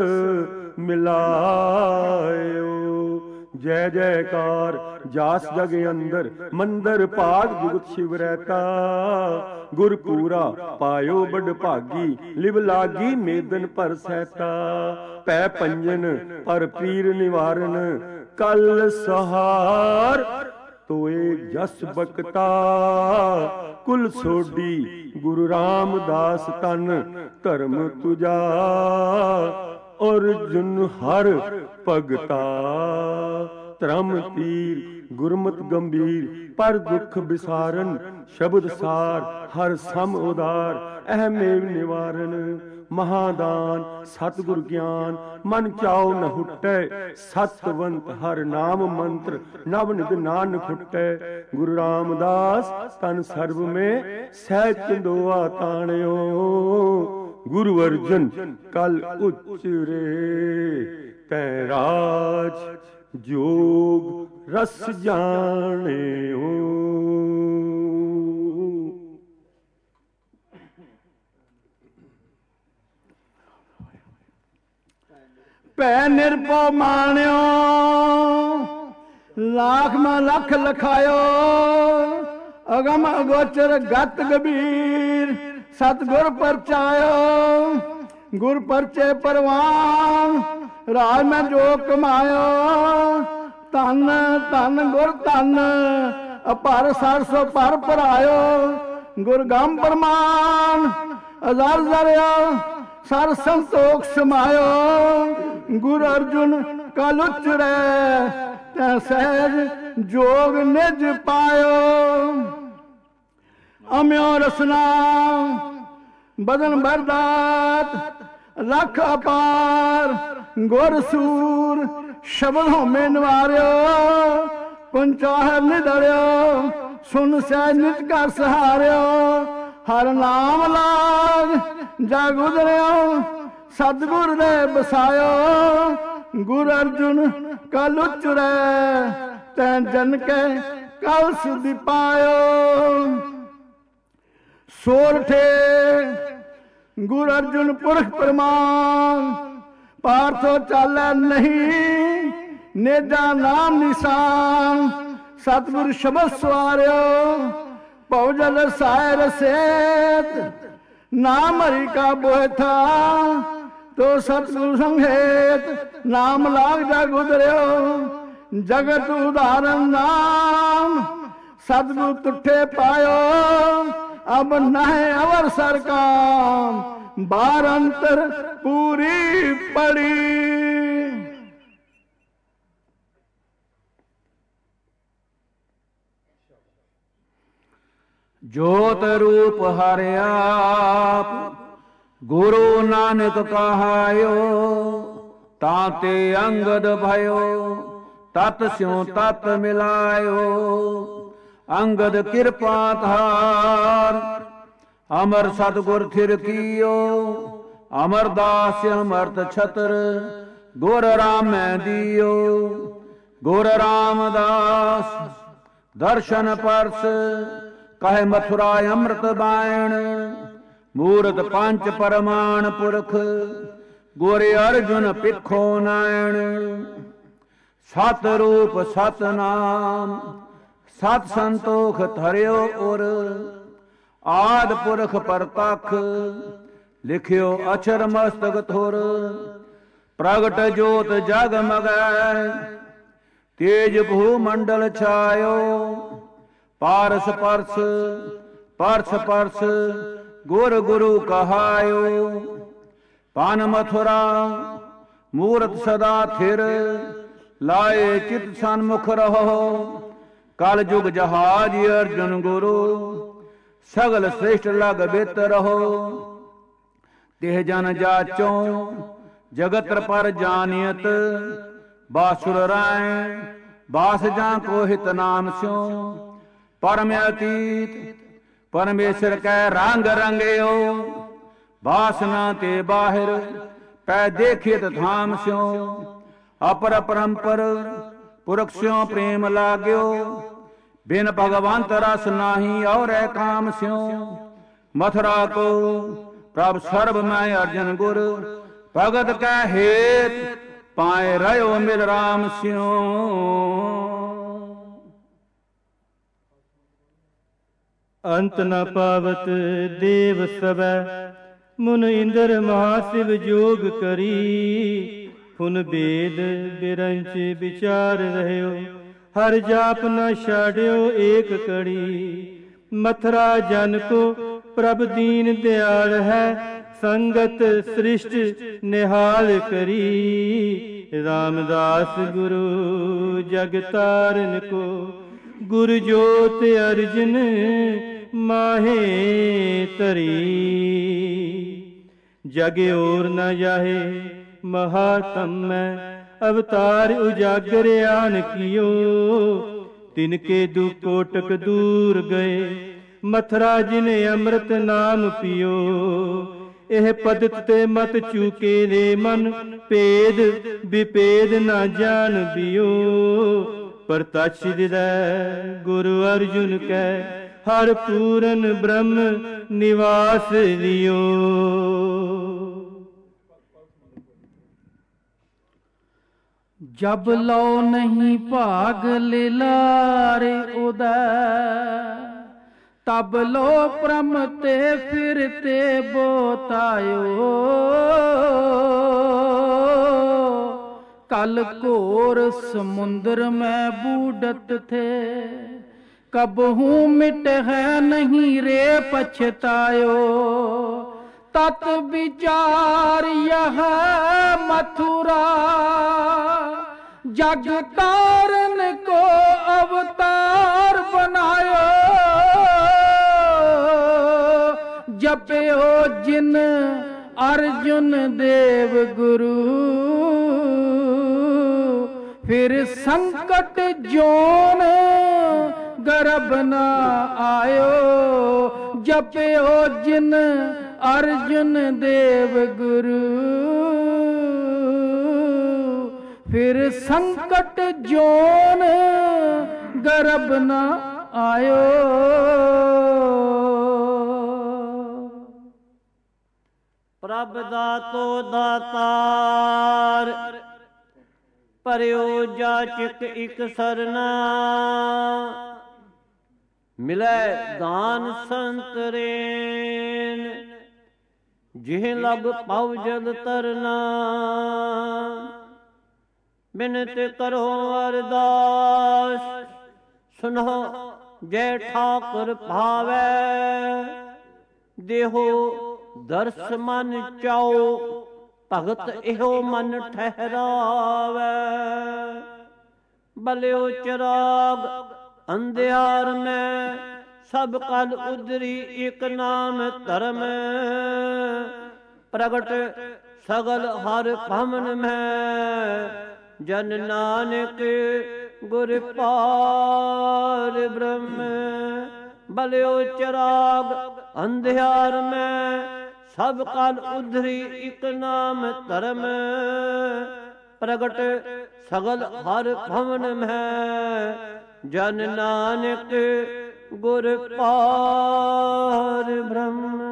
ਮਿਲਾਇਓ। ਜੈ ਜੈਕਾਰ ਜਾਸ ਜਗ ਅੰਦਰ, ਮੰਦਰ ਭਾਗ ਜੁਗਤ ਸ਼ਿਵ ਰਹਿਤਾ। ਗੁਰ ਪੂਰਾ ਪਾਇਓ ਬੜ ਭਾਗੀ, ਲਿਵ ਲਾਗੀ ਮੇਦਨ ਪਰ ਸਹਿਤਾ। ਪੈ ਪੰਜਨ ਪਰ ਪੀਰ ਨਿਵਾਰਨ, ਕਲ ਸਹਾਰ ਤੋਏ ਜਸ ਬਕਤਾ। ਕੁਲ ਸੋਢੀ ਗੁਰੂ ਰਾਮਦਾਸ ਤਨ, ਧਰਮ ਤੁਜਾ ਅਰਜੁਨ ਹਰ ਭਗਤਾ ਧਰਮ ਤੀਰ ਗੁਰਮਤਿ ਗੰਭੀਰ ਪਰ ਦੁਖ ਵਿਸਾਰਨ ਸ਼ਬਦ ਸਾਰ ਹਰ ਸਮ ਉਦਾਰ ਅਹਮੇਵ ਨਿਵਾਰਨ ਮਹਾਦਾਨ ਸਤਿਗੁਰ ਗਿਆਨ ਮਨ ਚਾਉ ਨ ਹੁਟੈ ਸਤਵੰਤ ਹਰ ਨਾਮ ਮੰਤਰ ਨਵ ਨਿਧ ਨਾਨਕ ਖੁਟੈ ਗੁਰੂ ਰਾਮਦਾਸ ਤਨ ਸਰਬ ਮੇ ਸਹਿਜ ਚੰਦੋਆ ਤਾਣਿਓ ਗੁਰੂ ਅਰਜਨ ਕਲ ਉਚਰੇ ਤੈ ਰਾਜ ਜੋਗ ਰਸ ਜਾਣਿਓ। ਭੈ ਨਿਰਭਉ ਮਾਣਿਓ ਲੱਖ ਮੈਂ ਲੱਖ ਲਖਾਇਓ ਅਗਮ ਅਗੋਚਰ ਗਤ ਗੰਭੀਰ ਸਤਿਗੁਰ ਪਰਚਾਇਓ ਗੁਰ ਪਰਚੇ ਪਰਵਾਨ ਰਾਜ ਮੈਂ ਜੋ ਕਮਾਇਓ ਧਨ ਧਨ ਗੁਰ ਧਨ ਅਪਰ ਸਰਸੋ ਪਰ ਭਰਾਇਓ ਗੁਰ ਗੰਮ ਪ੍ਰਮਾਨ ਅਜ਼ਰ ਜ਼ਰਿਓ ਸਰ ਸੰਤੋਖ ਸਮਾਇਓ ਗੁਰ ਅਰਜੁਨ ਕਲ ਉਚਰੈ ਤੈ ਸਹਿਜ ਜੋਗ ਨਿਜ ਪਾਇਓ ਅਮਿਓ ਰਸਨਾ ਬਦਨ ਬਰਦਾਤ ਲਖ ਅਪਾਰ ਗੁਰ ਸੂਰ ਸ਼ਬਦ ਹੋਮੇ ਨਿਵਾਰਿਓ ਪੰਚਾਹਰ ਨਿਧੜਿਓ ਸੁਨ ਸਹਿ ਨਿਜ ਘਰ ਸਹਾਰਿਓ ਹਰ ਨਾਮ ਲਾਗ ਜਗ ਉਦਰਿਓ ਸਤਿਗੁਰ ਦੇ ਬਸਾਇਓ ਗੁਰ ਅਰਜੁਨ ਕਲ ਉਚਰੈ ਤੈ ਜਨ ਕੈ ਕਲ ਸੁਧਿ ਪਾਇਓ ਸੋਰਠੇ ਗੁਰ ਅਰਜੁਨ ਪੁਰਖ ਪ੍ਰਮਾਨ ਪਾਰਥੋ ਚਾਲੈ ਨਹੀਂ ਨੇਜਾ ਨਾਮ ਨਿਸ਼ਾਨ ਸਤਿਗੁਰ ਸ਼ਬਦ ਸਵਾਰਿਓ ਭਉ ਜਲ ਸਾਇ ਰਸੇਤ ਨਾਮ ਹਰਿ ਕਾ ਬੋਇਥਾ ਤੋ ਸਤਿਗੁਰ ਸੰਘੇਤ ਨਾਮ ਲਾਗ ਜਗ ਉਦਰਿਓ ਜਗਤ ਉਦਾਹਰਨ ਨਾਮ ਸਤਿਗੁਰ ਤੁਠੇ ਪਾਇਓ ਅਬ ਨਹਿ ਅਵਰ ਸਰਕਾਮ ਬਾਰ ਅੰਤਰ ਪੂਰੀ ਪੜੀ। ਜੋਤ ਰੂਪ ਹਰਿ ਆਪ ਗੁਰੂ ਨਾਨਕ ਕਹਾਇਓ ਤਾਂ ਤੇ ਅੰਗਦ ਭਇਓ ਤਤ ਸਿਉ ਤਤ ਮਿਲਾਇਓ ਅੰਗਦ ਕਿਰਪਾ ਧਾਰ ਅਮਰ ਸਤਿਗੁਰ ਥਿਰ ਕੀਓ ਅਮਰਦਾਸ ਅਮਰਤ ਛਤਰ ਗੁਰ ਰਾਮੈ ਦੀਓ ਗੁਰ ਰਾਮਦਾਸ ਦਰਸ਼ਨ ਪਰਸ ਕਹੇ ਮਥੁਰਾ ਅੰਮ੍ਰਿਤ ਬਾਇਣ ਮੂਰਤ ਪੰਚ ਪਰਮਾਨ ਪੁਰਖ ਗੁਰ ਅਰਜੁਨ ਪਿੱਖੋ ਨਾਇਣ ਸਤ ਰੂਪ ਸਤ ਨਾਮ ਸਤ ਸੰਤੋਖ ਧਰਿਓ ਉਰ ਆਦ ਪੁਰਖ ਪਰਤਖ ਲਿਖਿਓ ਅਛਰ ਮਸਤਕ ਥੁਰ ਪ੍ਰਗਟ ਜੋਤ ਜਗ ਮਗੈ ਤੇਜ ਭੂ ਮੰਡਲ ਛਾਇਓ ਪਾਰਸ ਪਰਸ ਪਰਸ ਪਰਸ ਗੁਰ ਗੁਰੂ ਕਹਾਇਓ ਪਾਨ ਮਥੁਰਾ ਮੂਰਤ ਸਦਾ ਥਿਰ ਲਾਏ ਚਿਤ ਸਨਮੁਖ ਰਹੋ ਕਲ ਜੁਗ ਜਹਾਜ ਅਰਜੁਨ ਗੁਰੂ ਸਗਲ ਸ੍ਰੇਸ਼ਟ ਲਗ ਬਿਤ ਰਹੋ ਤਿਹ ਜਨ ਜਾਚੋ ਜਗਤ ਪਰ ਜਾਨੀਅਤ ਬਾਸੁਰ ਰਾਏ ਬਾਸ ਜਾਂ ਕੋ ਹਿਤ ਨਾਮ ਸਿਉ ਪਰਮ ਅਤੀਤ ਪਰਮੇਸ਼ਰ ਕੈ ਰੰਗ ਰੰਗਿਓ ਬਾਸਨਾ ਤੇ ਬਾਹਿਰ ਪੈ ਦੇਖਿਤ ਥਾਮ ਸਿਉ ਅਪਰ ਅਪਰੰਪਰ ਪੁਰਖ ਸਿਉ ਪ੍ਰੇਮ ਲਾਗਿਓ ਬਿਨ ਭਗਵੰਤ ਰਸ ਨਾਹੀ ਔਰੈ ਕਾਮ ਸਿਉ ਮਥੁਰਾ ਕੋ ਪ੍ਰਭ ਸਰਬ ਮੈਂ ਅਰਜਨ ਗੁਰ ਭਗਤ ਕੈ ਹੇਤ ਪਾਏ ਰਹਿਓ ਮਿਲ ਰਾਮ ਸਿਉ। ਅੰਤ ਨ ਪਾਵਤ ਦੇਵ ਸਭੈ ਮੁਨ ਇੰਦਰ ਮਹਾਸਿਵ ਜੋਗ ਕਰੀ ਫੁਨ ਬੇਦ ਬਿਰੰਚ ਵਿਚਾਰ ਰਹਿਓ ਹਰ ਜਾਪ ਨ ਛਾੜਿਓ ਏਕ ਕੜੀ ਮਥੁਰਾ ਜਨ ਕੋ ਪ੍ਰਭ ਦੀਨ ਦਿਆਲ ਹੈ संगत सृष्ट निहाल करी। रामदास गुरु जग तारन को, गुरु ज्योत अर्जुन माहे तरी। जग और न जाहे महात्म में, अवतार उजागर आन कियो। तिनके दुकोटक दूर गए, मथुरा जिने अमृत नाम पियो। एह पदत ते मत चूके रे मन, भेद विभेद न जान बियो। प्रतक्ष दिदै गुरु अर्जुन कै, हर पूरन ब्रह्म निवास लियो। जब लो नहीं भाग लिलारे उदय, तब लो प्रम ते फिरते बोतायो। कल घोर समुद्र में बूढ़त थे, कबहू मिट है नहीं रे पछतायो। तत विचार यह मथुरा, जग तारन को अवतार बनायो। जपयो जिन अर्जुन देव गुरु, फिर संकट जोन गर्भ न आयो। जपयो जिन अर्जुन देव गुरु, फिर संकट जोन गर्भ न आयो। प्रभ दातो दातार, परयो जाचक इक सरना। मिलै दान संत रेन, जिह लग पव जल तरना। बिनत करो अरदास, सुनो जय ठाकुर भावै। देहो दर्श मन चाओ, भगत एहो मन ठहरावै। बलियो चिराग अंधियार में, सब कल उदरी एक नाम धर्म। प्रगट सगल हर भवन में, जन नानक गुर पार ब्रह्म। बलियो चिराग अंधियार में, सब काल उधरी एक नाम धर्म। प्रगट सगल हर भवन में, जन नानक गुर पार ब्रह्म।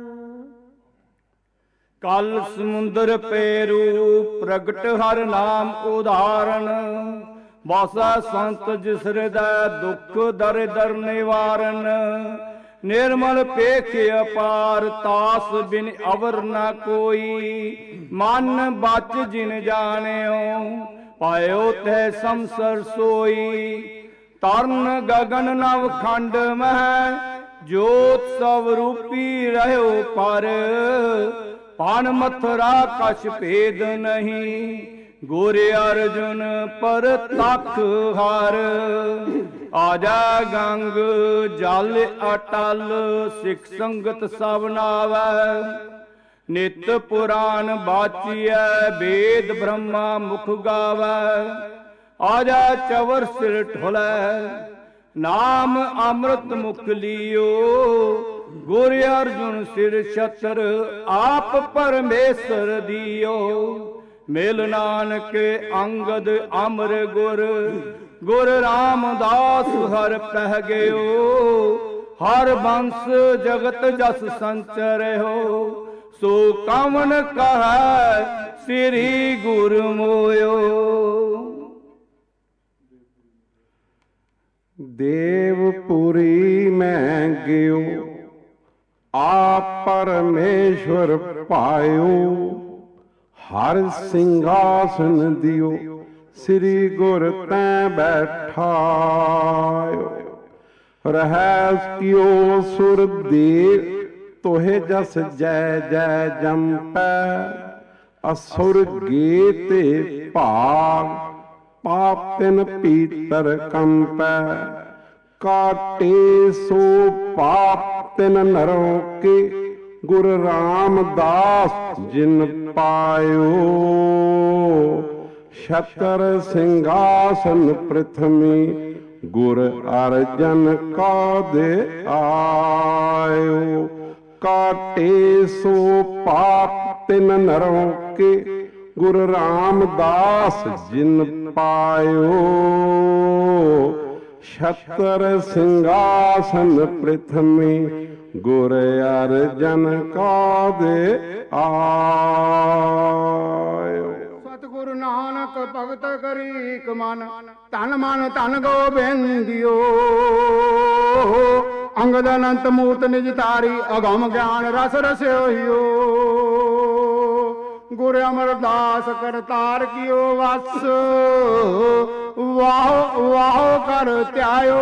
कल समुंदर पेरू प्रगट हर नाम उदाहरण। वासा संत जिस हृदय दुख दरिदर निवारण। निर्मल पेख अपार तास बिन अवर न कोई। मन बच जिन जानियो पायो तह समसर सोई। तरन गगन नव खंड मह जोत स्वरूपी रहो पर। पान मथुरा कछ भेद नहीं गुर अर्जुन पर तख हार। आजा गंग जल अटल सिख संगत सब नावै। नित पुराण बाचिए वेद ब्रह्मा मुख गावै। आजा चवर सिर ठुलै नाम अमृत मुख लियो। गुर अर्जुन सिर छत्र आप परमेश्वर दियो। मिल नानक अंगद अमर गुर। गुर रामदास हर पह गयो। हर वंश जगत जस संचर हो। सो कवन कह श्री गुरु मोयो। देवपुरी में गयो आप परमेश्वर पायो। हर सिंहासन दियो श्री गुर तैं बैठायो। रहस कियो सुर देव ਤੋਹੇ ਜਸ ਜੈ ਜੈ ਜੰਪੈ, ਅਸੁਰ ਗੇ ਤੇ ਭਾਗ, ਪਾਪਿਨ ਪੀਤਰ ਕੰਪੈ, ਕਾਟੇ ਸੋ ਪਾਪ ਤਿਨ ਨਰੋਂ ਕੇ, ਗੁਰ ਰਾਮਦਾਸ ਜਿਨ ਪਾਇਓ, ਛਤਰ ਸਿੰਘਾਸਨ ਪ੍ਰਿਥਵੀ, ਗੁਰ ਅਰਜਨ ਕਾਦੇ ਆਇਓ, ਕਾਟੇ ਸੋ ਪਾਪ ਤਿਨ ਨਰੋਂ ਕੇ, ਗੁਰ ਰਾਮਦਾਸ ਜਿਨ ਪਾਇਓ, ਛਤਰ ਸਿੰਘਾਸਨ ਪ੍ਰਿਥਵੀ, ਗੁਰ ਅਰਜਨ ਕਾਦੇ ਆਇਓ। ਸਤਿਗੁਰੂ ਨਾਨਕ ਭਗਤ ਕਰੀਕ ਮਨ, ਧਨ ਮਨ ਧਨ ਗੋਬਿੰਦਿਓ, ਅੰਗਦ ਅਨੰਤ ਮੂਰਤ ਨਿਜ ਤਾਰੀ, ਅਗਮ ਗਿਆਨ ਰਸ ਰਸਿਓਹਿਓ, ਗੁਰ ਅਮਰਦਾਸ ਕਰਤਾਰ ਕੀਓ ਵਸ, ਵਾਹੋ ਵਾਹੋ ਕਰ ਧਿਆਇਓ,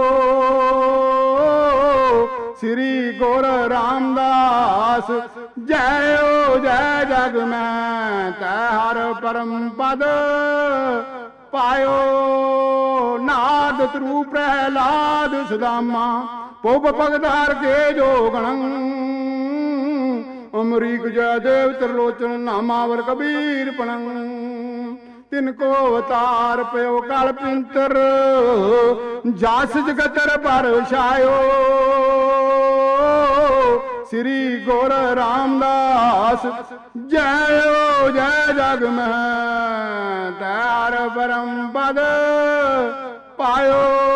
ਸ੍ਰੀ ਗੁਰ ਰਾਮਦਾਸ ਜੈਓ ਜੈ ਜਗ ਮੈਂ, ਤੈ ਹਰ ਪਰਮ ਪਦ ਪਾਇਓ, ਨਾਦ ਤਰੂ ਪ੍ਰਹਿਲਾਦ ਸੁਦਾਮਾ, ਪੁਬ ਭਗਤ ਹਰ ਕੇ ਜੋਗਣੰ, ਅਮਰੀਕ ਜੈ ਦੇਵ ਤ੍ਰਿਲੋਚਨ, ਨਾਮਾਵਰ ਕਬੀਰ ਪਣੰ, ਤਿਨ ਕੋ ਅਵਤਾਰ ਪਿਓ ਕਲ ਪਿੰਤਰ, ਜਾਸ ਜਗਤਰ ਪਰਛਾਇਓ, ਸ੍ਰੀ ਗੁਰ ਰਾਮਦਾਸ ਜੈਓ ਜੈ ਜਗ ਮਹਿ, ਤੈ ਹਰ ਪਰਮ ਪਦ ਪਾਇਓ।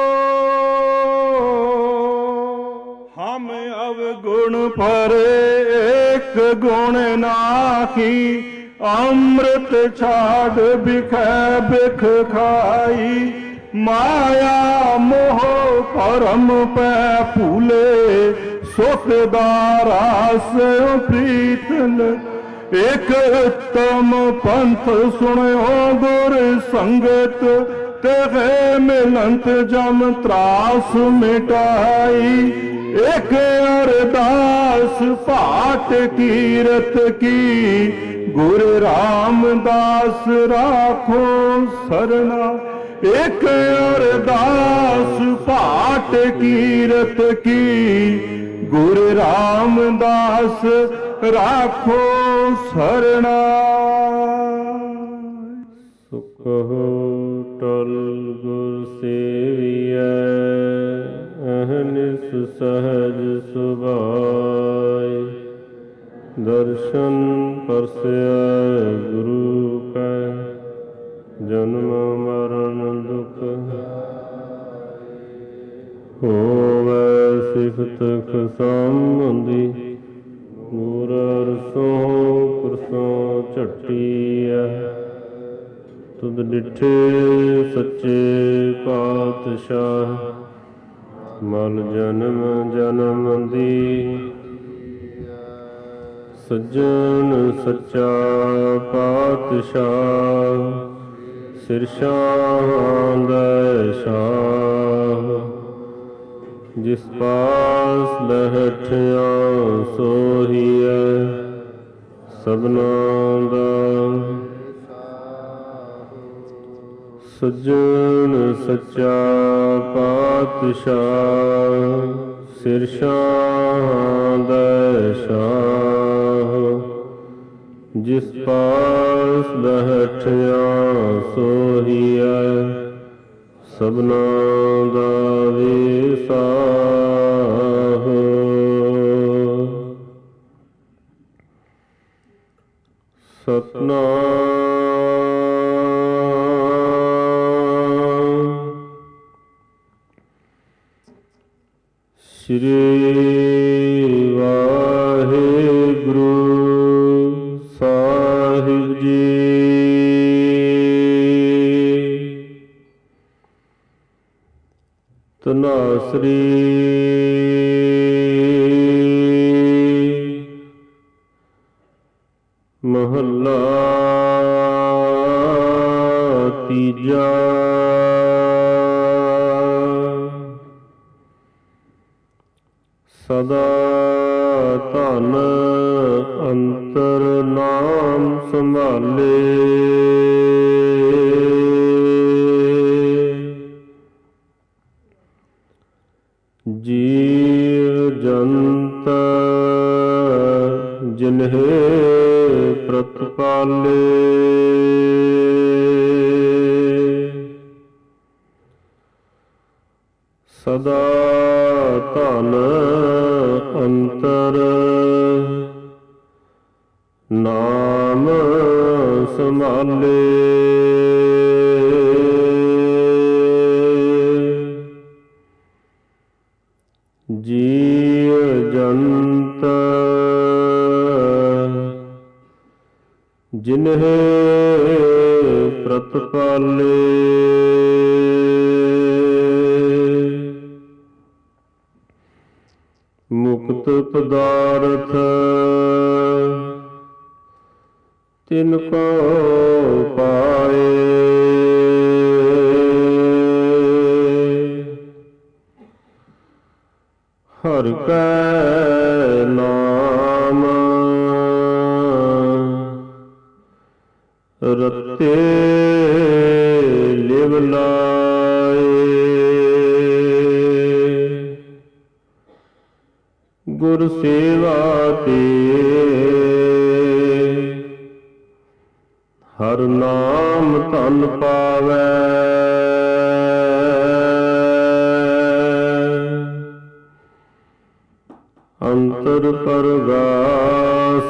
ਹਮ ਅਵਗੁਣ ਪਰੇ ਏਕ ਗੁਣ ਨਾਹੀ, ਅੰਮ੍ਰਿਤ ਛਾੜ ਬਿਖੈ ਬਿਖ ਖਾਈ, ਮਾਇਆ ਮੋਹ ਭਰਮ ਪੈ ਭੂਲੇ, ਸੁਖ ਦਾ ਰਾਸ ਪ੍ਰੀਤਨ, ਇਕ ਉੱਤਮ ਪੰਥ ਸੁਣਿਓ ਗੁਰ ਸੰਗਤ, ਤੇਰੇ ਮਿਲੰਤ ਜਮ ਤਰਾਸ ਮਿਟਾਈ, ਇਕ ਅਰਦਾਸ ਪਾਠ ਕੀਰਤ ਕੀ, ਗੁਰ ਰਾਮਦਾਸ ਰਾਖੋ ਸਰਨਾ, ਇਕ ਅਰਦਾਸ ਪਾਠ ਕੀਰਤ ਕੀ, ਗੁਰ ਰਾਮਦਾਸ ਰਾਖੋ ਸਰਣਾ। ਸੁਖੋ ਟਲ ਗੁਰ ਸੇਵੀਐ, ਅਹਨਿਸ ਸਹਜ ਸੁਭਾਇ, ਦਰਸ਼ਨ ਪਰਸੈ ਗੁਰੂ ਕੈ, ਜਨਮ ਮਰਨ ਦੁਖ ਹੋਵੈ, ਸਿਫਤ ਖਸੰਬੰਦੀ, ਨੂਰ ਅਰਸੋਂ ਕੁਰਸੋਂ ਝਟੀਐ, ਤੁਧ ਡਿਠੇ ਸੱਚੇ ਪਾਤਸ਼ਾਹ, ਮਲ ਜਨਮ ਜਨਮ ਦੀ, ਸੱਜਣ ਸੱਚਾ ਪਾਤਸ਼ਾਹ, ਸਿਰਸ਼ਾਂ ਦਾ ਸ਼ਾਹ, ਜਿਸ ਪਾਸ ਲਹਠਿਆਂ ਸੋਹੀਐ, ਸਭਨਾਂ ਦਾ ਸੱਜਣ ਸੱਚਾ ਪਾਤਸ਼ਾਹ, ਸਿਰਸ਼ਾਂ ਦਾ ਸ਼ਾਹ, ਜਿਸ ਪਾਸ ਲਹਠਿਆਂ ਸੋਹੀਐ, ਸਭਨਾਂ ਦਾ ਵਿਸਾਹ। ਸਤਨਾਮ ਸ੍ਰੀ ਵਾਹਿਗੁਰੂ ਸਾਹਿਬ ਜੀ। ਧਨਾਸਰੀ ਮਹੱਲਾ ਤੀਜਾ। ਸਦਾ ਧਨ ਅੰਤਰ ਨਾਮ ਸੰਭਾਲੇ। ਜੀਵ ਜੰਤ ਜਿਨਹਿ ਪ੍ਰਤਪਾਲੇ। ਸਦਾ ਧਨ ਅੰਤਰ ਨਾਮ ਸੰਭਾਲੇ। ਜੀਵ ਜੰਤ ਜਿਨਹਿ ਪ੍ਰਤਪਾਲੇ। ਮੁਕਤ ਪਦਾਰਥ ਤਿਨ ਕੋ ਪਾਏ। ਹਰਿ ਕੈ ਨਾਮ ਰਤੇ ਲਿਵ ਲਾਏ। ਗੁਰ ਸੇਵਾ ਤੇ ਹਰ ਨਾਮ ਧਨ ਪਾਵੈ। ਅੰਤਰ ਪਰਗਾਸ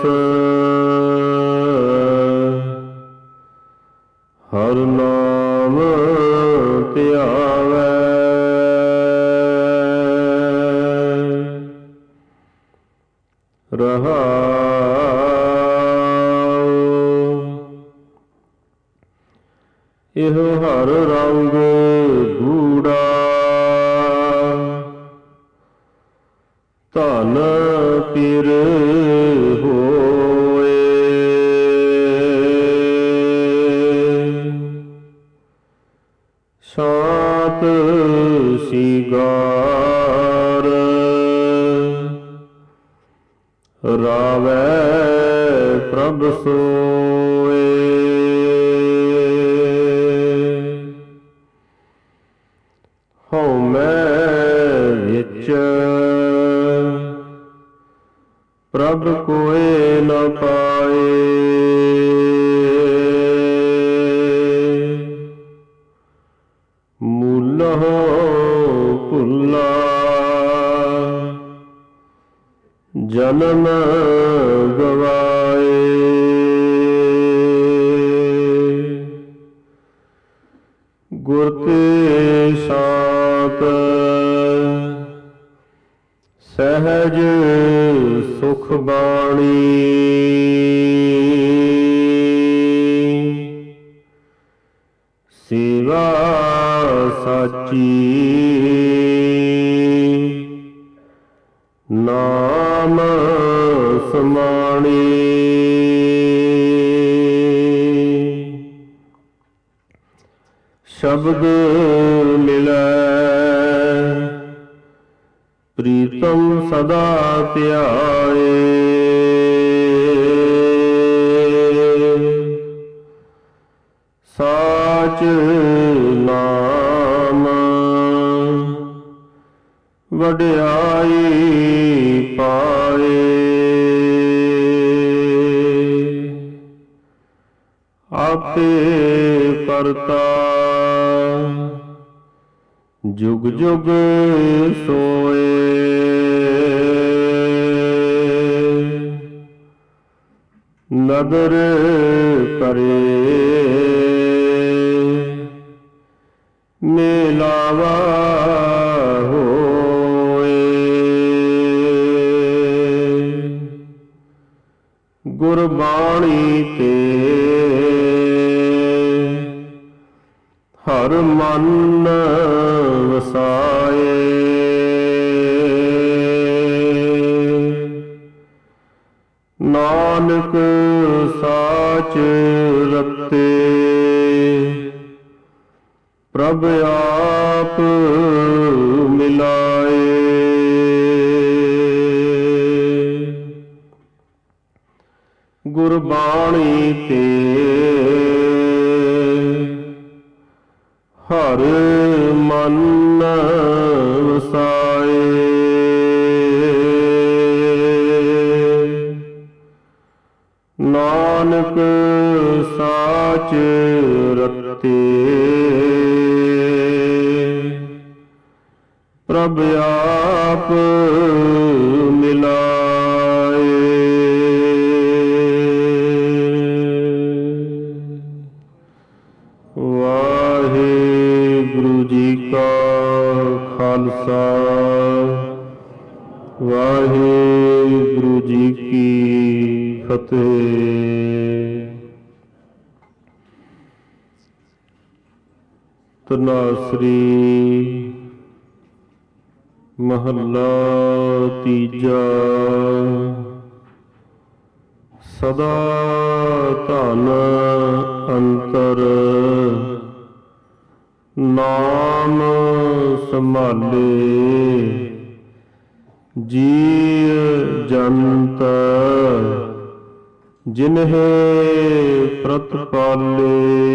ਹਰ ਨਾਮ ਧਿਆਵੈ। ਰਹਾਉ ਇਹੋ ਹਰ ਰੰਗ ਗੂੜਾ ਧਨ ਪਿਰ ਹੋਏ। ਸ਼ਾਂਤ ਸੀਗਾਰ ਰਾਵੈ ਪ੍ਰਭ ਸੋਏ। ਹਉਮੈ ਵਿੱਚ ਪ੍ਰਭ ਕੋਇ ਨ ਪਾਏ। ਮੂਲਹੁ ਭੁੱਲਾ ਜਨਮ ਗਵਾਏ। ਗੁਰ ਤੇ ਸ਼ਾਂਤ ਸਹਿਜ ਸੁਖ ਬਾਣੀ। ਸੇਵਾ ਸਾਚੀ ਨਾਮ ਸਮਾਣੀ। ਸ਼ਬਦ ਮਿਲੈ ਪ੍ਰੀਤਮ ਸਦਾ ਧਿਆਏ। ਸਾਚ ਨਾਮ ਵਡਿਆਈ ਪਾਏ। ਆਪੇ ਕਰਤਾ ਜੁਗ ਜੁਗ ਸੋਏ। ਨਦਰ ਕਰੇ ਮਿਲਾਵਾ ਹੋਏ। ਗੁਰਬਾਣੀ ਤੇ ਹਰ ਮਨ ਵਸਾਏ। ਨਾਨਕ ਸਾਚ ਰਤੇ ਪ੍ਰਭ ਆਪ ਮਿਲਾਏ। ਗੁਰਬਾਣੀ ਤੇ ਹਰ ਮਨ ਵਸਾਏ। ਨਾਨਕ ਸਾਚ ਰਤੇ ਪ੍ਰਭ ਆਪ ਮਿਲਾਏ। ਵਾਹਿਗੁਰੂ ਜੀ ਕਾ ਖਾਲਸਾ, ਵਾਹਿਗੁਰੂ ਜੀ ਕੀ ਫਤਿਹ। ਧਨਾਸਰੀ ਮਹੱਲਾ ਤੀਜਾ। ਸਦਾ ਧਨ ਅੰਤਰ ਨਾਮ ਸੰਭਾਲੇ। ਜੀਅ ਜੰਤ ਜਿਨਹਿ ਪ੍ਰਤਪਾਲੇ।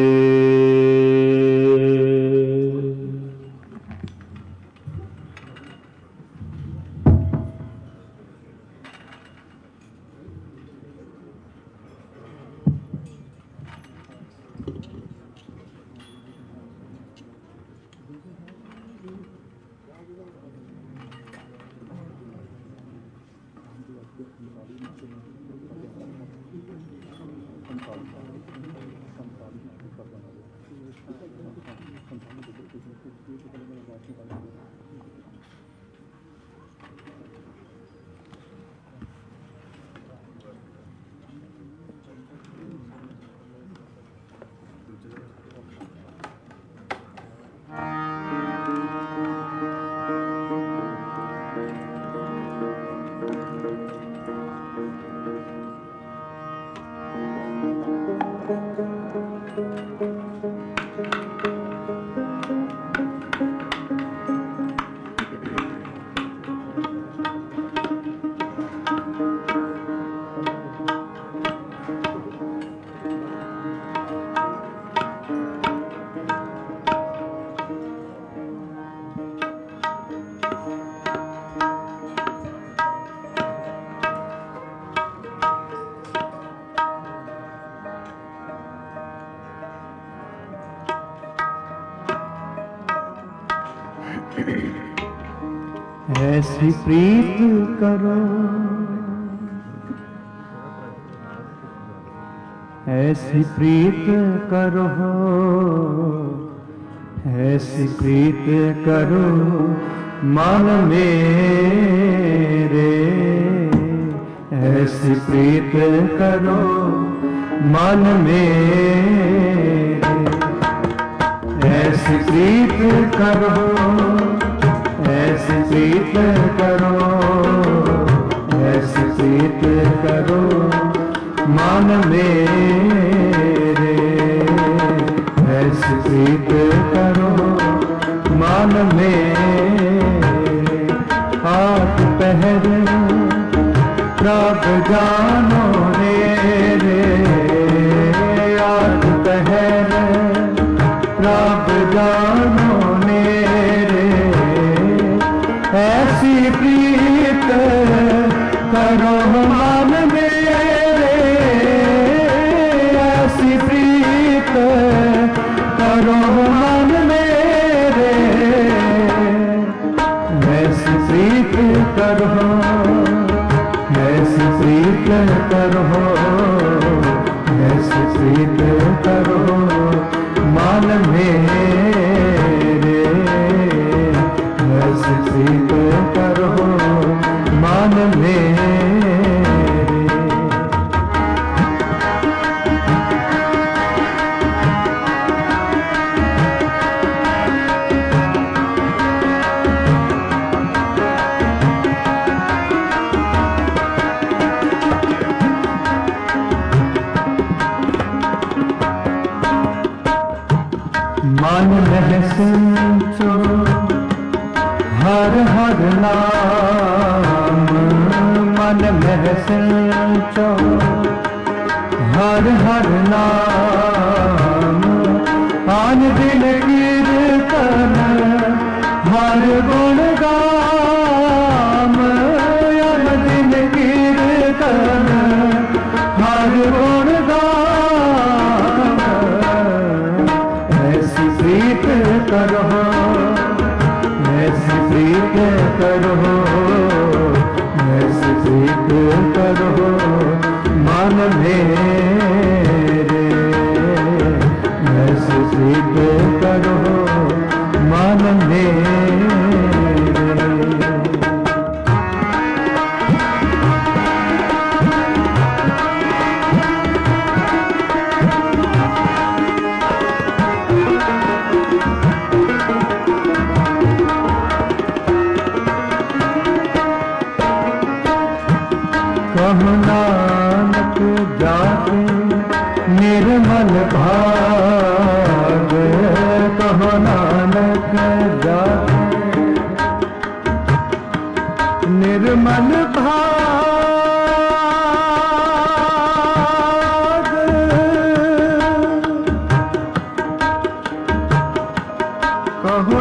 ऐसी प्रीत करो, ऐसी प्रीत करो, ऐसी प्रीत करो मन मेरे। ऐसी प्रीत करो मन मेरे। ऐसी प्रीत करो, ऐसी प्रीत करो, ऐसी प्रीत करो मन मेरे। ऐसी प्रीत करो मन मेरे। हाथ पहर प्रभ जानो रे। हाथ पहर प्रभ जानो ऐसी प्रीत करो मन मेरे। ऐसी प्रीत करो मन मेरे। ऐसी प्रीत करो, ऐसी प्रीत करो, ऐसी प्रीत करो मन मेरे। ऐसी प्रीत करो मन मेरे। मन में सोचो हर हर नाम। मन में सोचो हर हर नाम आन दिन कीर्तन हर गुण गाम आन दिन कीर्तन हर गुण गाम ऐसी प्रीत करो ऐसी प्रीत करो ऐसी प्रीत करो मन मेरे ऐसी प्रीत करो मन मेरे। कहो नानक जाके निर्मल भाग कहो नानक जाके निर्मल भाग कहो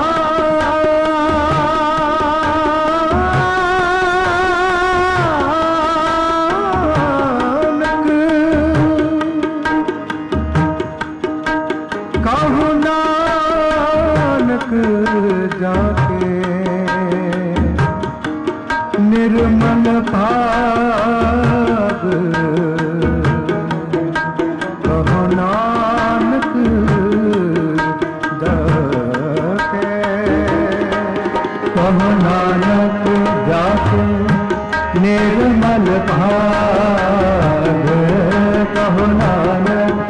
जाके निर्मल भाग कहो नानक जाके कहो नानक जाके निर्मल भाग कहो नानक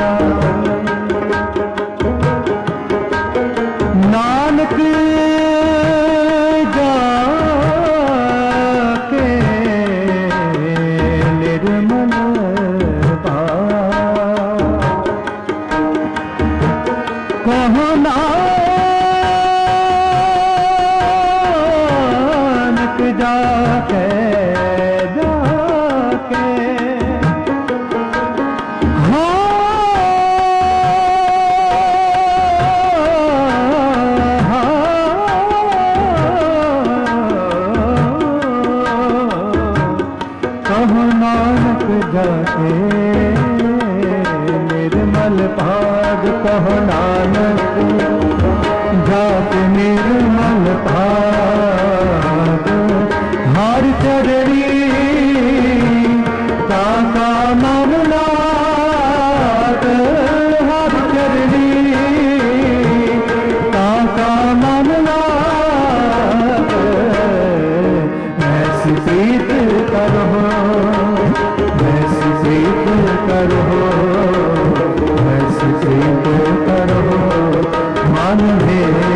नानक जाके निर्मल कहो नानक जाके जाके कहो नानक जाके निर्मल भाग कहो नानक जाके निर्मल भाग हर चरणी काका मन लाग हर चरणी काका मन लाग ऐसी प्रीत करो ऐसी प्रीत करो ऐसी प्रीत करो मन मेरे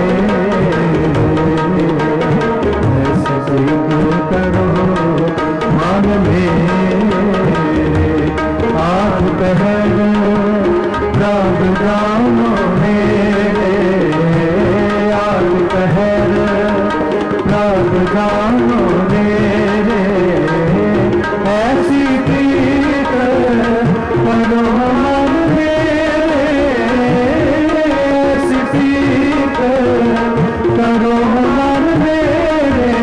ऐसी प्रीत करो मन मेरे आप पहल राग जानो मेरे आप पहल राग जानो मेरे ऐसी प्रीत करो मन मेरे ऐसी प्रीत करो मन मेरे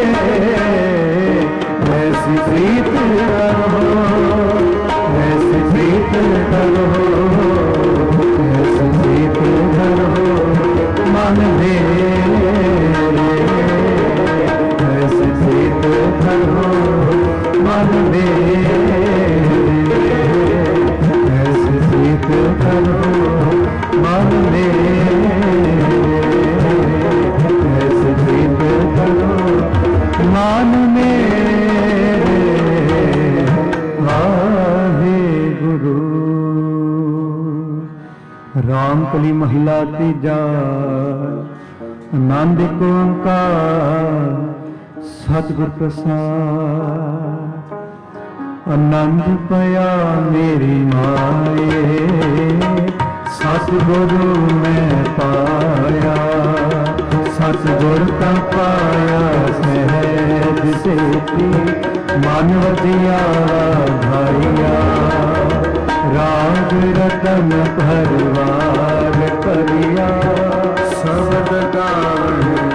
ऐसी प्रीत करो ऐसी प्रीत करो ऐसी प्रीत करो मन मेरे ऐसी प्रीत करो मन मेरे ऐसी प्रीत करो मन मेरे ऐसी प्रीत करो मन मेरे वाहे गुरु। रामकली महिला तीजा आनंद ओंकार सतगुर प्रसाद आनंद पया मेरी माए सतगुरु मैं पाया सतगुर का पाया सहज सेती मन वधिया भाइया राग रतन भरवार परिया शब्द गावण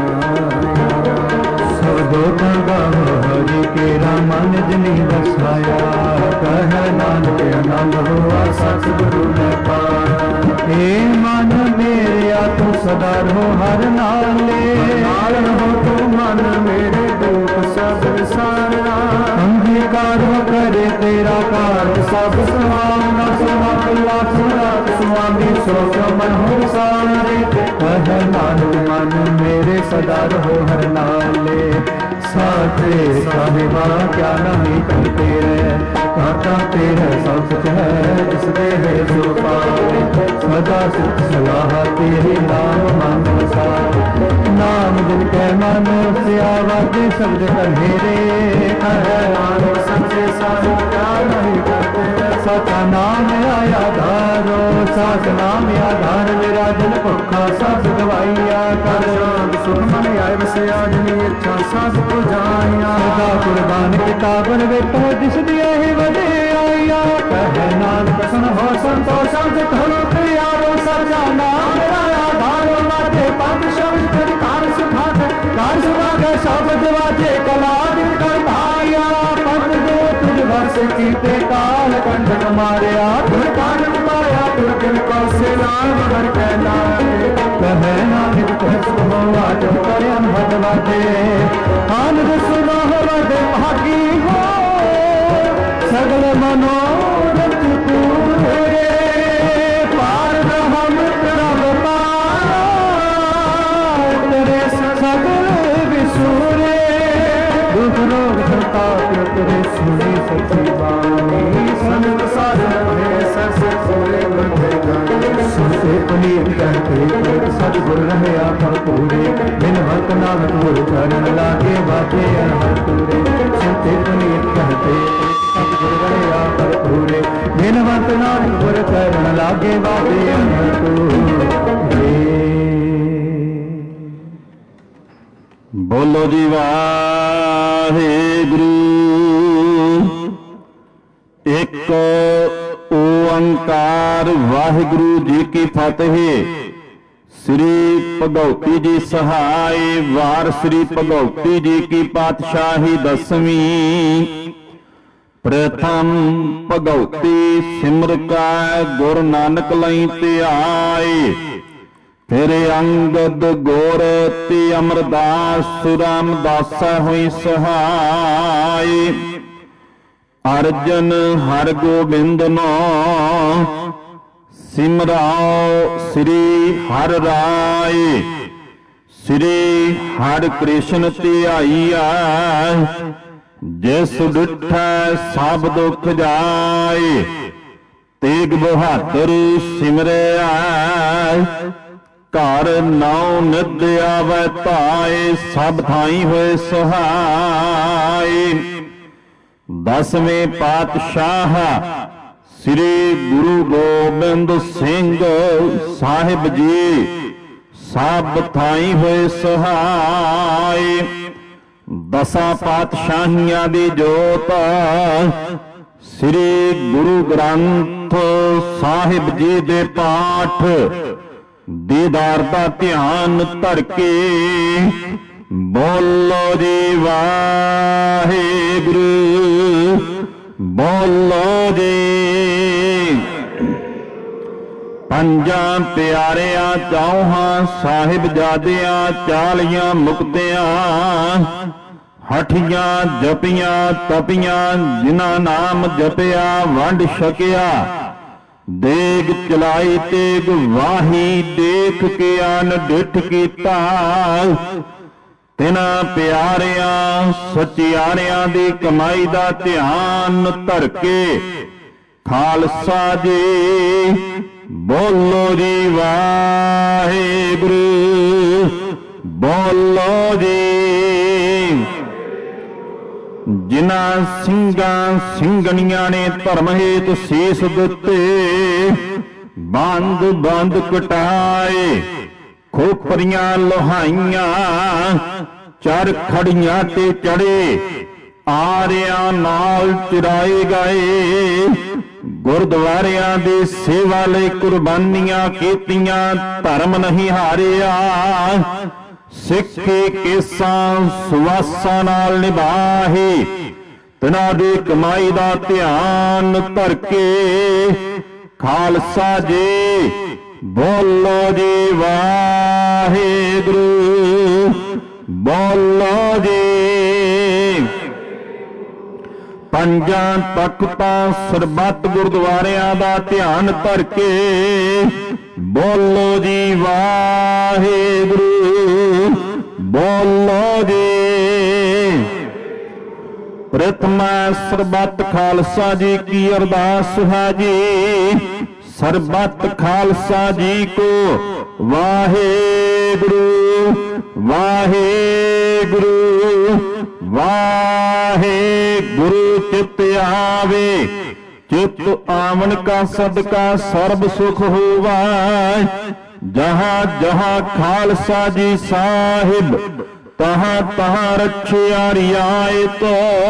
शब्दों का गाओ हरि केरा मन जिनी बसाया कह नानक आनंद हुआ सतगुरु ने पाया। हे मन मेरे तू सदा रहो हर नाले हो तू मन मेरे दुख सब सारा अंगीकार करे तेरा कार सब सुहावना सुहावना सुहाग स्वामी सोच मन हो सारे कह नानक मन मेरे सदा रहो हर नाले साथे साहिबा क्या नहीं करते कहता तेरा सब कुछ है जिस देह सो पाए सदा सिद्ध सलाह तेरी नाम मन सारे नाम जिन के मन से आवाज शब्द अंधेरे कह नानक सच्चे साधु क्या नहीं करते सचा नाम आया धारो साच नाम आधार मेरा दिल भुखा सब गवाइया कर सुख मन आए बसे आदमी इच्छा सब को जाया सदा कुर्बान किताबन बेटो जिस दिए ही बदे आया कह नानक सुन हो संतोष धरो प्यारो सचा नाम आया धारो माते पद शब्द कार सुखा कार सुखा शब्द वाजे कला दिन कर भाया पद दो तुझ वर्ष कीते काल कंठ मारिया तुर कान पाया तुर किन कौशे लाल भर कहना कह नानक कह हो आज करे अनहद वादे आनंद सुनो हो वादे भागी हो सगल मनोरथ पूरे पार ब्रह्म प्रभ पाया तेरे सगल विसूरे दुख रोग संताप तेरे सुनी सच्ची बानी संत साधन है सस सोए बंधे गाने सुनते पुनीत कहते सतगुर रहे आप पूरे बिन हक नाम तुर चरण लागे बाजे अनहद पूरे सुनते पुनीत कहते सतगुर रहे आप पूरे बिन हक नाम तुर चरण लागे बाजे अनहद पूरे। बोलो जी वाहेगुरु। एक ओंकार वाहिगुरु जी की फतेह। श्री भगवती जी सहाय वार श्री भगवती जी की पातशाही 10वीं। प्रथम भगवती सिमर का गुरु नानक लई ध्याए। फिर अंगद गोर ते अमरदास रामदासा हुई सहाय। अर्जन हर गोबिंद नो सिमराओ श्री हर राय। श्री हर कृष्ण ध्याईया जिस डिठै सब दुख जाए। तेग बहादुर सिमरिया घर नौ निध आवे धाए। सब थाई होए सहाय। 10वें पातशाह श्री गुरु गोबिंद सिंह साहिब जी सब थाई होए सहाय। 10 पातशाहियां दी जोत श्री गुरु ग्रंथ साहिब जी दे पाठ दीदार दा ध्यान धर के बोलो जी वाहेगुरु। बोलो जी। पंजा प्यारिया चौहां साहिबजादियां 40 मुक्तियां। हठियां जपियां तपियां जिन्हां नाम जपिया वंड छकिया। देग चलाई तेग वाही देख के आन डिठ कीता। तिना प्यारियां सचियारियां दी कमाई दा ध्यान धर के खालसा जी बोलो जी वाहेगुरु। बोलो जी। जिन्हां ਸਿੰਘਾਂ ਸਿੰਘਣੀਆਂ ने धर्म हेत शीस दिते। बंद बंद कटाए खोपरियां लोहाइयां। चर खड़ियां ते चढ़े आरियां नाल चिराए गए। ਗੁਰਦੁਆਰਿਆਂ ਦੀ ਸੇਵਾ ਲਈ ਕੁਰਬਾਨੀਆਂ ਕੀਤੀਆਂ, ਧਰਮ ਨਹੀਂ ਹਾਰਿਆ। ਸਿੱਖੀ ਕੇਸਾਂ ਸੁਵਾਸਾਂ ਨਾਲ ਨਿਭਾਹੀ, ਤਿਨਾਂ ਦੀ ਕਮਾਈ ਦਾ ਧਿਆਨ ਧਰ ਕੇ। ਖਾਲਸਾ ਜੀ ਬੋਲੋ ਜੀ ਵਾਹਿਗੁਰੂ, ਬੋਲੋ ਜੀ। ਪੰਜਾਂ ਤਖਤਾਂ ਸਰਬੱਤ ਗੁਰਦੁਆਰਿਆਂ ਦਾ ਧਿਆਨ ਧਰ ਕੇ ਬੋਲੋ ਜੀ ਵਾਹਿਗੁਰੂ, ਬੋਲੋ ਜੀ। ਪ੍ਰਥਮਾ ਸਰਬੱਤ ਖਾਲਸਾ ਜੀ ਕੀ ਅਰਦਾਸ ਹੈ ਜੀ। ਸਰਬੱਤ ਖਾਲਸਾ ਜੀ ਕੋ ਵਾਹਿਗੁਰੂ, ਵਾਹਿਗੁਰੂ, ਵਾਹਿਗੁਰੂ। ਚਿਤ ਆਵੇ, ਚਿਤ ਆਵਨ ਕਾ ਸਦਕਾ ਸਰਬ ਸੁਖ ਹੋਵੈ। ਜਹਾਂ ਜਹਾਂ ਖਾਲਸਾ ਜੀ ਸਾਹਿਬ, ਤਹਾਂ ਤਹਾਂ ਰੱਖਿਆ ਰਿਆਇਤ।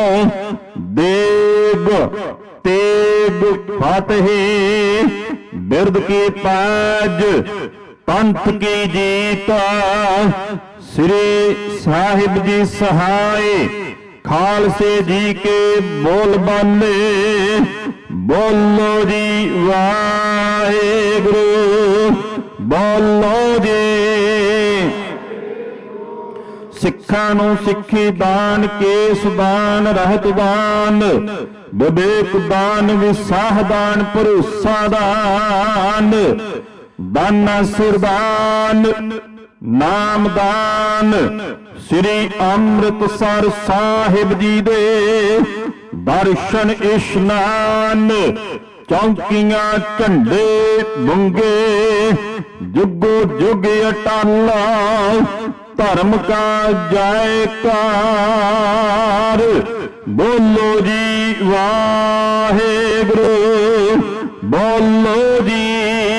ਦੇਗ ਤੇਗ ਫਤਿਹ, ਬਿਰਦ ਕੀ ਪੈਜ, ਪੰਥ ਕੀ ਜੀਤ। ਸ੍ਰੀ ਸਾਹਿਬ ਜੀ ਸਹਾਏ, ਖਾਲਸੇ ਜੀ ਕੇ ਬੋਲ ਬਾਲੇ। ਬੋਲੋ ਜੀ ਵਾਹਿਗੁਰੂ, ਬੋਲੋ ਜੀ। ਸਿੱਖਾਂ ਨੂੰ ਸਿੱਖੀ ਦਾਨ, ਕੇਸ ਦਾਨ, ਰਹਿਤ ਦਾਨ, ਵਿਵੇਕ ਦਾਨ, ਵਿਸਾਹ ਦਾਨ, ਭਰੋਸਾ ਦਾਨ, ਦਾਨਾ ਸਿਰਦਾਨ, ਨਾਮਦਾਨ। ਸ੍ਰੀ ਅੰਮ੍ਰਿਤਸਰ ਸਾਹਿਬ ਜੀ ਦੇ ਦਰਸ਼ਨ ਇਸ਼ਨਾਨ, ਚੌਂਕੀਆਂ ਝੰਡੇ ਬੁੰਗੇ, ਜੁਗੋ ਜੁਗ ਅਟਾਲਾ ਧਰਮ ਕਾ ਜੈਕਾਰ। ਬੋਲੋ ਜੀ ਵਾਹਿਗੁਰੂ, ਬੋਲੋ ਜੀ।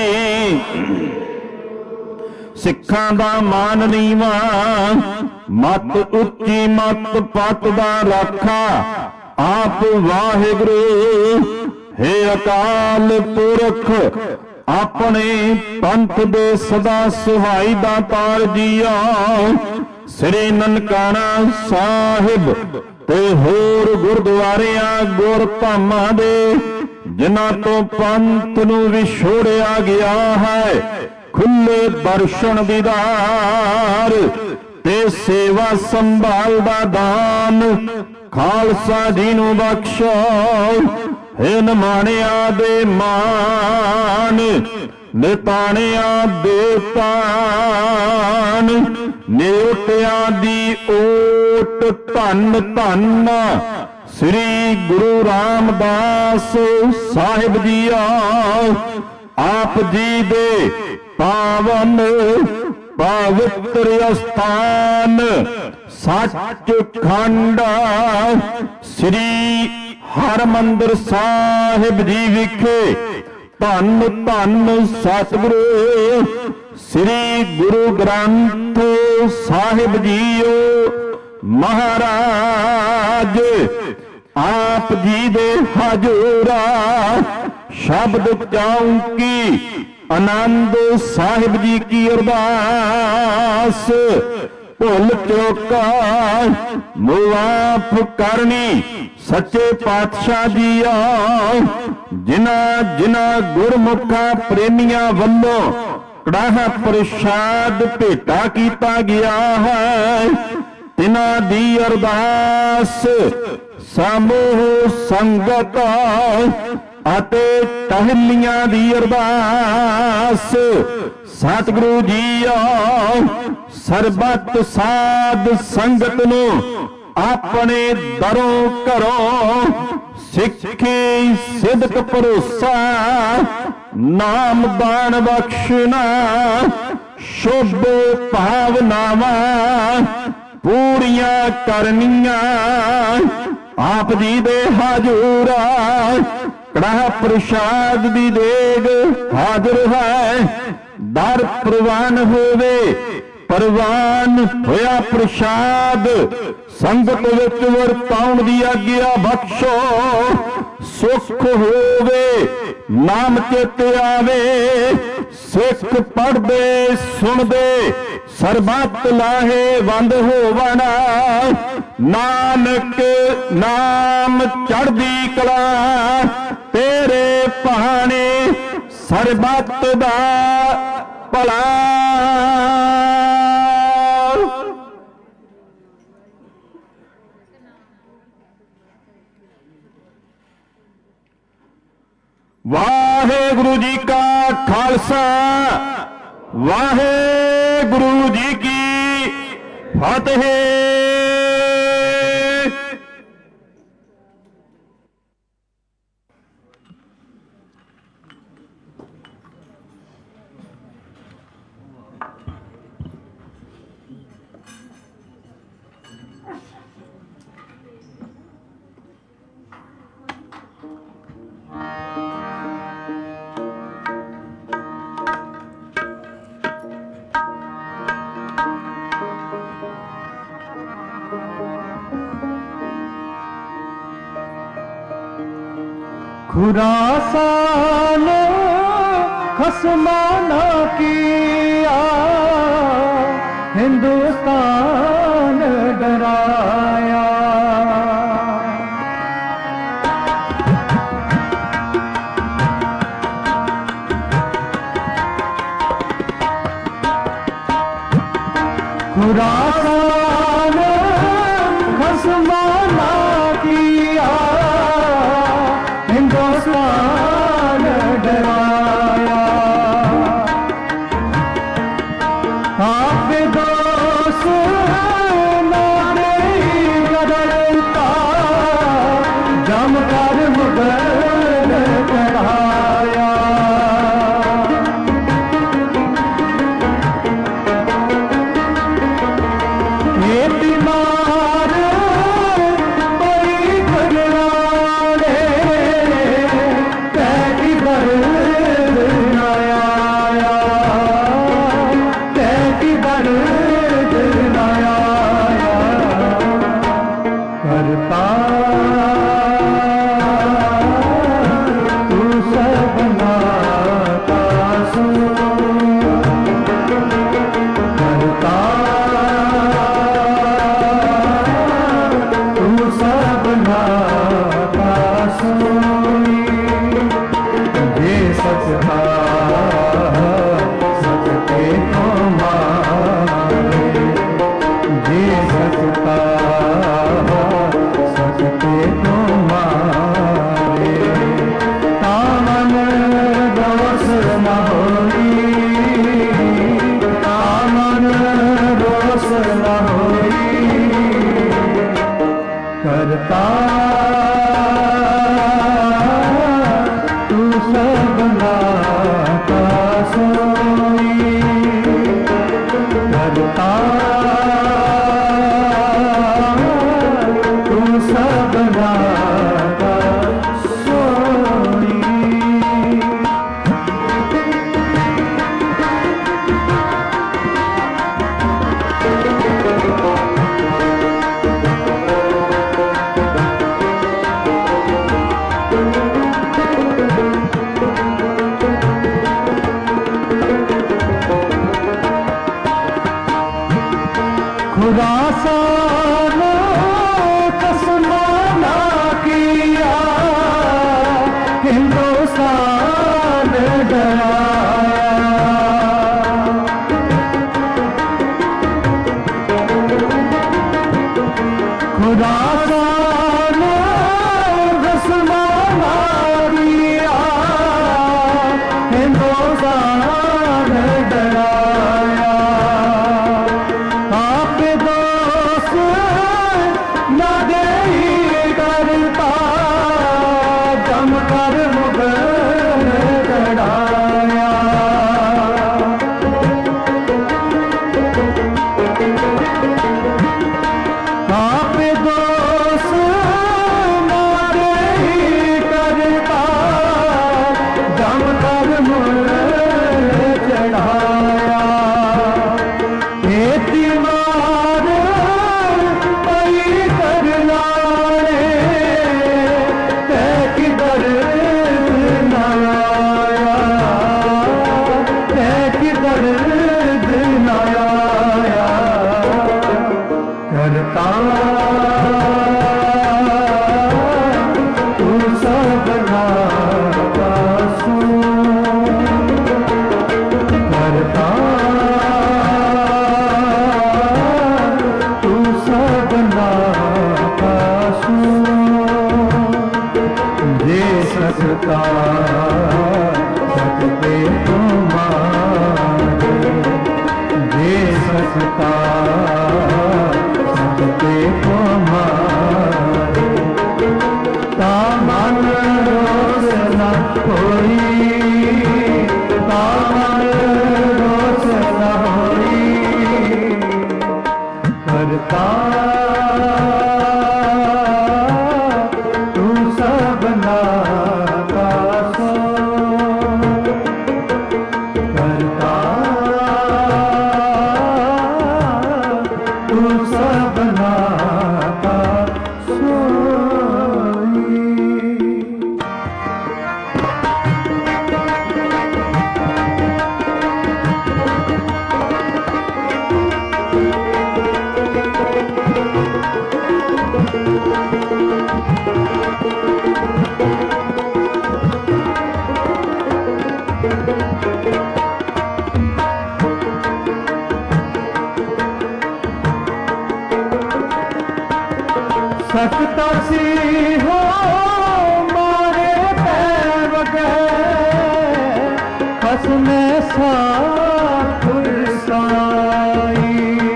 ਸਿੱਖਾਂ ਦਾ ਮਾਨ ਨੀਵਾ, ਮਤ ਉੱਚੀ ਮਤ ਪਤ ਦਾ ਰਾਖਾ ਆਪ ਵਾਹਿਗੁਰੂ। ਹੇ ਅਕਾਲ ਪੁਰਖ, ਆਪਣੇ ਪੰਥ ਦੇ ਸਦਾ ਸੁਹਾਈ ਦਾਤਾਰ ਜੀਆ। ਸ੍ਰੀ ਨਨਕਾਣਾ ਸਾਹਿਬ ਤੇ ਹੋਰ ਗੁਰਦੁਆਰਿਆਂ ਗੁਰਧਾਮਾਂ ਦੇ ਜਿਨ੍ਹਾਂ ਤੋਂ ਪੰਥ ਨੂੰ ਵਿਛੋੜਿਆ ਗਿਆ ਹੈ, ਖੁੱਲੇ ਦਰਸ਼ਨ ਦੀਦਾਰ ਤੇ ਸੇਵਾ ਸੰਭਾਲ ਦਾ ਦਾਨ ਖਾਲਸਾ ਜੀ ਨੂੰ ਬਖਸ਼ੋ। ਹੇ ਨਿਮਾਣਿਆਂ ਦੇ ਮਾਨ, ਨਿਤਾਣਿਆਂ ਦੇ ਤਾਨ, ਨਿਉਟਿਆਂ ਦੀ ਓਟ ਧੰਨ ਧੰਨ ਸ੍ਰੀ ਗੁਰੂ ਰਾਮਦਾਸ ਸਾਹਿਬ ਜੀ। ਆਪ ਜੀ ਦੇ ਪਾਵਨ ਪਵਿੱਤਰ ਅਸਥਾਨ ਸੱਚਖੰਡ ਸ੍ਰੀ ਹਰਿਮੰਦਰ ਸਾਹਿਬ ਜੀ ਵਿਖੇ ਧੰਨ ਧੰਨ ਸਤਿਗੁਰੂ ਸ੍ਰੀ ਗੁਰੂ ਗ੍ਰੰਥ ਸਾਹਿਬ ਜੀਓ ਮਹਾਰਾਜ। ਆਪ ਜੀ ਦੇ ਹਜ਼ੂਰਾ ਸ਼ਬਦ ਚੌਂਕੀ ਆਨੰਦ ਸਾਹਿਬ ਜੀ ਕੀ ਅਰਦਾਸ। ਭੁੱਲ ਚੁੱਕਾ ਮੁਆਫ ਕਰਨੀ ਸੱਚੇ ਪਾਤਸ਼ਾਹ ਜੀਆ। ਜਿਨ੍ਹਾਂ ਜਿਨ੍ਹਾਂ ਗੁਰਮੁਖਾਂ ਪ੍ਰੇਮੀਆਂ ਵੱਲੋਂ ਕੜਾਹ ਪ੍ਰਸ਼ਾਦ ਭੇਟਾ ਕੀਤਾ ਗਿਆ ਹੈ, ਤਿਨਾਂ ਦੀ ਅਰਦਾਸ ਸਮੂਹ ਸੰਗਤ ਅਤੇ ਟਹਿਲੀਆਂ ਦੀ ਅਰਦਾਸ। ਸਤਿਗੁਰੂ ਜੀਓ ਸਰਬੱਤ ਸਾਧ ਸੰਗਤ ਨੂੰ ਆਪਣੇ ਦਰੋਂ ਘਰੋਂ ਸਿੱਖੀ ਸਿਦਕ ਭਰੋਸਾ ਨਾਮਦਾਨ ਬਖਸ਼ਣਾ ਸ਼ੁਭ ਭਾਵਨਾਵਾਂ ਪੂਰੀਆਂ ਕਰਨੀਆਂ। ਆਪ ਜੀ ਦੇ ਹਜ਼ੂਰਾ ਕੜਾਹ ਪ੍ਰਸ਼ਾਦ ਦੀ ਦੇਗ ਹਾਜ਼ਰ ਹੈ। ਦਰ ਪ੍ਰਵਾਨ ਹੋਵੇ परवान होया प्रसाद संगत विच वरताउण दी आग्या बख्शो सुख होवे नाम चेते आवे सिख पढ़दे सुनदे सरबत लाहे वंद होवना नानक नाम चढ़दी कला तेरे पहाने सरबत दा भला वाहेगुरु जी का खालसा वाहेगुरु जी की फतेह। खुरासान खसमाना किया हिंदुस्तान डराया खुरासान खसमाना किया हिंदुस्तान डराया आप दोस्त नारे बदलता जमकर मुगल चढ़ाया ये बीमार कोई घबराने कैदी दर्द आया कैदी दर्द आया करता तू सबना का सो करता तू सबना का सोई ये सच था सच के तो मारे ये सच था सच के तो मारे तामन दोष न होई तामन दोष न होई करता तू सबना का सोई करता तू सबना का सोई। खुरासान खसमाना किया हिंदुस्तान डराया खुरासान खसमाना किया हिंदुस्तान डराया आप दो सत्कार सकते तुम्हारे, जे सत्कार सकते तुम्हारे। तामन रोष न होई, तामन रोष न होई, करता तू सबना का सो, करता तू सबना का सोई। सकता सी हो मारे पैर बगैर, खसमे सा खुरसाई।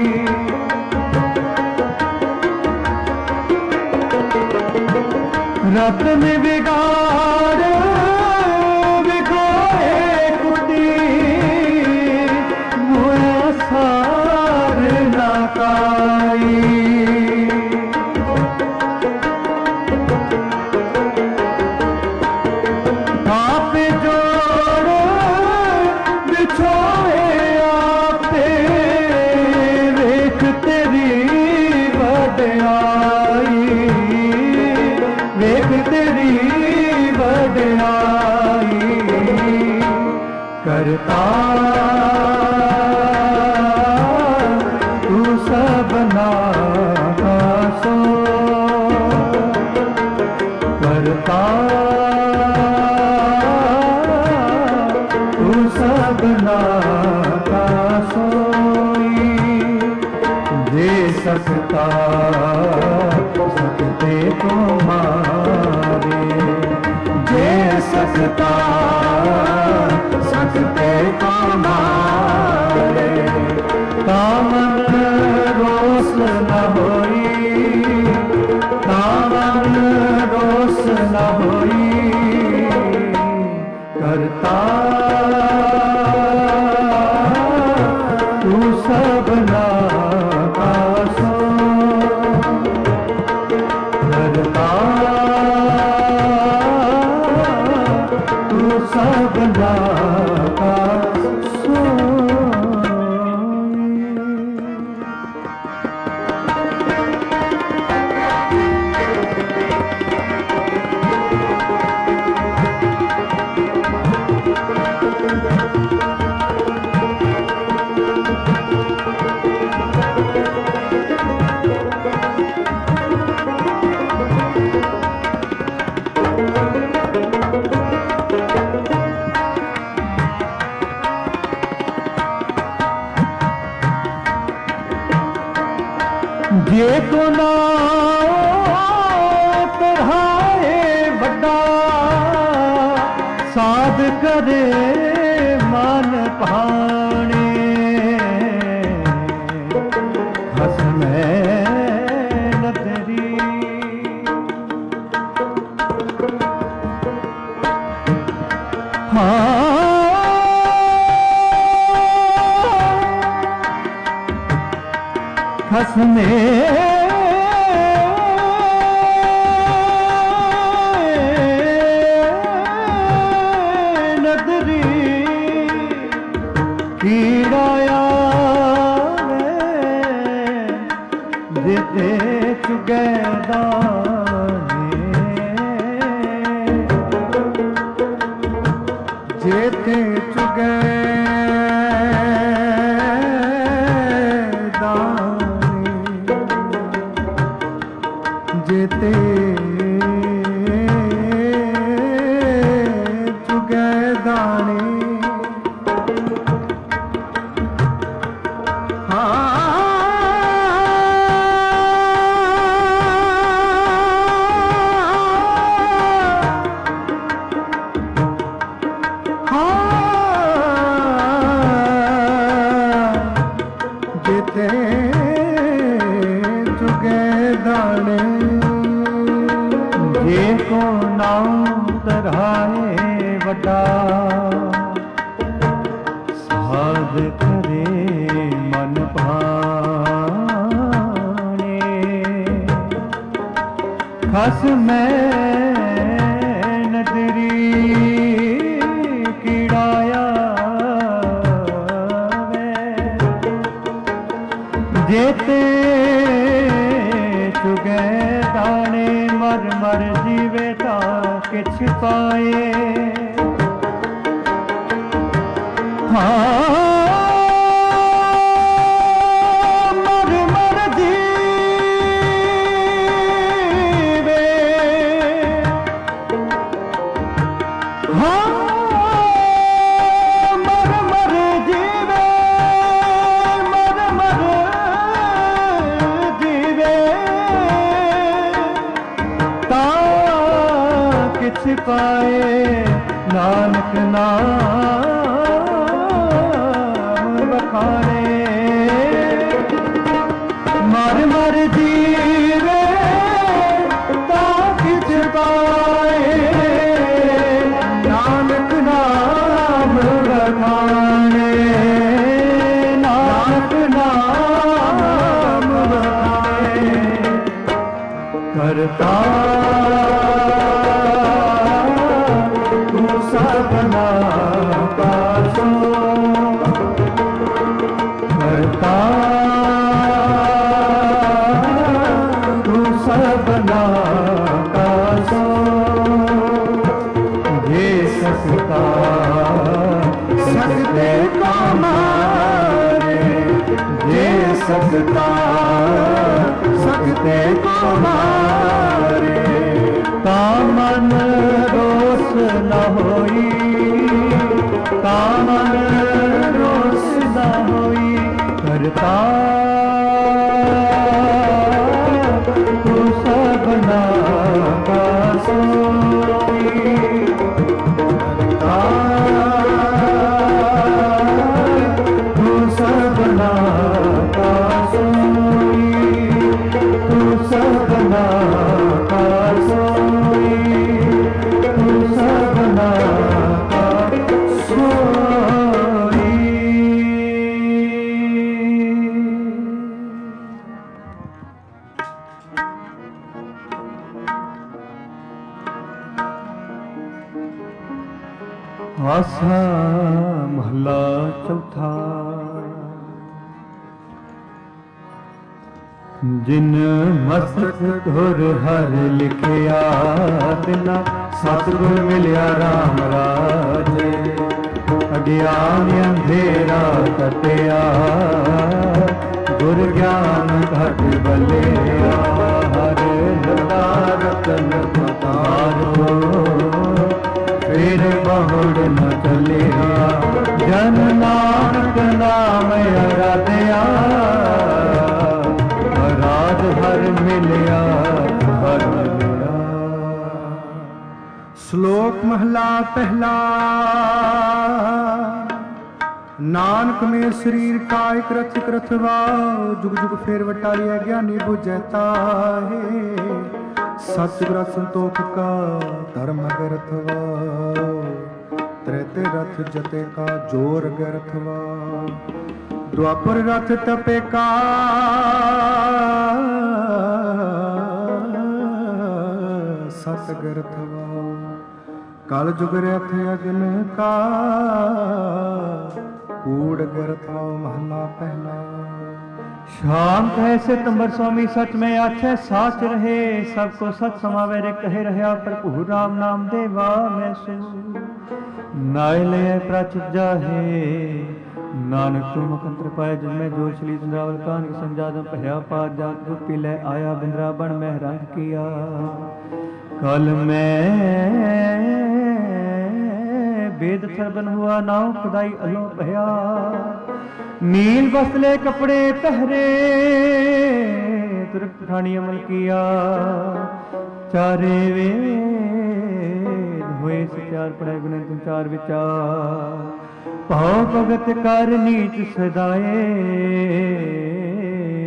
रत में बिगाड़ बिगोए कुटी, मुए सार नाकाई। आप जोड़ बिछोए आपे, वेख तेरी वड्याई, वेख तेरी वड्याई। करता तू सबना का सो, करता तू सबना का सोई। जे सकता सकते तुम्हारे, जे सकता सकते तुम्हारे। तामन रोष न होई, तामन रोष न होई, करता तू सबना का सो, करता तू सबना का सो। जे को ना तरहाए बड़ा, साध करे मन भाने। हसने नदरी हसने नदरी कीड़ाया देते चुगैदाने, जेते जेते चुगे दाने। सचते चुगे दाने जे को नाम तरहाए वड्डा साध करे मन भाने खस मैं नदरी कीड़ाया जेते चुगे दाने मर मर जीवे ता किछ पाए हाँ मर मर जीवे हाँ मर मर जीवे मर मर जीवे ता किछ पाए नानक नाम बखाने मर मर जीवे ता किछ पाए नानक नाम बखाने नानक नाम बखाने करता तू सबना पासो करता तू सबना पासो ये सकता सकते को मारे ये सकता सकते को मारे तामन रोस न होई तामन रोस न होई करता तू सबना का सोई करता तू सबना का सोई तू सबना का सोई तू सबना का सोई। आसा महला चौथा जिन मस्तक धुर हर लिखिया तिना सतगुर मिलिया राम राजे अज्ञान अंधेरा कटिया गुर ज्ञान घट बलिया हर लता रतन पतारो फिर बहुड़ न चलिया जन नानक नाम अराध्या राज हर मिलिया हर मिलिया। श्लोक महला पहला नानक में शरीर का एक रथ रथवा जुग जुग फेर वटालिया ज्ञानी बुझता है सच ग्रथ संतोख का धर्म गरथवा त्रेते रथ जते का जोर गरथवा द्वापर रथ तपे का सत गरथवा काल जुग रथ अग्न का कूड़ गरथवा महला पहला। शांत है सितंबर स्वामी सच में आछे साच रहे सबको सच समावे रे कहे रहा प्रभु राम नाम देवा मैं सु नाइले प्राचित जाहे नानक तुम मुखंत्र पाए जिनमें जोर छली चंद्रावल कान की संजादम पहया पात जात रूपी ले आया बिंद्रा बन में रंग किया कल में वेद थरबन हुआ नाव खुदाई अलो भया नील बसले कपड़े पहरे तुरक ठानी अमल किया चारे वेद हुए चार पढ़े गुण तुम चार विचार भाव भगत कर नीच सदाए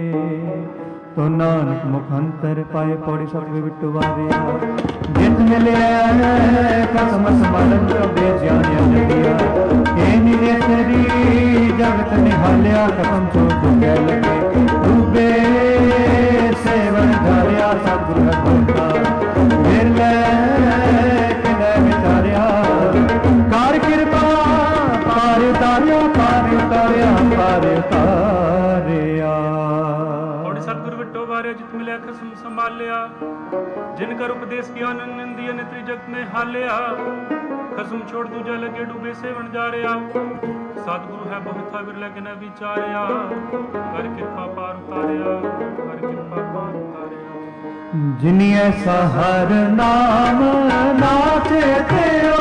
ਤੋ ਨਾਨਕ ਮੁਖ ਅੰਤਰ ਪਾਏ ਪੌੜੀ ਸਤਿ ਬਿਟੂ ਵਾਰਿਆ ਜਿਤ ਮਿਲਿਆ ਕਸਮ ਸੰਭਾਲਣ ਚੋਬੇ ਜਾਣਿਆ ਜਗਿਆ ਇਹ ਨਿਰੇ ਤੇਰੀ ਜਗਤ ਨਿਹਾਲਿਆ ਕਸਮ ਚੋ ਦੁਗੇ ਲਗੇ ਡੂਬੇ ਸੇਵਨ ਧਾਰਿਆ ਸਤਿਗੁਰ ਹਰਿ ਫਿਰ ਲੈ ਕਿਨੇ ਵਿਚਾਰਿਆ ਕਰ ਕਿਰਪਾ ਪਾਰ ਉਤਾਰਿਆ ਪਾਰ ਉਤਾਰਿਆ ਪਾਰ ਉਤਾਰਿਆ ਸਤਿਗੁਰ ਵਿਟੋ ਵਾਰਿਆ ਜਿਤ ਮਿਲਿਆ ਖਸਮ ਸੰਭਾਲਿਆ ਜਿਨ ਕਰ ਉਪਦੇਸ਼ ਗਿਆਨ ਨਿੰਦੀ ਅਨਿਤਰੀ ਜਗਤ ਨੇ ਹਾਲਿਆ ਖਸਮ ਛੋੜ ਦੂਜਾ ਲਗੇ ਡੂਬੇ ਸੇਵਨ ਜਾ ਰਿਹਾ ਸਤਿਗੁਰੂ ਹੈ ਬਹੁਤਾ ਵਿਰਲਾ ਕਿ ਨਾ ਵਿਚਾਰਿਆ ਕਰ ਕਿਰਪਾ ਪਾਰ ਉਤਾਰਿਆ ਕਰ ਕਿਰਪਾ ਪਾਰ ਉਤਾਰਿਆ ਜਿਨੀ ਐਸਾ ਹਰ ਨਾਮ ਨਾਚੇ ਤੇਓ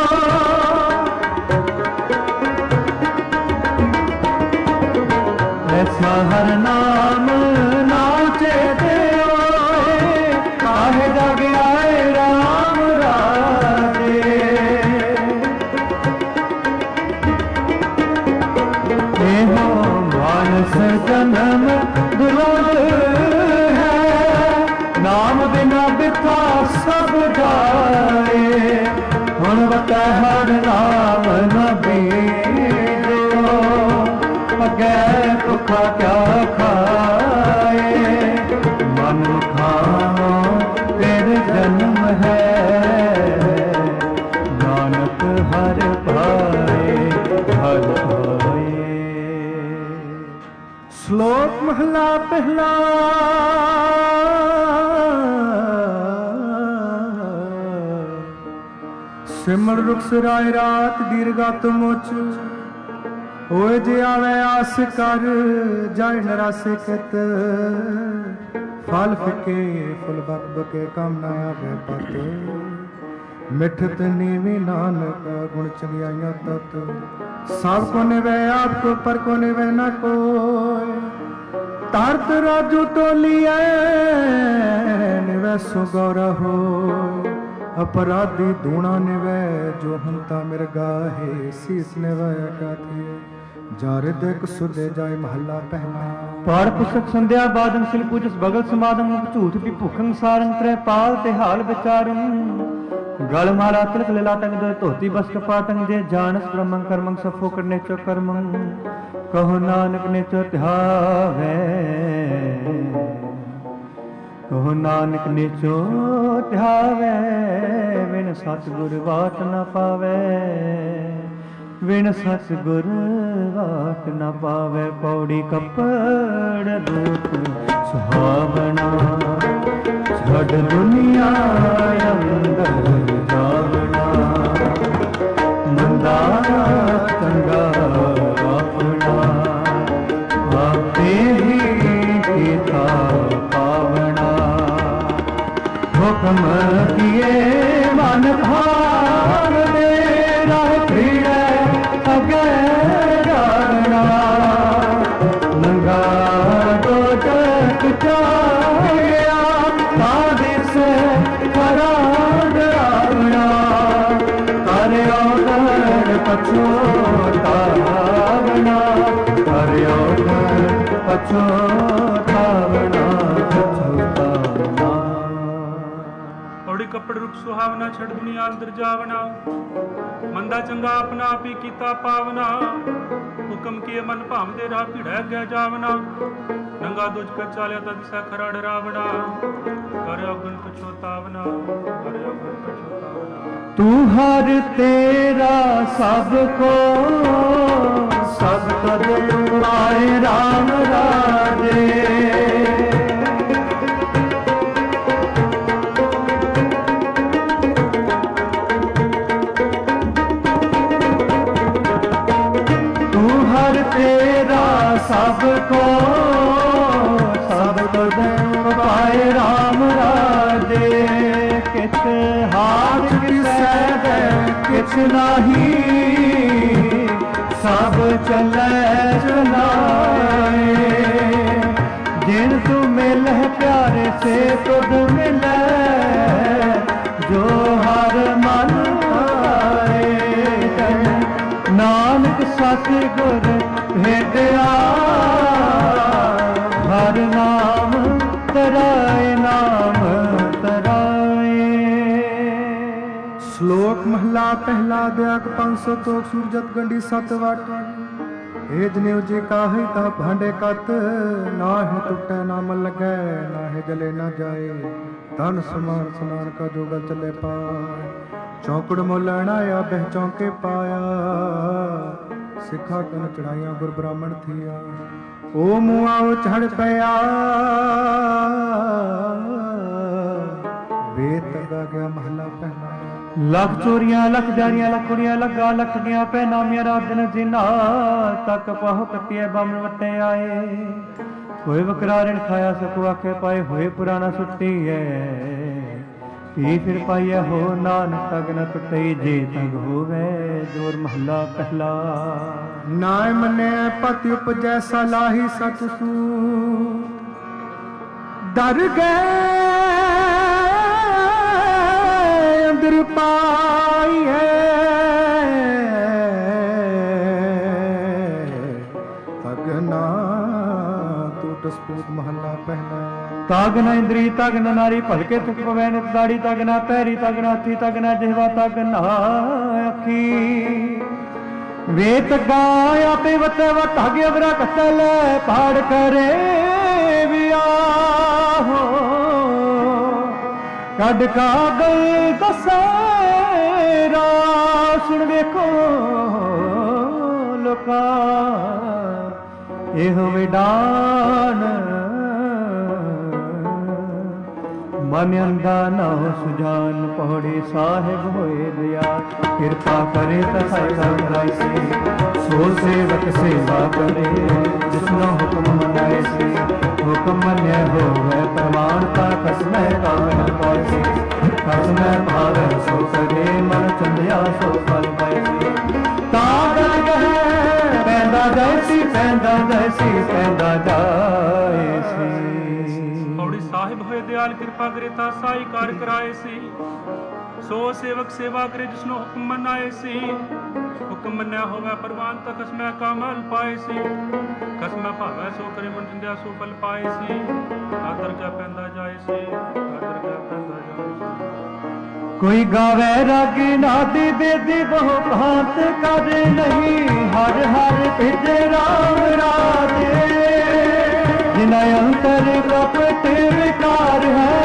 ਐਸਾ ਹਰ ਨਾਮ ਨਾਚੇ ਤੇਓ ਕਾਹੇ ਜਗ ਆਏ ਰਾਮ ਰਾਜੇ ਇਹੋ ਮਾਨਸ ਜਨਮ ਦੁਰੋਧ ਨਾਮ ਬਿਨਾ ਬਿਥਾ ਸਭ ਜਾਏ ਹੁਣ ਵਟਾ ਹਰ ਨਾਮ ਨ ਬੀਜੋ ਅੱਗੇ ਭੁੱਖਾ ਕਿਆ ਖਾਏ ਮਨ ਖਾਓ ਤੇਰੇ ਜਨਮ ਹੈ ਨਾਨਕ ਹਰ ਪਾਏ ਹਰ ਪਾਏ। ਸ਼ਲੋਕ ਮਹਲਾ ਪਹਿਲਾ ਸਿਮਰ ਰੁਖ ਸਰਾਏ ਰਾਤ ਦੀਰਘਾ ਤੁਮੋਚ ਹੋਏ ਜੇ ਆਵੇ ਆਸ ਕਰ ਜਾਏ ਨਰਾਸੇ ਕਿਤ ਫਲ ਫਿਕੇ ਫੁੱਲ ਬਕ ਬਕੇ ਕੰਮ ਨਾ ਆਵੇ ਪਤ ਮਿਠਤ ਨੀਵੀ ਨਾਨਕ ਗੁਣ ਚੰਗਿਆਈਆਂ ਤਤ ਸਭ ਕੋ ਨਿਵੈ ਆਪ ਕੋ ਪਰ ਕੋ ਨਿਵੈ ਨਾ ਕੋਇ ਤਰਤ ਰਾਜੂ ਟੋਲੀਐ ਨਿਵੈ ਸੋ ਗੌਰਾ ਹੋ अपराधी दूणा निवै जो हंता मिर्गा है सीस निवै काथे जारिदक सुदे जाय महला पहला पार पुस्तक संध्या बादन सिल पूजस बगल समादम झूठ भी भुखंग सारंग त्रै पाल ते हाल विचारन गल माला तिलक ललाटंग दे धोती बस कपाटंग जे जानस ब्रह्मं कर्मं सफो करने चो कर्मं कहो नानक ने चो ध्यावे ਕਹੋ ਨਾਨਕ ਨੀਚੋ ਧਿਆਵੇ ਵਿਣ ਸਤਿਗੁਰ ਵਾਟ ਨਾ ਪਾਵੇ ਵਿਣ ਸਤਿਗੁਰ ਵਾਟ ਨਾ ਪਾਵੇ ਪੌੜੀ ਕੱਪੜ ਰੂਪ ਸੁਹਾਵਣਾ ਛੱਡ ਦੁਨੀਆ ਅੰਦਰ ਜਾਵਣਾ ਮੰਦਾ ਚੰਗਾ ਆਪਣਾ ਆਪੇ ਹੀ ਕੀਤਾ ਹੁਕਮ ਕੀਏ ਮਨ ਭਾਵ ਦੇ ਰਾਹ ਪੀੜੈ ਅਗੇ ਜਾਣਾ ਨੰਗਾ ਟੋਟਕ ਚਾਹਿਆ ਤਾਂ ਦਿਸੇ ਖਰਾ ਡਰਾਵਣਾ ਕਰਿਓ ਦਰ ਪਛੋਤਾਵਣਾ ਕਰਿਓ ਦਰ ਪਛੋਤਾਵਣਾ ਕੱਪੜ ਰੁਖ ਸੁਹਾਵਨਾ ਛੱਡ ਦੁਨੀਆ ਅੰਦਰ ਜਾਵਨਾ ਮੰਦਾ ਚੰਗਾ ਆਪਣਾ ਆਪ ਹੀ ਕੀਤਾ ਪਾਵਨਾ ਹੁਕਮ ਕੀਏ ਮਨ ਭਾਵਦੇ ਰਾਹ ਭੀੜੈ ਅੱਗੇ ਜਾਵਨਾ ਨੰਗਾ ਦੁਜ ਕੇ ਚਾਲਿਆ ਤਦ ਸੈ ਖਰਾ ਡਰਾਵਣਾ ਕਰਿਓ ਗੁਣ ਪਛੋਤਾਵਨਾ ਕਰਿਓ ਗੁਣ ਪਛੋਤਾਵਨਾ ਤੂੰ ਹਰ ਤੇਰਾ ਸਭ ਕੋ ਸਭ ਕਦ ਆਏ ਰਾਮ ਰਾਜੇ ਸਭ ਕੋ ਸਭ ਕੋ ਪਾਏ ਰਾਮ ਰਾਜੇ ਕਿਛ ਹਾਰ ਕਿਸੈ ਦੇ ਕਿਛ ਨਾਹੀ ਸਭ ਚੱਲੈ ਚਲਾਏ ਜਿਨ ਤੂੰ ਮਿਲਹਿ ਪਿਆਰੇ ਸੇ ਤੁਧ ਮਿਲੈ ਜੋ ਹਰ ਮਨ ਆਏ ਨਾਨਕ ਸਤਿਗੁਰ ਭੇਟਿਆ ਹਰ महला पहला दयाक 500 तोक सूरजत गंडी 7 वाट हे जनेऊ जी का है ता भांडे कत ना है टूटे ना मन लगे ना है जले ना जाए धन समान स्नान का जोगल चले पाए चौकड़ मोलण आया बह चौके पाया सिखा कन चढ़ाइया गुर ब्राह्मण थिया ओ मुआ चढ़ पया वेद तगा गया महला पहला लख चोरियां लख जारियां लख कुड़ियां लगा लख गया पैना मेरा दिन जिना तक पाह कटिया बामण वटे आए होए वकरा ऋण खाया सको आखे पाए होए पुराना सुट्टी है पी फिर पाइया हो नानक तग न टुटे जे तग होवे जोर महला पहला नाय मने पति उपजै सलाही सच सू डर गए अंदर पाई है तगना टूट स्पूत महला पहला तागना इंद्री तागना नारी भलके तुक पवै नित दाड़ी तागना पैरी तागना हथी तागना जिहवा तागना अखी वे तगा आपे वते वट हगे अवरा कतल पहाड़ करे विया हो कड का गल दसेरा सुन वेखो लोका एहो विडान मन अंधा ना हो सुजान पौड़े साहिब होए दया कृपा करे तसाई कराई से सो सेवक सेवा करे जिसनो हुक्म मनाए से हुक्म मन्य हो वह प्रमाणता कसमय कान पाए कसमय भाव सो करे मन चंदिया सो फल पाए तागन गहे पैदा जैसी पैदा जाए ਸਾਹਿਬ ਹੋਏ ਦਿਆਲ ਕਿਰਪਾ ਕਰੇ ਤਾਂ ਸਾਈ ਕਾਰ ਕਰਾਏ ਸੀ ਸੋ ਸੇਵਕ ਸੇਵਾ ਕਰੇ ਜਿਸਨੂੰ ਹੁਕਮ ਮਨਾਏ ਸੀ ਹੁਕਮ ਮੰਨਿਆ ਹੋਵੇ ਪ੍ਰਵਾਨ ਤਾਂ ਕਸਮੈ ਕਾਮਲ ਪਾਏ ਸੀ ਕਸਮੈ ਭਾਵੈ ਸੋ ਕਰੇ ਮਨ ਜਿੰਦਿਆ ਸੋ ਫਲ ਪਾਏ ਸੀ ਆਦਰ ਕਾ ਪੈਂਦਾ ਜਾਏ ਸੀ ਆਦਰ ਕਾ ਪੈਂਦਾ ਜਾਏ ਸੀ ਕੋਈ ਗਾਵੇ ਰਾਗੀ ਨਾਦੀ ਬੇਦੀ ਬਹੁ ਭਾਂਤ ਕਰੇ ਨਹੀਂ ਹਰ ਹਰ ਭਿਜੇ ਰਾਮ ਰਾਜੇ जिना अंतर कपट विकार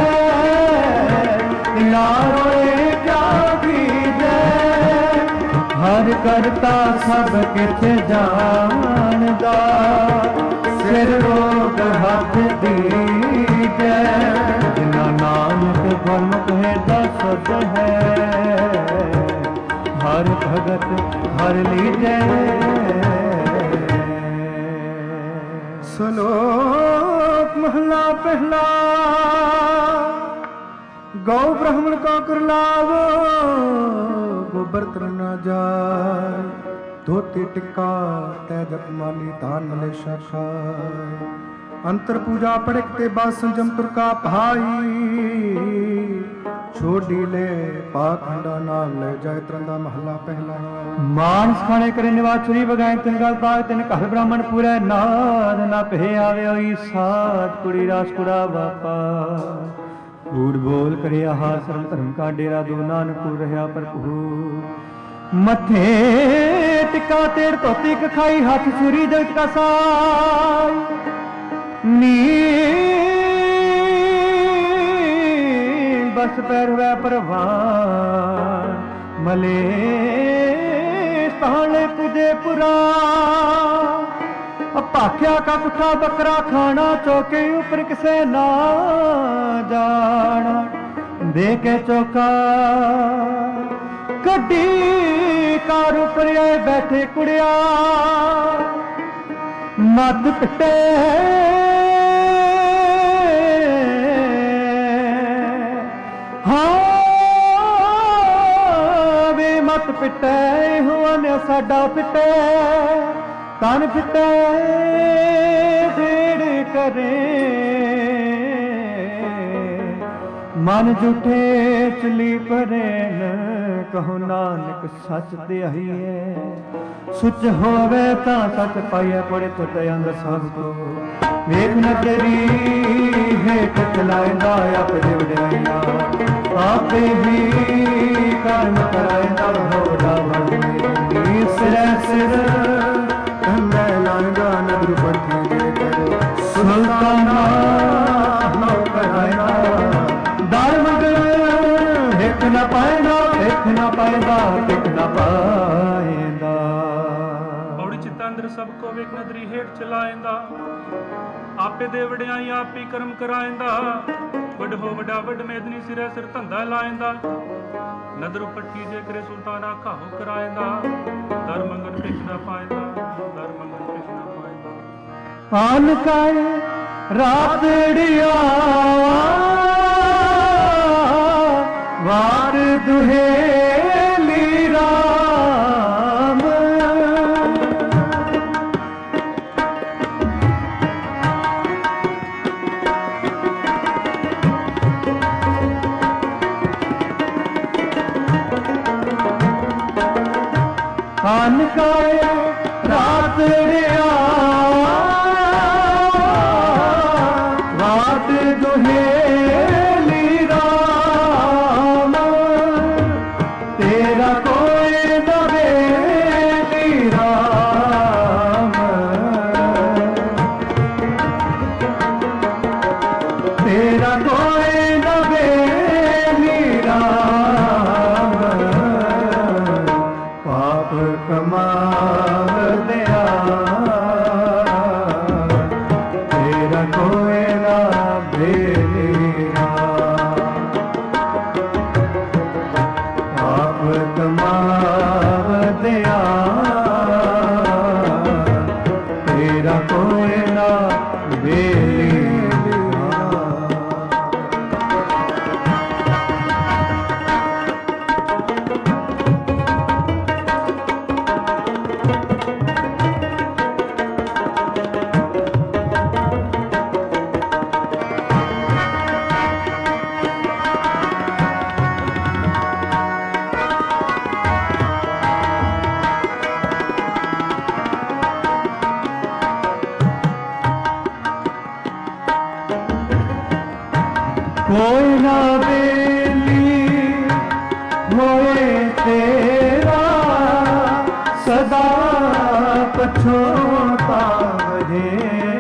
है नारोए क्या कीजे हर करता सब किछ जानदा सिर रोग हाथ दीजे जिना नानक गुरमुख है दसत है हर भगत हर लीजे सलोक महला पहला गौ ब्राह्मण का करलावो गोबर तर न जाए धोती टिक्का तैजत माली धान मलेशा खाए अंतर पूजा पड़कते बाद संजम तुरका भाई छोड़ी ले पाखंडा नाम ले जाए तरंदा महला पहला मानस खाने करे निवास छुरी बगाए तिन गल बाग तिन घर ब्राह्मण पूरे नाद ना पे आवे ओई सात कुड़ी रास कुड़ा बापा कूड़ बोल करे आहा शर्म धर्म का डेरा दो नानकपुर रहा भरपूर मथे टिका तेड़ धोती खाई हाथ छुरी जगत का साई नी बस पैर हुआ परवान मले स्थाने पुजे पुरा भाख्या का पुठा बकरा खाना चौके ऊपर किसे ना जाना दे के चौका गड्डी कार ऊपर आए बैठे कुड़िया मत पिटे मत पिटे हुआ ने साडा पिटे तन पिटे फेड़ करे मन झूठे चली परेन कहो नानक सच ध्याईए सुच होवे तां सच पाइए पड़े तो दयांग सब को वेख न तेरी हेठ चलाएंदा आप देवड़िया आपे ही कर्म कराएंदा होड़ा भगवे सिर सिर कंधे लाएंदा नगर पट्टी दे कर सुल्ताना हो कराएंदा हिक न पाएंदा हिक न पाएंदा हिक न पाएंदा बौड़ी चित्ता अंदर सबको वेख नदरी हेठ चलाएंदा आपे दे वड़ियाई आप ही कर्म कराएंदा वड हो वडा वड मेदनी सिरे सिर धंधा लाएंदा नदर पट्टी जे करे सुल्ताना काहो कराएंदा दर मंगन पिछ न पाएंदा दर मंगन पिछ न पाएंदा आन काए रातड़िया वार दुहेली राम आन काए रातड़िया वार दुहेली राम तेरा कोई नवेली राम तेरा कोई नवेली राम पाप कमाव दिया तेरा कोई ना बेली पाप कमाव दिया तेरा कोई ना बेली कोई ना बेली होए तेरा सदा पछोता रहे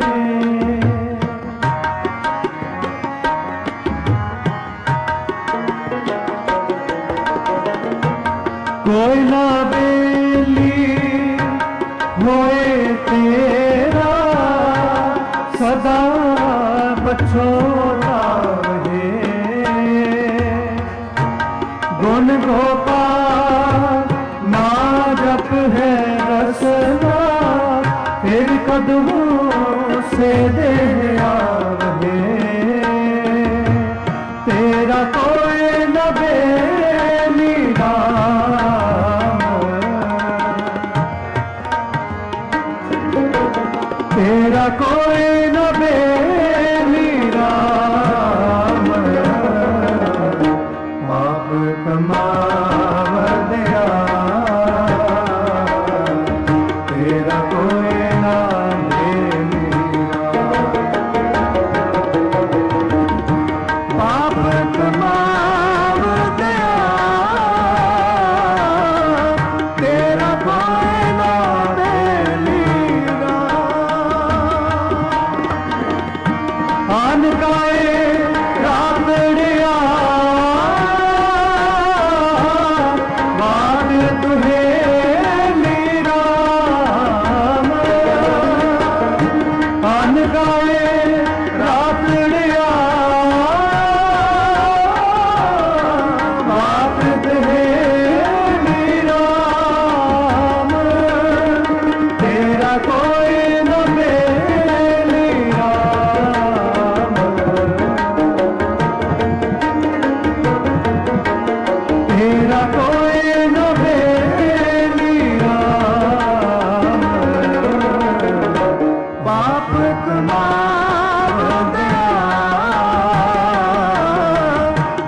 कोई ना बेली होए तेरा सदा पछोता गुण गोपाल ना जप है रसना फिर कदमों से दे आवे तेरा कोई न बेली राम तेरा कोई न बेली राम पाप कमाव दिया तेरा कोई ना बेली पाप कमाव दिया तेरा कोई ना बेली आन गाए रातड़िया वार दुहेली राम आन गाए रातड़िया वार दुहेली राम तेरा कोई न बेली राम तेरा कोई न बेली राम पाप कमाव दिया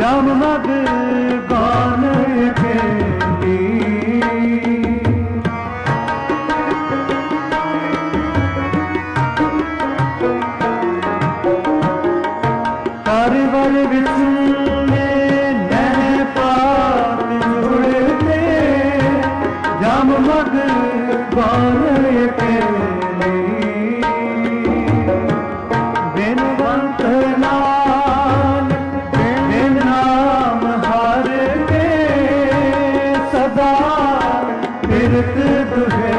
जममग गान अकेली कारवर विसुने नैन पात जुड़ते जममग गान अकेली बिनवंत नाम बिन नाम हर के सदा फिरत दुहे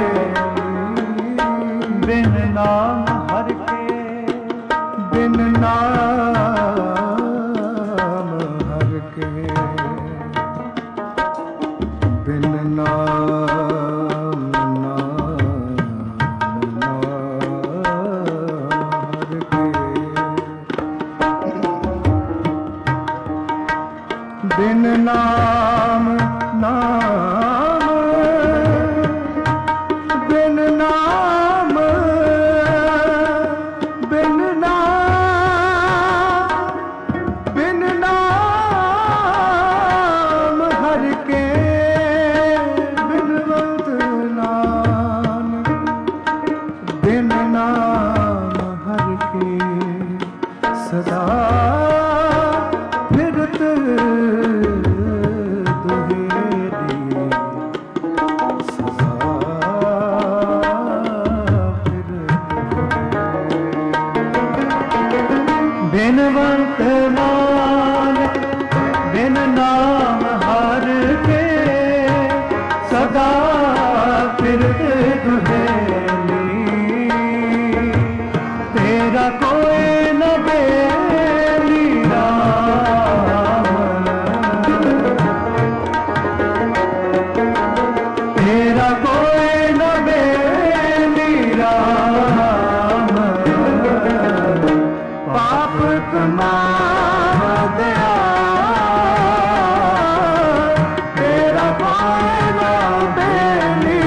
बिन नाम हर के बिन नाम हर के बिन नाम हर के बिन नाम बिन नाम बिन नाम हर के बिनवंत नाम बिन नाम हर के सदा फिरत दुहेरी सदा बिनवंत नाम बिन नाम हर के सदा फिरत दुहेली तेरा कोई न बेली राम तेरा कोई न बेली राम पाप कमा दया तेरा पाना बेली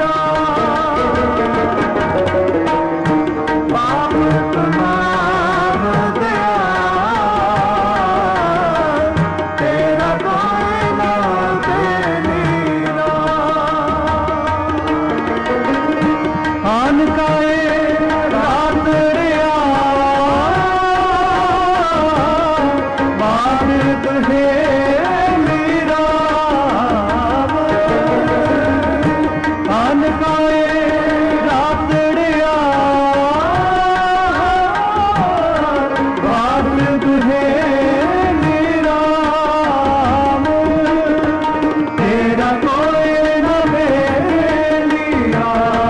पाप कमा दया तेरा पाना बेली आन काए रात रिया मान तुहे मीरा आन काए रात रिया मान तुहे मीरा तेरा कोई न बेलिया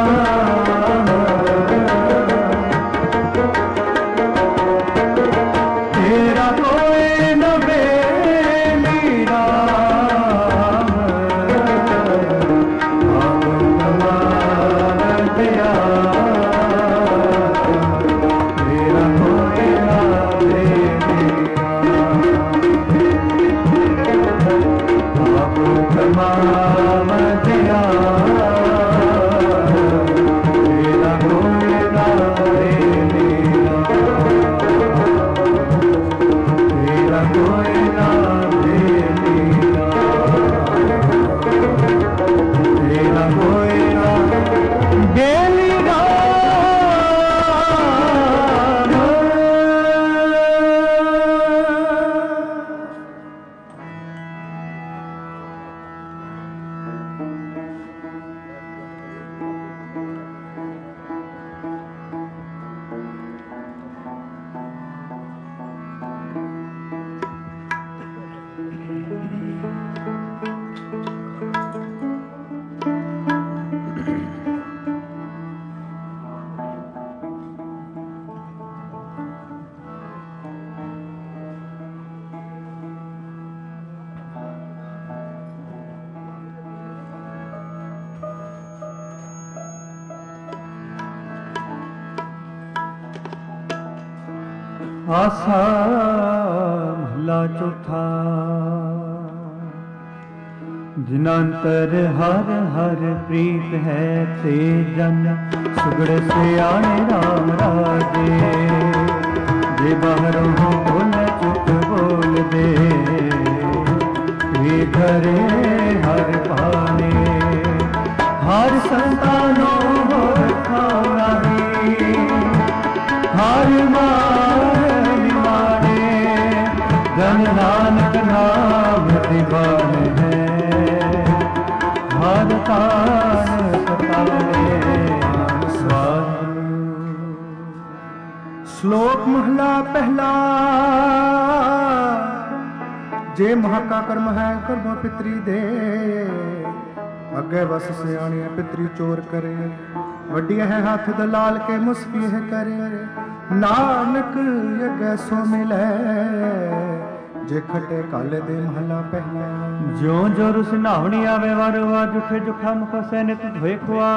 तेरा कोई न बेली राम आप कमाल दिया तेरा कोई न बेली आप कमाल दिया तेरा कोई न बेली तेरा कोई ना तेरा कोई ना बेली आसा महला चौथा जिनांतर हर हर प्रीत है ते जन सुगड़ से आने राम राजे जे बाहरों हो न चुप बोल दे पहला जे महाका कर्म है कर्मो पितरी दे अगे बस सियाणी पितरी चोर करे वड्डी है हाथ दलाल के मुस्की है करे नानक अगे सो मिले जे खटे काले दे महला पहला ज्यों जो रुस नावनी आवे वारो वा जुठे जुखा मुख सैनिक धोए खुआ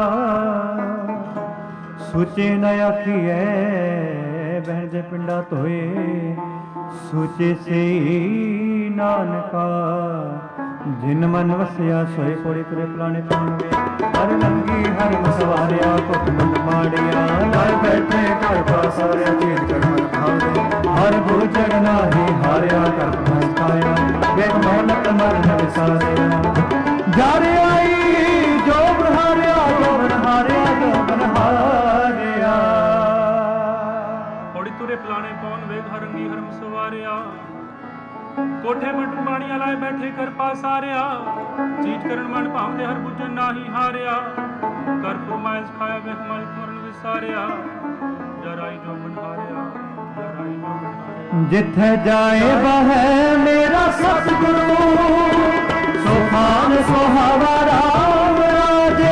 सोचे न आखिए बहन जे पिंडा धोए सोचे से नानका जिन मन वसिया सोए कोड़ी तुरे पुराने पावे हर लंगी हर मसवारिया कुट मन माड़िया लाए बैठे घर पासारिया चीज कर मन भावे हर भोजन नाही हारिया कर मन खाया बेग मोहनत मरण विसारिया जारे आई जो बहारिया जो बनहारिया जो बनहारिया कोड़ी तुरे पुराने पौन वेग हरंगी हरम सवारिया कोठे मट बाणिया लाए बैठे कर पास आरिया चीज करण मन भावते हर बुझन नाही हारिया कर फरमाइश खाया वेख मालिक मरण विसारिया जराई जो बनहारिया जराई जो बनहारिया जिथे जाए वह मेरा सतगुरु सुखान सुहावा राम राजे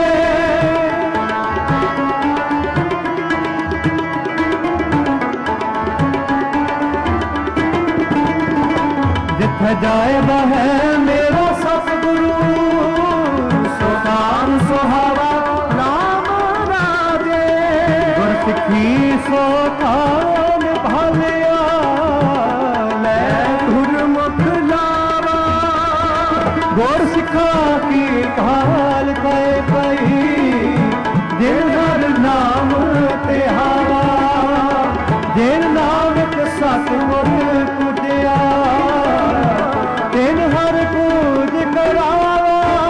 जिथे जाए वह मेरा सतगुरु सुखान सुहावा राम राजे गुर सिखी सो थान भालिया लै गुरमुख लावा गुर सिखा की काल कहे पई जिन हर नाम तिहावा जिन नानक सतगुर पूजया तिन हर पूज करावा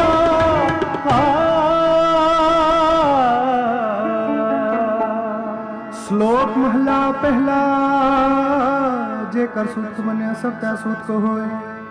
श्लोक महला पहला जेकर सूत मनिया सब तै सूत को होए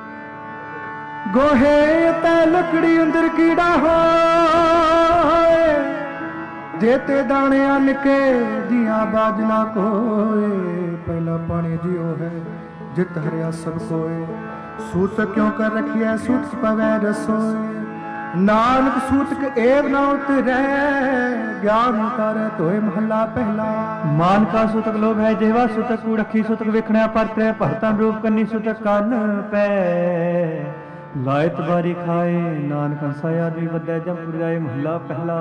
गोहे तै लकड़ी अंदर कीड़ा होए जेते दाने अन के दिया बाजना कोए पहला पानी जियो है जित हरिया सब कोए सूत क्यों कर रखिए सूत पवै रसोए नानक सूतक एव न उतरै ज्ञान उतारे तोय महला पहला मान का सूतक लोभ है जेवा सूतक कूड़खी सूतक विखणा परतै भरतन रूप कन्नी सूतक कान पै लायत बारी खाए नानक हंसाया दी वदै जमपुर जाए महला पहला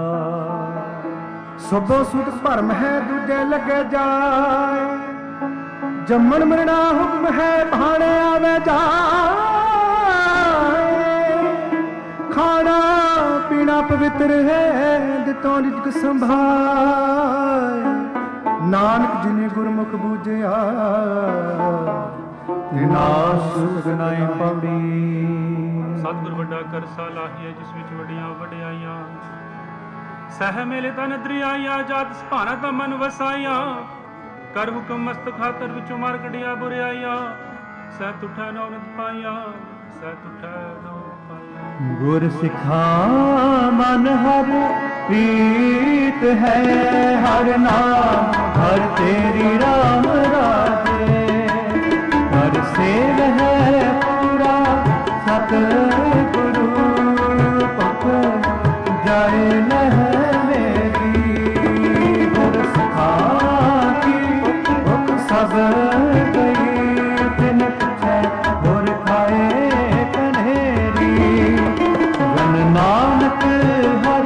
सबो सूतक भरम है दूजे लगे जाए जम्मन मरना हुक्म है भाणे आवे जाए खाना पीना पवित्र है दितों रिजक संभाए नानक जिने गुरमुख बूझया नाश गनाई पौड़ी सतगुर ਵੱਡਾ ਕਰ ਸਾਲਾਹੀਏ ਜਿਸ ਵਿੱਚ ਵੱਡੀਆਂ ਵਡਿਆਈਆਂ ਸਹਿ ਮੇਲੇ ਤਾਂ ਨਦਰੀਆਈਆਂ ਜਾਤ ਸੁਭਾਣਾ ਤਾਂ ਮਨ ਵਸਾਈਆਂ ਕਰ ਹੁਕਮ ਮਸਤ ਖਾਤਰ ਵਿੱਚੋਂ ਮਾਰ ਕਢੀਆਂ ਬੁਰਿਆਈਆਂ ਸਹਿ ਤੁਠੈ ਨੌਨਤ ਪਾਈਆਂ ਸਹਿ ਤੁਠੈ ਨੌਨਤ ਪਾਈਆਂ ਗੁਰ ਸਿਖਾ ਮਨ ਹਰ ਪ੍ਰੀਤ ਹੈ ਹਰ ਨਾਮ ਹਰ ਤੇਰੀ ਰਾਮ ਰਾਜੇ ਹਰ ਸੇਵ ਹੈ ਪੂਰਾ ਸਤ ਗੁਰੂ ਪਖ ਜਾਏ ਲਹ ਮੇਰੀ ਗੁਰ ਸਿਖਾ ਕੀ ਭੁਖ ਸਭ ਗਈ ਤਿਨ ਪੁੱਛੈ ਗੁਰ ਖਾਏ ਕਨੇਰੀ ਗਨ ਨਾਨਕ ਹਰ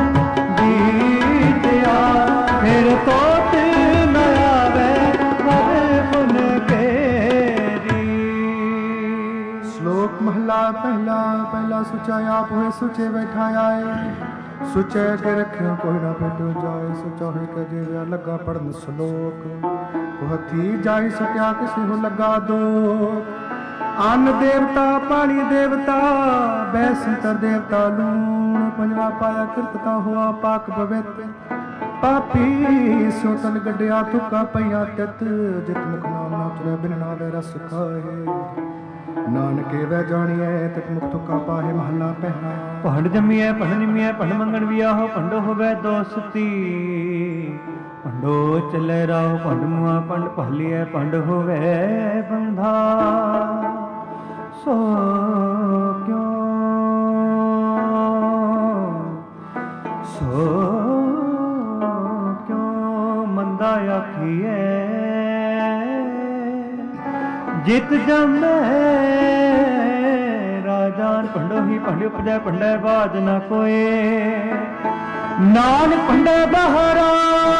ਦੀਤਿਆ ਫਿਰ ਤੋਤ ਨ ਆਵੇ ਹਰ ਪੁਨ ਕੇਰੀ श्लोक महला पहला पहला सुचा आप होए सुचे बैठा आए सुचे के रखे कोई ना पेटो जाए सुचा हो के जेवा लगा पढ़न श्लोक हथी जाई सत्या किसी हो लगा दो अन्न देवता पानी देवता बैसंतर देवता लूण पंजवा पाया कृतता हुआ पाक पवित्र पापी सोतन गड्ढिया तुका पैया तित जित मुख नाम ना तुरे बिन नावे रस खाए नानके वह जानिए तक मुक्त का पाहे महला पहला ਭੰਡ ਜੰਮੀਐ ਭੰਡ ਨਿਮੀਐ ਭੰਡ ਮੰਗਣ ਵਿਆਹੋ ਭੰਡੋ ਹੋਵੇ ਦੋਸਤੀ ਭੰਡੋ ਚਲੇ ਰਾਹ ਭੰਡ ਮੁਆ ਭੰਡ ਭਾਲੀਐ ਭੰਡ ਹੋਵੇ ਬੰਧਾ ਸੋ ਕਿਉਂ ਸੋ ਕਿਉਂ ਮੰਦਾ ਆਖੀਐ ਜਿਤ ਜੰਮੈ ਰਾਜਾਨ ਭੰਡੋ ਹੀ ਭੰਡ ਉਪਜੈ ਭੰਡੈ ਬਾਜ ਨਾ ਕੋਏ ਨਾਨ ਭੰਡੇ ਬਹਰਾ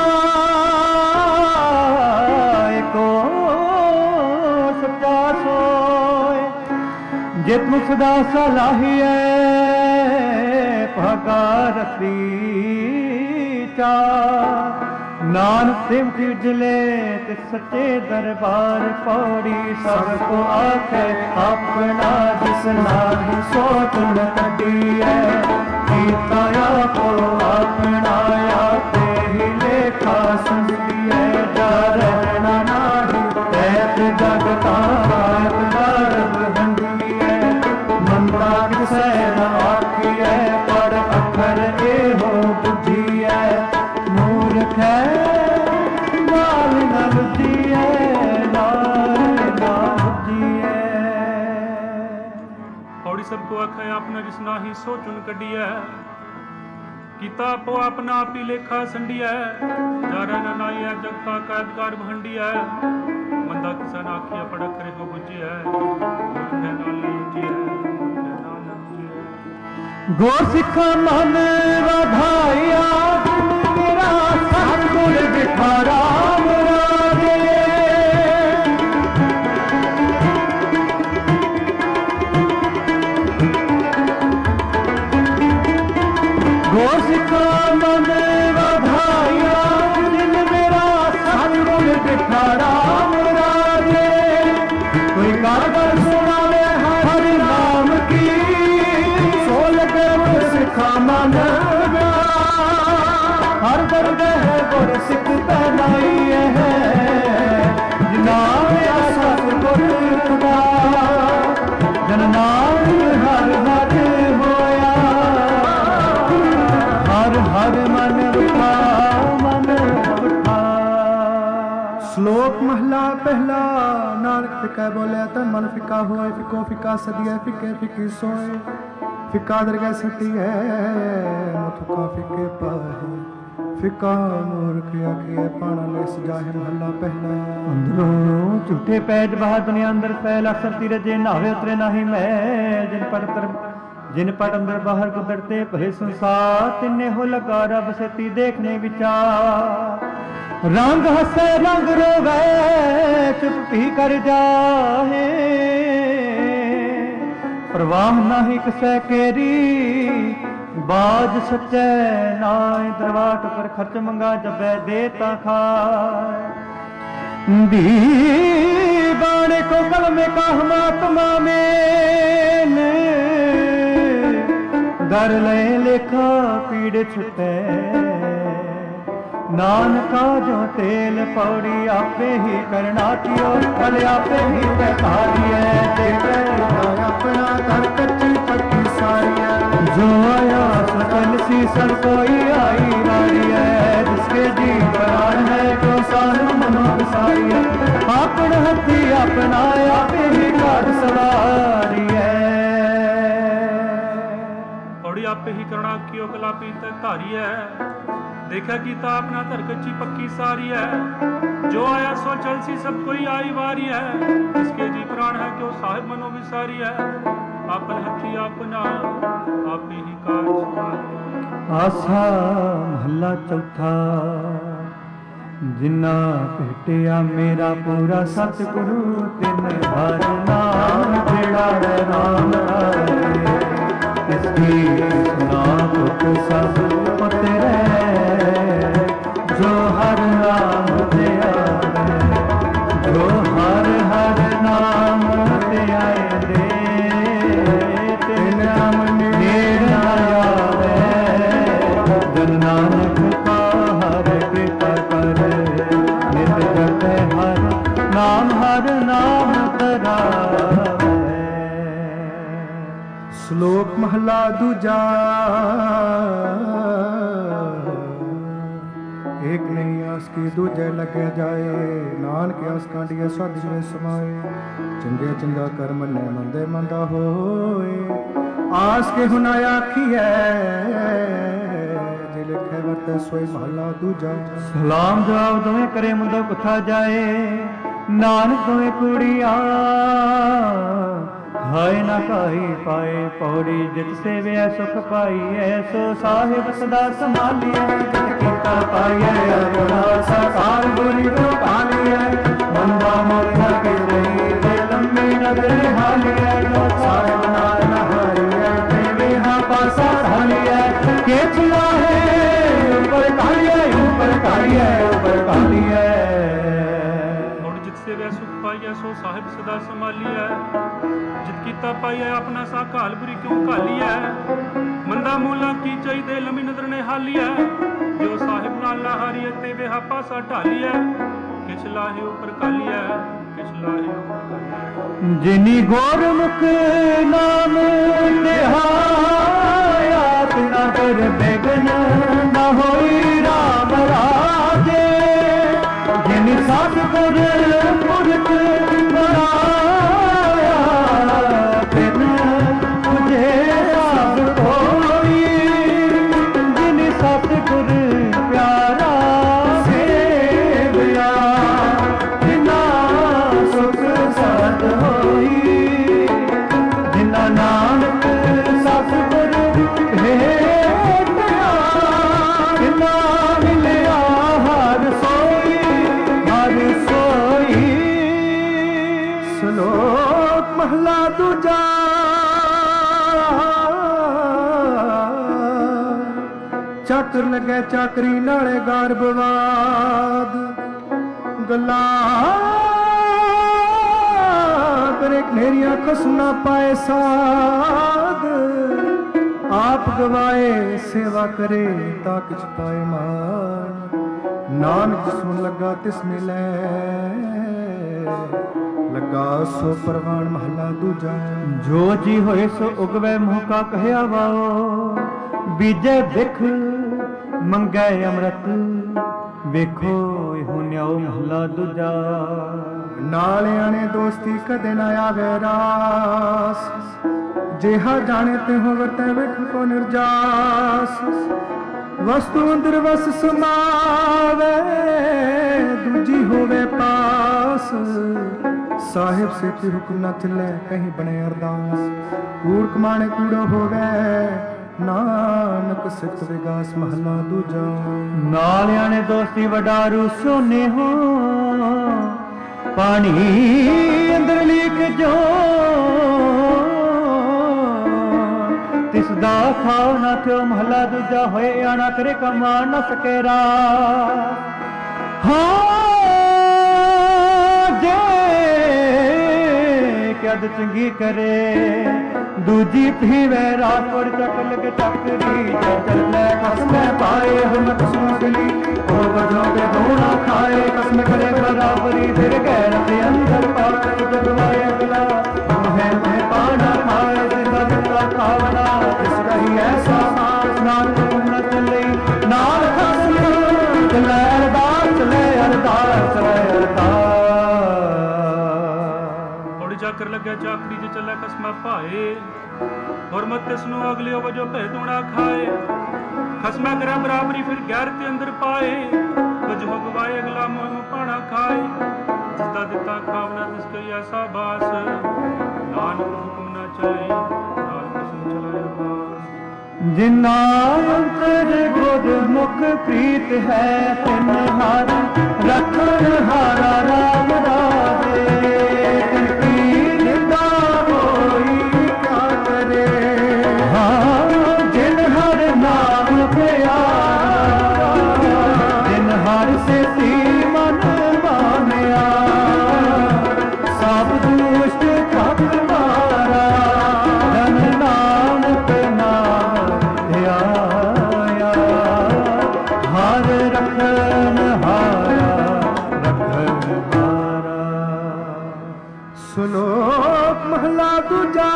ਏਕੋ ਸੱਚਾ ਸੋਏ ਜਿਤ ਮੁਖ ਸਦਾ ਸਲਾਹੀਐ ਭਾਗਾ ਰਤੀ ਚਾ ਨਾਨਕ ਸਿਮਟ ਉਜਲੇ ਤੇ ਸੱਚੇ ਦਰਬਾਰ ਪੌੜੀ ਸਭ ਕੋ ਆਖੇ ਆਪਣਾ ਜਿਸ ਨਾਮ ਸੋਚ ਨ ਕੱਢੀਐ ਕੀਤਾ ਆਪੋ ਆਪਣਾ ਆਪੇ ਹੀ ਲੇਖਾ ਸੰਗੀਐ ਜਾ ਰਹਿਣਾ ਨਾਹੀ ਐਤ ਜਗਤਾ ਰਬ ਹੰਡੀਐ ਮੰਦਾ ਕਿਸੈ ਨ ਆਖੀਐ ਪਰ ਅੱਖਰ ਇਹੋ ਬੁੱਝੀਐ ਮੂਰਖ ਹੈ ਨਾਲ ਨ ਬੁੱਝੀਐ ਨਾਲ ਨ ਬੁੱਝੀਐ पौड़ी सबको आखे अपना जिस नाही सोचुन कढिया ਕੀਤਾ ਆਪੋ ਆਪਣਾ ਆਪੀ ਲੇਖਾ ਸੰਡੀਐ ਜਾਰੇ ਨਾ ਨਾਈਐ ਜਗਤਾ ਕਾਇਦਕਾਰ ਭੰਡੀਐ ਮੰਦਾ ਕਿਸਾ ਨਾ ਆਖਿਆ ਪੜਕ ਕਰੇ ਹੋ ਬੁਝੀਐ ਮੂਰਖ ਹੈ ਨਾਲ ਬੁਝੀਐ ਗੁਰ ਸਿੱਖਾ ਮਨ ਵਧਾਇਆ ਮੇਰਾ ਸਤਿਗੁਰ ਬਿਠਾ ਰਾਮ ਰਾਜੇ ਗੁਰ ਸਿੱਖਾ ਮਨ ਵਧਾਇਆ ਜਿਨ ਮੇਰਾ ਸਤਿਗੁਰ ਬਿਠਾ ਰਾਮ ਰਾਜੇ ਕੋਈ ਕਰ ਕਰ ਸੁਣਾਵੇ ਹਰਿ ਨਾਮ ਕੀ ਸਿੱਖਾ ਮਨ ਹਰ ਦਰਦ ਹੈ ਗੁਰ ਸਿੱਖ ਪਹਿਨਾਈ ਹੈ ਜਿਨਾ ਆਸਾ ਗੁਰ ਖੁਦਾ ਜਨ ਨਾਮ ਹਰ ਹਰ ਹੋਇਆ ਹਰ ਹਰ ਮਨ ਉਠਾ ਮਨ ਉਠਾ। ਸ਼ਲੋਕ ਮਹਲਾ ਪਹਿਲਾ। ਨਾਨਕ ਫਿਕੈ ਬੋਲਿਆ ਤਨ ਮਨ ਫਿਕਾ ਹੋਏ ਫਿਕੋ ਫਿਕਾ ਸਦੀਐ ਫਿਕੇ ਫਿਕੀ ਸੋਏ ਫਿਕਾ ਦਰਗਹਿ ਸਤੀ ਹੈ ਮੁਥੁਕਾ ਫਿਕੇ ਪਾਹੀ ਫਿਕਾ ਮੂਰਖ ਆਖੀਐ ਪਾਣਾ ਲੈ ਸਜਾਹਿ ਮਹਲਾ ਪਹਿਲਾ। ਅੰਦਰੋਂ ਝੂਠੇ ਪੈਜ ਬਾਹਰ ਦੁਨੀਆ ਅੰਦਰ ਫੈਲ ਅਕਸਰ ਰਜੇ ਨਾਵੇ ਉਤਰੇ ਨਾਹੀ ਮੈਂ ਜਿਨ ਪਟ ਅੰਦਰ ਬਾਹਰ ਕੁਦਰਤੇ ਭਰੇ ਸੰਸਾਰ ਤਿੰਨੇ ਹੋ ਲਗਾ ਰਬ ਸੇਤੀ ਦੇਖਨੇ ਵਿਚਾਰ ਰੰਗ ਹੱਸੇ ਰੰਗ ਰੋਵੇ ਚੁੱਪ ਹੀ ਕਰ ਜਾਹੇ ਪ੍ਰਵਾਹ ਨਾਹੀ ਕਿਸੈ ਕੇਰੀ ਬਾਜ ਸੱਚੈ ਨਾਇ ਦਰਵਾਟ ਪਰ ਖਰਚ ਮੰਗਾ ਜਬੈ ਦੇ ਤਾ ਖਾਇ ਦੀ ਬਾਣੇ ਕੋ ਕਲਮੇ ਕਾਹਮਾਤਮਾ ਮੇਨ ਦਰ ਲੈ ਲੇਖਾ ਪੀੜ ਛੁਟੈ ਨਾਨਕਾ ਜੋ ਤੇਲ ਪੌੜੀ ਆਪੇ ਹੀ ਕਰਨਾ ਕਿਓ ਫਲ ਆਪੇ ਹੀ ਬੈਠਾਰੀਐ ਤੇ ਆਪਣਾ ਕਰ ਕੱਚੀ ਪੱਕੀ ਸਾਰੀਐ ਜੋ ਆਇਆ ਸਕਲ ਸੀ ਸਭ ਕੋਈ ਆਈ ਵਾਰੀਐ ਜਿਸਕੇ ਜੀ ਪ੍ਰਾਣ ਹੈ ਜੋ ਸਾਨੂੰ ਮਨੋ ਵਿਸਾਰੀਐ ਆਪਣ ਹੱਥੀ ਆਪਣਾ ਆਪੇ ਹੀ ਘਰ ਸਵਾਰੀਐ ਪੌੜੀ ਆਪੇ ਹੀ ਕਰਨਾ ਕਿਓ ਕਲਾਪੀ ਤੇ ਧਾਰੀਐ देखा कीता अपना धर कच्ची पक्की सारी है जो आया सो चल सी सब कोई आई वारी है जिसके जी प्राण है क्यों साहिब मनो विसारी है आपन हथी अपना आप ही कार आसा महला चौथा जिन्ना भेटिया मेरा पूरा सतगुरु तिन हर नाम जेड़ा राम हरे इसकी सुना पुत सब तेरे जो हर नाम ते आवे जो हर हर नाम ते आए दे ते नाम नेड़ आवे जन नानक का हर कृपा कर नित जपे हर नाम तरावे। श्लोक महला दूजा। एक नहीं ਕੀ ਦੂਜੇ ਲੱਗੇ ਜਾਏ, ਨਾਨਕ ਅਸ ਕਾਂਡੀਏ ਸਦ ਜਿਵੇਂ ਸਮਾਏ। ਚੰਗੇ ਚੰਗਾ ਕਰ ਮੰਨੇ ਮੰਦੇ ਮੰਦਾ ਹੋਏ, ਆਸ ਕੇ ਹੁਨਾ ਆਖੀਐ ਜੇ ਲਿਖੇ ਵਰਤੇ ਸੋਈ ਮਹਲਾ ਦੂਜਾ। ਸਲਾਮ ਜਵਾਬ ਦੋਵੇਂ ਕਰੇ ਮੁੰਡਾ ਕੁੱਥਾ ਜਾਏ, ਨਾਨਕ ਦੋਵੇਂ ਕੁੜੀਆਂ ਹਾਏ ਨਾ ਕਾਈ ਪਾਏ। ਪੌੜੀ ਜਿਤ ਸੇਵਿਆ ਸੁਖ ਪਾਈਐ, ਸੋ ਸਾਹਿਬ ਸਦਾ ਸੰਭਾਲੀਐ। ਜਿਤ ਕੀਤਾ ਪਾਈਐ ਆਪਣਾ ਸਾਕਾਰ ਗੁਰੀ ਤੋਂ ਪਾਲੀਐ। ਬੰਦਾ ਮੋਖਾ ਕੇ ਰਹੀ ਤੇ ਲੰਮੀ ਨਦਰ ਹਾਲੀਐ। ਜੋ ਸਾਹਿਬ ਨਾਲ ਨਹਾਈਐ ਤੇ ਵਿਹਾ ਪਾਸਾ ਢਾਲੀਐ। ਕਿਛ ਲਾਹੇ ਉਪਰ ਕਾਲੀਐ, ਉਪਰ ਕਾਲੀਐ, ਉਪਰ ਕਾਲੀਐ। सेव्या सुख पाइया सो साहिब सदा संभालिया। जित कीता पाइया अपना सा घाल बुरी क्यों घालिया। मंदा मूला की चाहिए लंबी नजर ने हालिया। जो साहिब नाल ना हारिया ते वेहा पासा ढालिया। किछ लाहे ऊपर कालिया, किछ लाहे ऊपर कालिया। जिनी गोरमुख नाम निहाया, तिना कर बेगन न होई राम राजे। जिन सतगुर पुरख बनाया, तिन तुझे सब कोई। जिन सतगुर प्यारा सेवया, तिना सुख सद होई। जिना नानक सतगुर भेटया, तिना मिलया हर सोई, हर सोई। ਸ਼ਲੋਕ ਮਹਲਾ ਦੂਜਾ। ਚਾਕਰ ਲੱਗੇ ਚਾਕਰੀ ਨਾਲੇ ਗਰਭਵਾਦ, ਗੱਲਾਂ ਕਰੇ ਘਨੇਰੀਆਂ ਖਸਮ ਨਾ ਪਾਏ ਸਾਧ। ਆਪ ਗਵਾਏ ਸੇਵਾ ਕਰੇ ਤਾਂ ਕਿਛ ਪਾਏ ਮਾਨ। ਨਾਨਕ ਸੁਣ ਲੱਗਾ ਤਿਸ ਮਿਲੈ, ਲੱਗਾ ਸੋ ਪ੍ਰਵਾਨ ਮਹਲਾ ਦੂਜਾ। ਜੋ ਜੀ ਹੋਏ ਸੋ ਉਗਵੇ ਮੂੰਹ ਕਾ ਕਹਿਆ ਵਾਓ। ਬੀਜੇ ਵਿਖ ਮੰਗੈ ਅੰਮ੍ਰਿਤ, ਵੇਖੋ ਇਹੋ ਨਿਆਓ ਮਹਲਾ ਦੂਜਾ। ਨਾਲਿਆਂ ਨੇ ਦੋਸਤੀ ਕਦੇ ਨਾ ਆਵੇ ਰਾਸ, ਜਿਹਾ ਜਾਣੇ ਤੇ ਹੋ ਵਰਤੈ ਵੇਖ ਕੋ ਨਿਰਜਾਸ। ਵਸਤੂ ਅੰਦਰ ਵਸ ਸਮਾਵੇ, ਦੂਜੀ ਹੋਵੇ ਪਾਸ। ਸਾਹਿਬ ਸੇਤੀ ਹੁਕਮ ਨਾ ਚੱਲੇ, ਕਹੀਂ ਬਣੇ ਅਰਦਾਸ। ਕੂੜ ਕਮਾਣੇ ਕੂੜੋ ਹੋਵੇ, ਨਾਨਕ ਸਿੱਖ ਵਿਗਾਸ ਮਹਲਾ ਦੂਜਾ। ਨਾਲਿਆਂ ਨੇ ਦੋਸਤੀ ਵਡਾਰੂ ਸੋਨੇ ਹੋ, ਪਾਣੀ ਅੰਦਰ ਲੀਕ ਜੋ। ਤਿਸ ਦਾ ਖਾਓ ਨਾ ਥਿਓ ਮਹਲਾ ਦੂਜਾ, ਹੋਏ ਆਣਾ ਕਰੇ ਕਮਾ ਨਾ ਸਕੇਰਾ। ਹਾਂ ਜੇ ਕਦ ਚੰਗੀ ਕਰੇ, ਦੂਜੀ ਪੀਵੇ ਰਾਤ ਵੜ ਚੱਕ ਲਗੇ ਚੱਕਰੀ। ਚੱਲੇ ਕਸਮੇ ਪਾਏ ਹਮ ਕਸਮ ਗਲੀ, ਹੋ ਵਜੋਂ ਕੇ ਦੋਣਾ ਖਾਏ। ਕਸਮ ਕਰੇ ਬਰਾਬਰੀ ਫਿਰ ਗੈਰਤ ਅੰਦਰ ਪਾਏ। ਜਗਵਾਏ ਅਗਲਾ ਹੈ ਮੈਂ ਪਾਣਾ ਖਾਏ, ਜਿਸਦਾ ਦਿੱਤਾ ਖਾਵਣਾ ਜਿਸ ਰਹੀ ਐਸਾ ਮਾਸ। ਨਾਨਕ ਗੁਣ ਚੱਲੇ ਨਾਲ ਖਸਮ, ਚਲੇ ਅਰਦਾਸ, ਚਲੇ ਅਰਦਾਸ, ਚਲੇ ਅਰਦਾਸ। ਚਾਕਰ ਲੱਗਿਆ ਚਾਕਰੀ ਚ ਚੱਲੇ ਖਸਮਾ ਭਾਏ। ਹੋਰ ਮਤ ਤਿਸ ਨੂੰ ਅਗਲਿਓ ਵਜੋਂ ਭੈ ਦੂਣਾ ਖਾਏ। ਖਸਮਾ ਕਰੇ ਬਰਾਬਰੀ ਫਿਰ ਗੈਰ ਤੇ ਅੰਦਰ ਪਾਏ। ਵਜੋਂ ਗਵਾਏ ਅਗਲਾ ਮੋਹ ਪਾਣਾ ਖਾਏ। ਜਿਸਦਾ ਦਿੱਤਾ ਖਾਵਣਾ ਤਿਸ ਕਈ ਐਸਾ ਬਾਸ। ਨਾਨਕ ਹੁਕਮ ਨਾ ਚਲੇ, ਨਾਨਕ ਕਸਮ ਚਲਾਏ ਅਰਦਾਸ। ਜਿਨਾ ਅੰਤਰ ਗੁਰ ਮੁਖ ਪ੍ਰੀਤ ਹੈ, ਤਿਨ ਹਰ ਰਖਣ ਹਾਰਾ ਰਾਮ ਰਾਜੇ। ਹਰ ਸੇਤੀ ਮਨ ਮਾਨਿਆ, ਸਭ ਦੁਸ਼ਟ ਠੱਗ ਮਾਰਾ। ਧਨ ਨਾਨਕ ਨਾਮ ਧਿਆਇਆ, ਹਰ ਰਖਨ ਹਾਰਾ, ਰਖਨ ਹਾਰਾ। ਸ਼ਲੋਕ ਮਹਲਾ ਦੂਜਾ।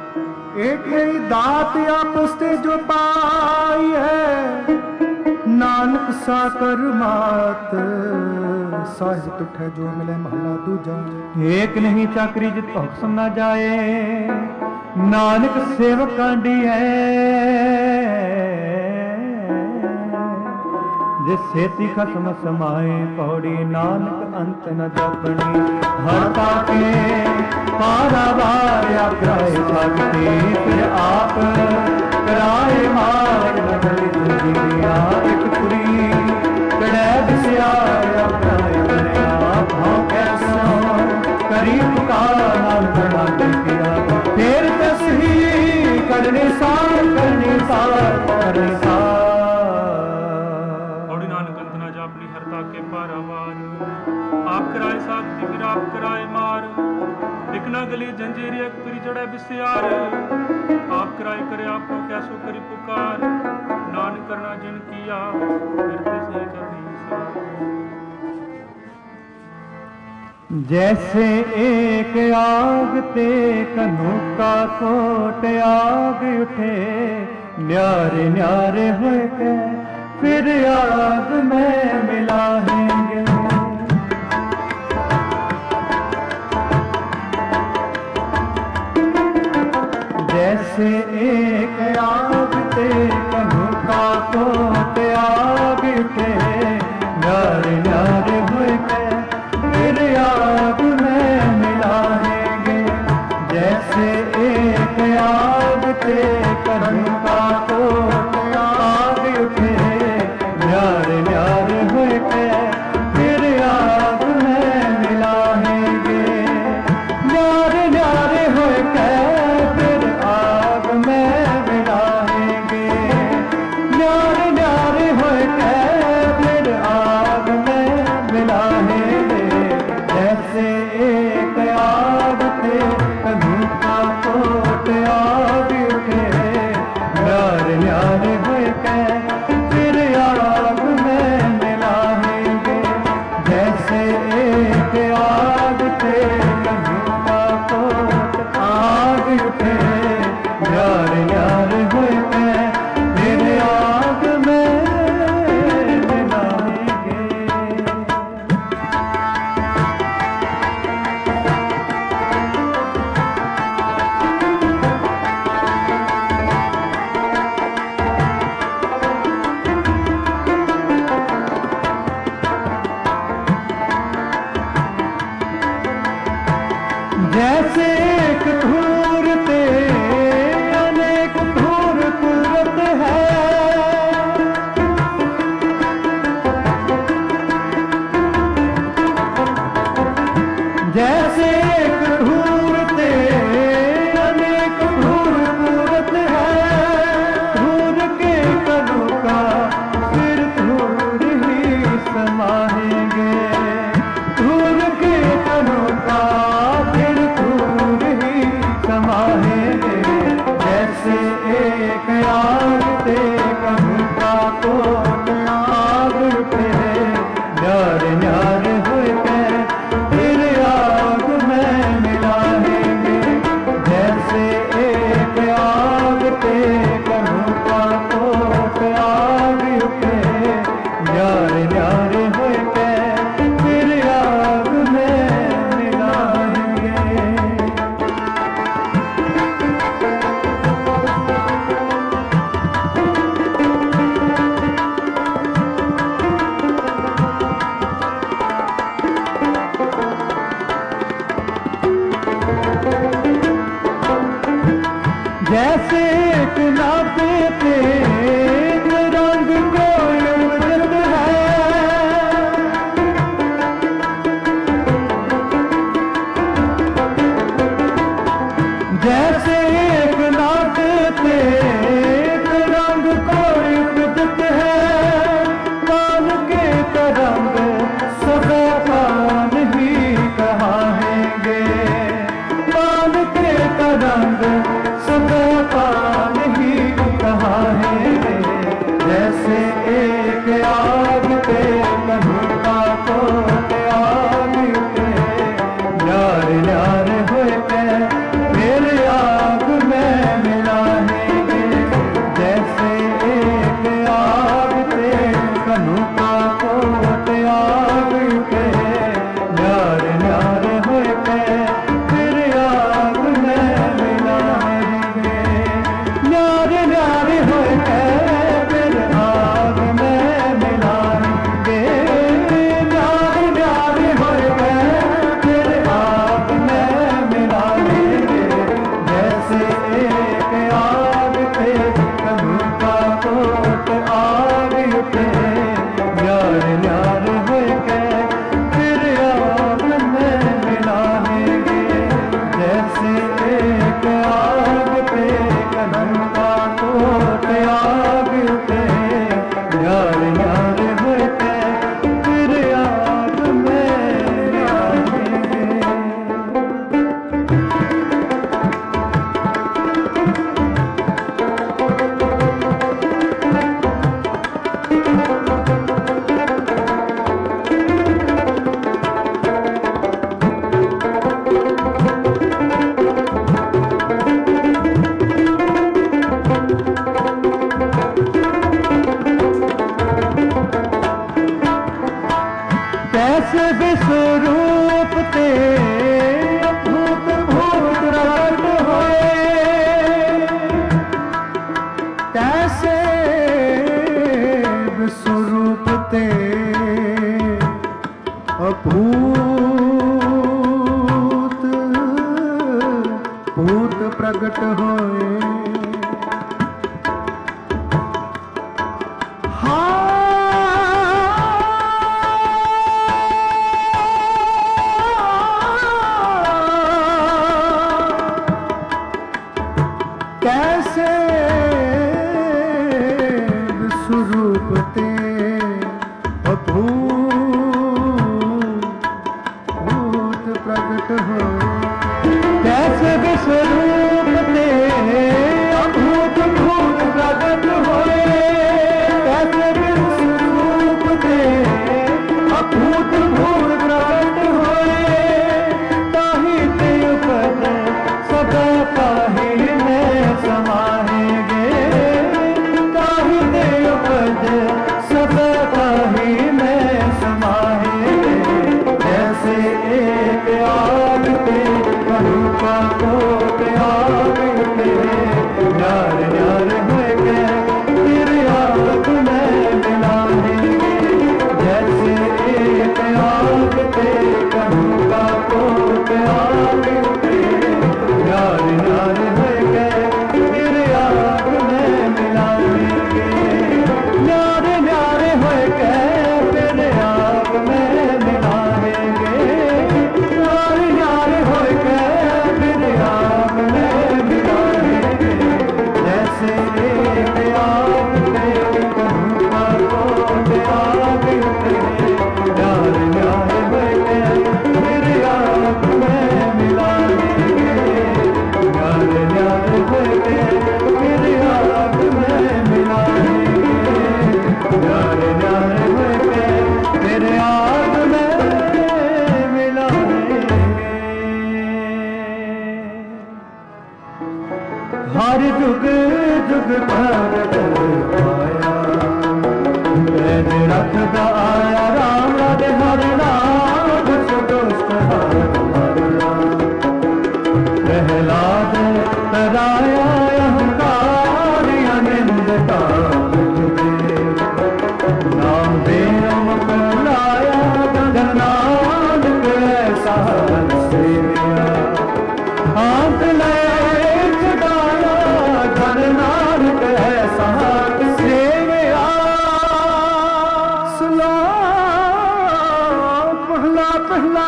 ਏਕ ਹੀ ਦਾਤ ਆਪਸ ਤੇ ਜੋ ਪਾਈ ਹੈ, ਨਾ नानक साकर मात साहिब उठे जो मिले महला दूजा। एक नहीं चाकरी जित हुक्म न जाए नानक सेवक कांडी है। जिस सेती खसम समाए पौड़ी नानक अंत न जपनी। हर ताके पारावार आग्राए भक्ति फिर आप कराए मार नगरी दुनिया एक पुरी कड़े बिस्यार आग्राए करे आप हाँ कैसा करी पुकार नाम बड़ा किया फिर तस ही करने सार करने सार करने सार। के पारावार आप कराए साथी फिर आप कराए मार। एक ना गली जंजीर एक तुरी जड़े बिस्यार आप कराए करे आपको कैसो करी पुकार। नान करना जिन किया फिर से करनी जैसे एक आग ते कनू का कोट आग उठे न्यारे न्यारे हो के फिर आग में मिलाएंगे। जैसे एक आग ते कनू का कोट आग उठे न्यारे न्यारे हो के फिर आग में मिलाएंगे। जैसे एक आग ते कनू का कोट आग उठे न्यारे न्यारे हो के फिर आग में मिलाएंगे। न्यारे न्यारे हो के फिर आग में मिलाएंगे। न्यारे न्यारे हो के फिर आग में मिलाएंगे। जैसे एक आग थे कनू का कोट आग उठे न्यारे न्यारे हो के आग में मिलाएंगे। जैसे एक आग थे कनू का कोट आग उठे न्यारे न्यारे हो के फिर आग में मिलाएंगे। जैसे एक धूर ते अनेक धूर पूरत है। जैसे एक धूर ते अनेक धूर पूरत है। धूर के कनू का फिर धूर ही समाएंगे। धूर के कनू का समाएंगे। जैसे एक आग ते कनू का कोट आग उठे न्यारे न्यारे हो के फिर आग में प्रगट होए। कैसे विश्वरूप ते अभूत प्रगट हो। कैसे विश्वरूप ते अभूत भूत प्रगट होए। कैसे विश्वरूप ते अभूत भूत प्रगट होए। ताहि ते उपज सदा पाहि समाहेंगे। ताहि ते उपज सदा पाहि में समाहेंगे। जैसे एक आग पे रूपा को आग उठे। न्यार न्यार हो गए फिर आग में मिलाएंगे। जैसे एक आग पे रूपा को आग उठे। न्यार न्यार हो गए फिर आग में मिलाएंगे। न्यारे न्यारे हो गए फिर आग में मिलाएंगे। न्यारे न्यारे हो गए फिर आग में मिलाएंगे। जैसे एक आग पे रूपा को आग उठे। न्यारे न्यारे हो गए फिर आग में मिलाएंगे। न्यारे न्यारे हो गए फिर आग में मिलाएंगे। न्यारे न्यारे हो गए फिर आग में मिलाएंगे। हर जुग जुग भगत आया। वैद रखदा आया राम राधे हर नाम दुष्ट हारा। प्रहलाद तराया अहंकार अनिंद काम तुझे। नाम बेरम लाया नानक ऐसा सेविया। हाथ ले छुड़ाया धन नानक ऐसा सेविया। सुना पहला पहला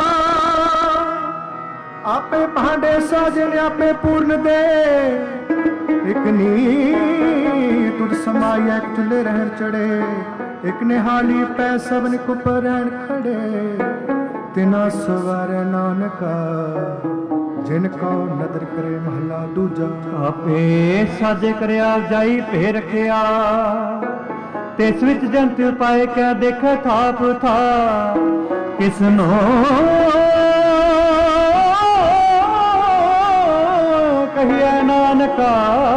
आपे भांडे साजन आपे पूर्ण दे। एक नी तुर समाया एक चुले रहन चढ़े। एक ने हाली पै सबन कुपर रहन खड़े। तिना सवारे नानका जिनको नदर करे महला दूजा। आपे साजे करया जाई भे रखिया। तिस विच जंत पाए क्या देखे थाप था। किसनो कहिए नानका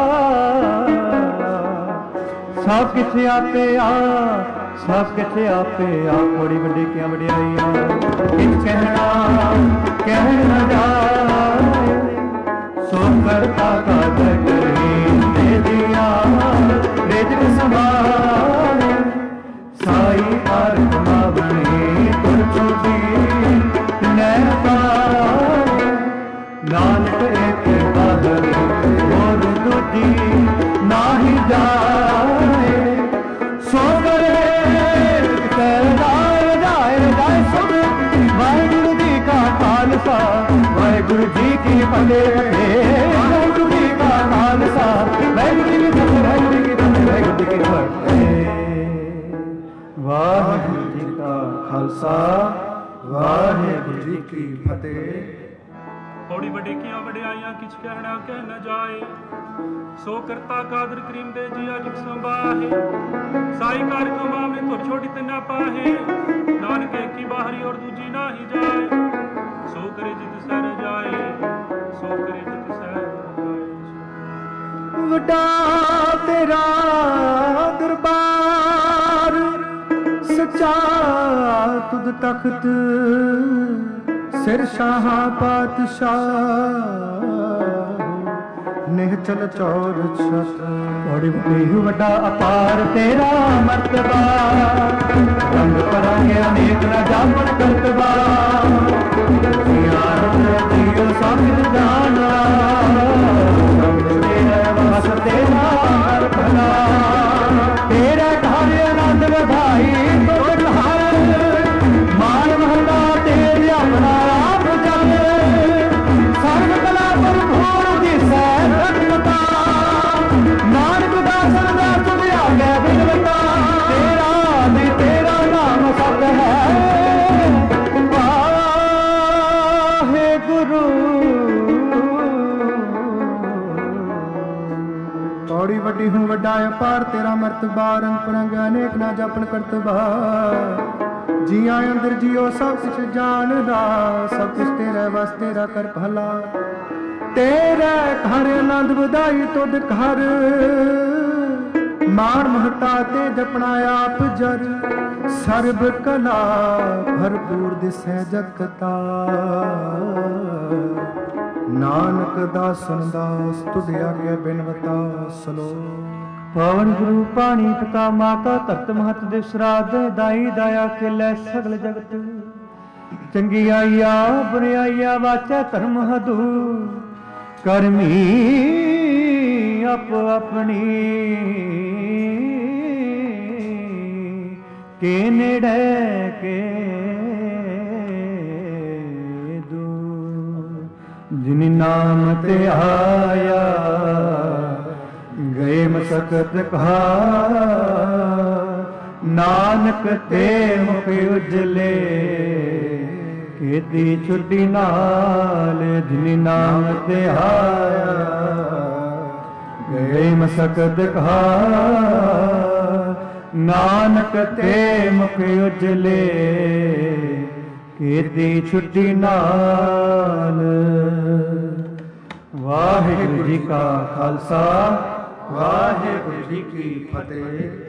सब किथे आपे आ। सब किथे आपे आ। बड़ी बड़ी क्या वड्याइयां किन कहना कह न जाए। सो करता का करी दे दिया। रिजक संभाले साई हर मावणी तुर छोटी नैता। नानक एक बादल और दूजी नाही जाए। सो करे जाए जाए जाए सुन। वाहिगुरु जी का खालसा वाहिगुरु जी की फतेह। वाहिगुरु जी का खालसा वाहिगुरु जी की फतेह। वाहिगुरु जी की फतेह। वाहिगुरु जी की फतेह। वाहिगुरु जी का खालसा वाहिगुरु जी की फतेह। बड़ी वडेकियां वड्याइयां किछ कहना कह न जाए। सो करता कादर करीम दे जिया जिक संभाहे। साई कार कमावने तुर छोटी ते ना पाहे। नानक एक की बाहरी और दूजी ना ही जाए। सो करे जित सर जाए। सो करे जित सर जाए। वड्डा तेरा दरबार सच्चा तुद तख्त। सिर शाह पातशाह निहचल चौर छत। बड़ी बड़ी वड्डा अपार तेरा मर्तबा। रंग परांगे अनेक न जामन करतबा। जियो सामिल जाना ਵੱਡੀ ਹੂੰ ਵੱਡਾ ਅਪਾਰ ਤੇਰਾ ਮਰਤਬਾ ਰੰਗ ਪਰੰਗ ਅਨੇਕ ਨਾ ਜਪਨ ਕਰਤਬਾ ਜੀਆਂ ਅੰਦਰ ਜੀਓ ਸਭ ਕੁਛ ਜਾਣਦਾ ਸਭ ਕੁਛ ਤੇਰੇ ਵਸ ਤੇਰਾ ਕਰ ਭਲਾ ਤੇਰੇ ਘਰ ਆਨੰਦ ਵਧਾਈ ਤੁਧ ਘਰ ਮਾਣ ਮਹਤਾ ਤੇ ਜਪਣਾ ਆਪ ਜਰ ਸਰਬ ਕਲਾ ਭਰਪੂਰ ਦਿਸੈ ਜਗਤਾ ਨਾਨਕ ਦਾਸਨ ਦਾਸ ਤੁਧ ਆਗੇ ਬਿਨਵਤਾ ਸਲੋਕ ਪਵਨ ਗੁਰੂ ਪਾਣੀ ਪਿਤਾ ਮਾਤਾ ਧਰਤ ਮਹਤ ਦੇ ਸਰਾਧ ਦਾਈ ਦਾਇਆ ਖੇਲੇ ਸਗਲ ਜਗਤ ਚੰਗੀ ਆਈਆ ਬੁਰਿਆਈਆ ਵਾਚੈ ਧਰਮ ਹਦੂ ਕਰਮੀ ਆਪ ਆਪਣੀ ਕੇ ਨੇੜੇ ਕੇ ਜਿਨ ਨਾਮ ਤੇ ਆਇਆ ਗਏ ਮਸਕਤ ਕਹਾ ਨਾਨਕ ਤੇ ਮੁਖ ਉਜਲੇ ਕੀਤੀ ਛੁੱਟੀ ਨਾਲ ਜਿਨ ਨਾਮ ਤੇ ਆਇਆ ਗਏ ਮਸਕਤ ਕਹਾ ਨਾਨਕ ਤੇ ਮੁਖ ਉਜਲੇ ਕੀਤੀ ਛੁੱਟੀ ਨਾਲ। ਵਾਹਿਗੁਰੂ ਜੀ ਕਾ ਖਾਲਸਾ ਵਾਹਿਗੁਰੂ ਜੀ ਕੀ ਫਤਿਹ।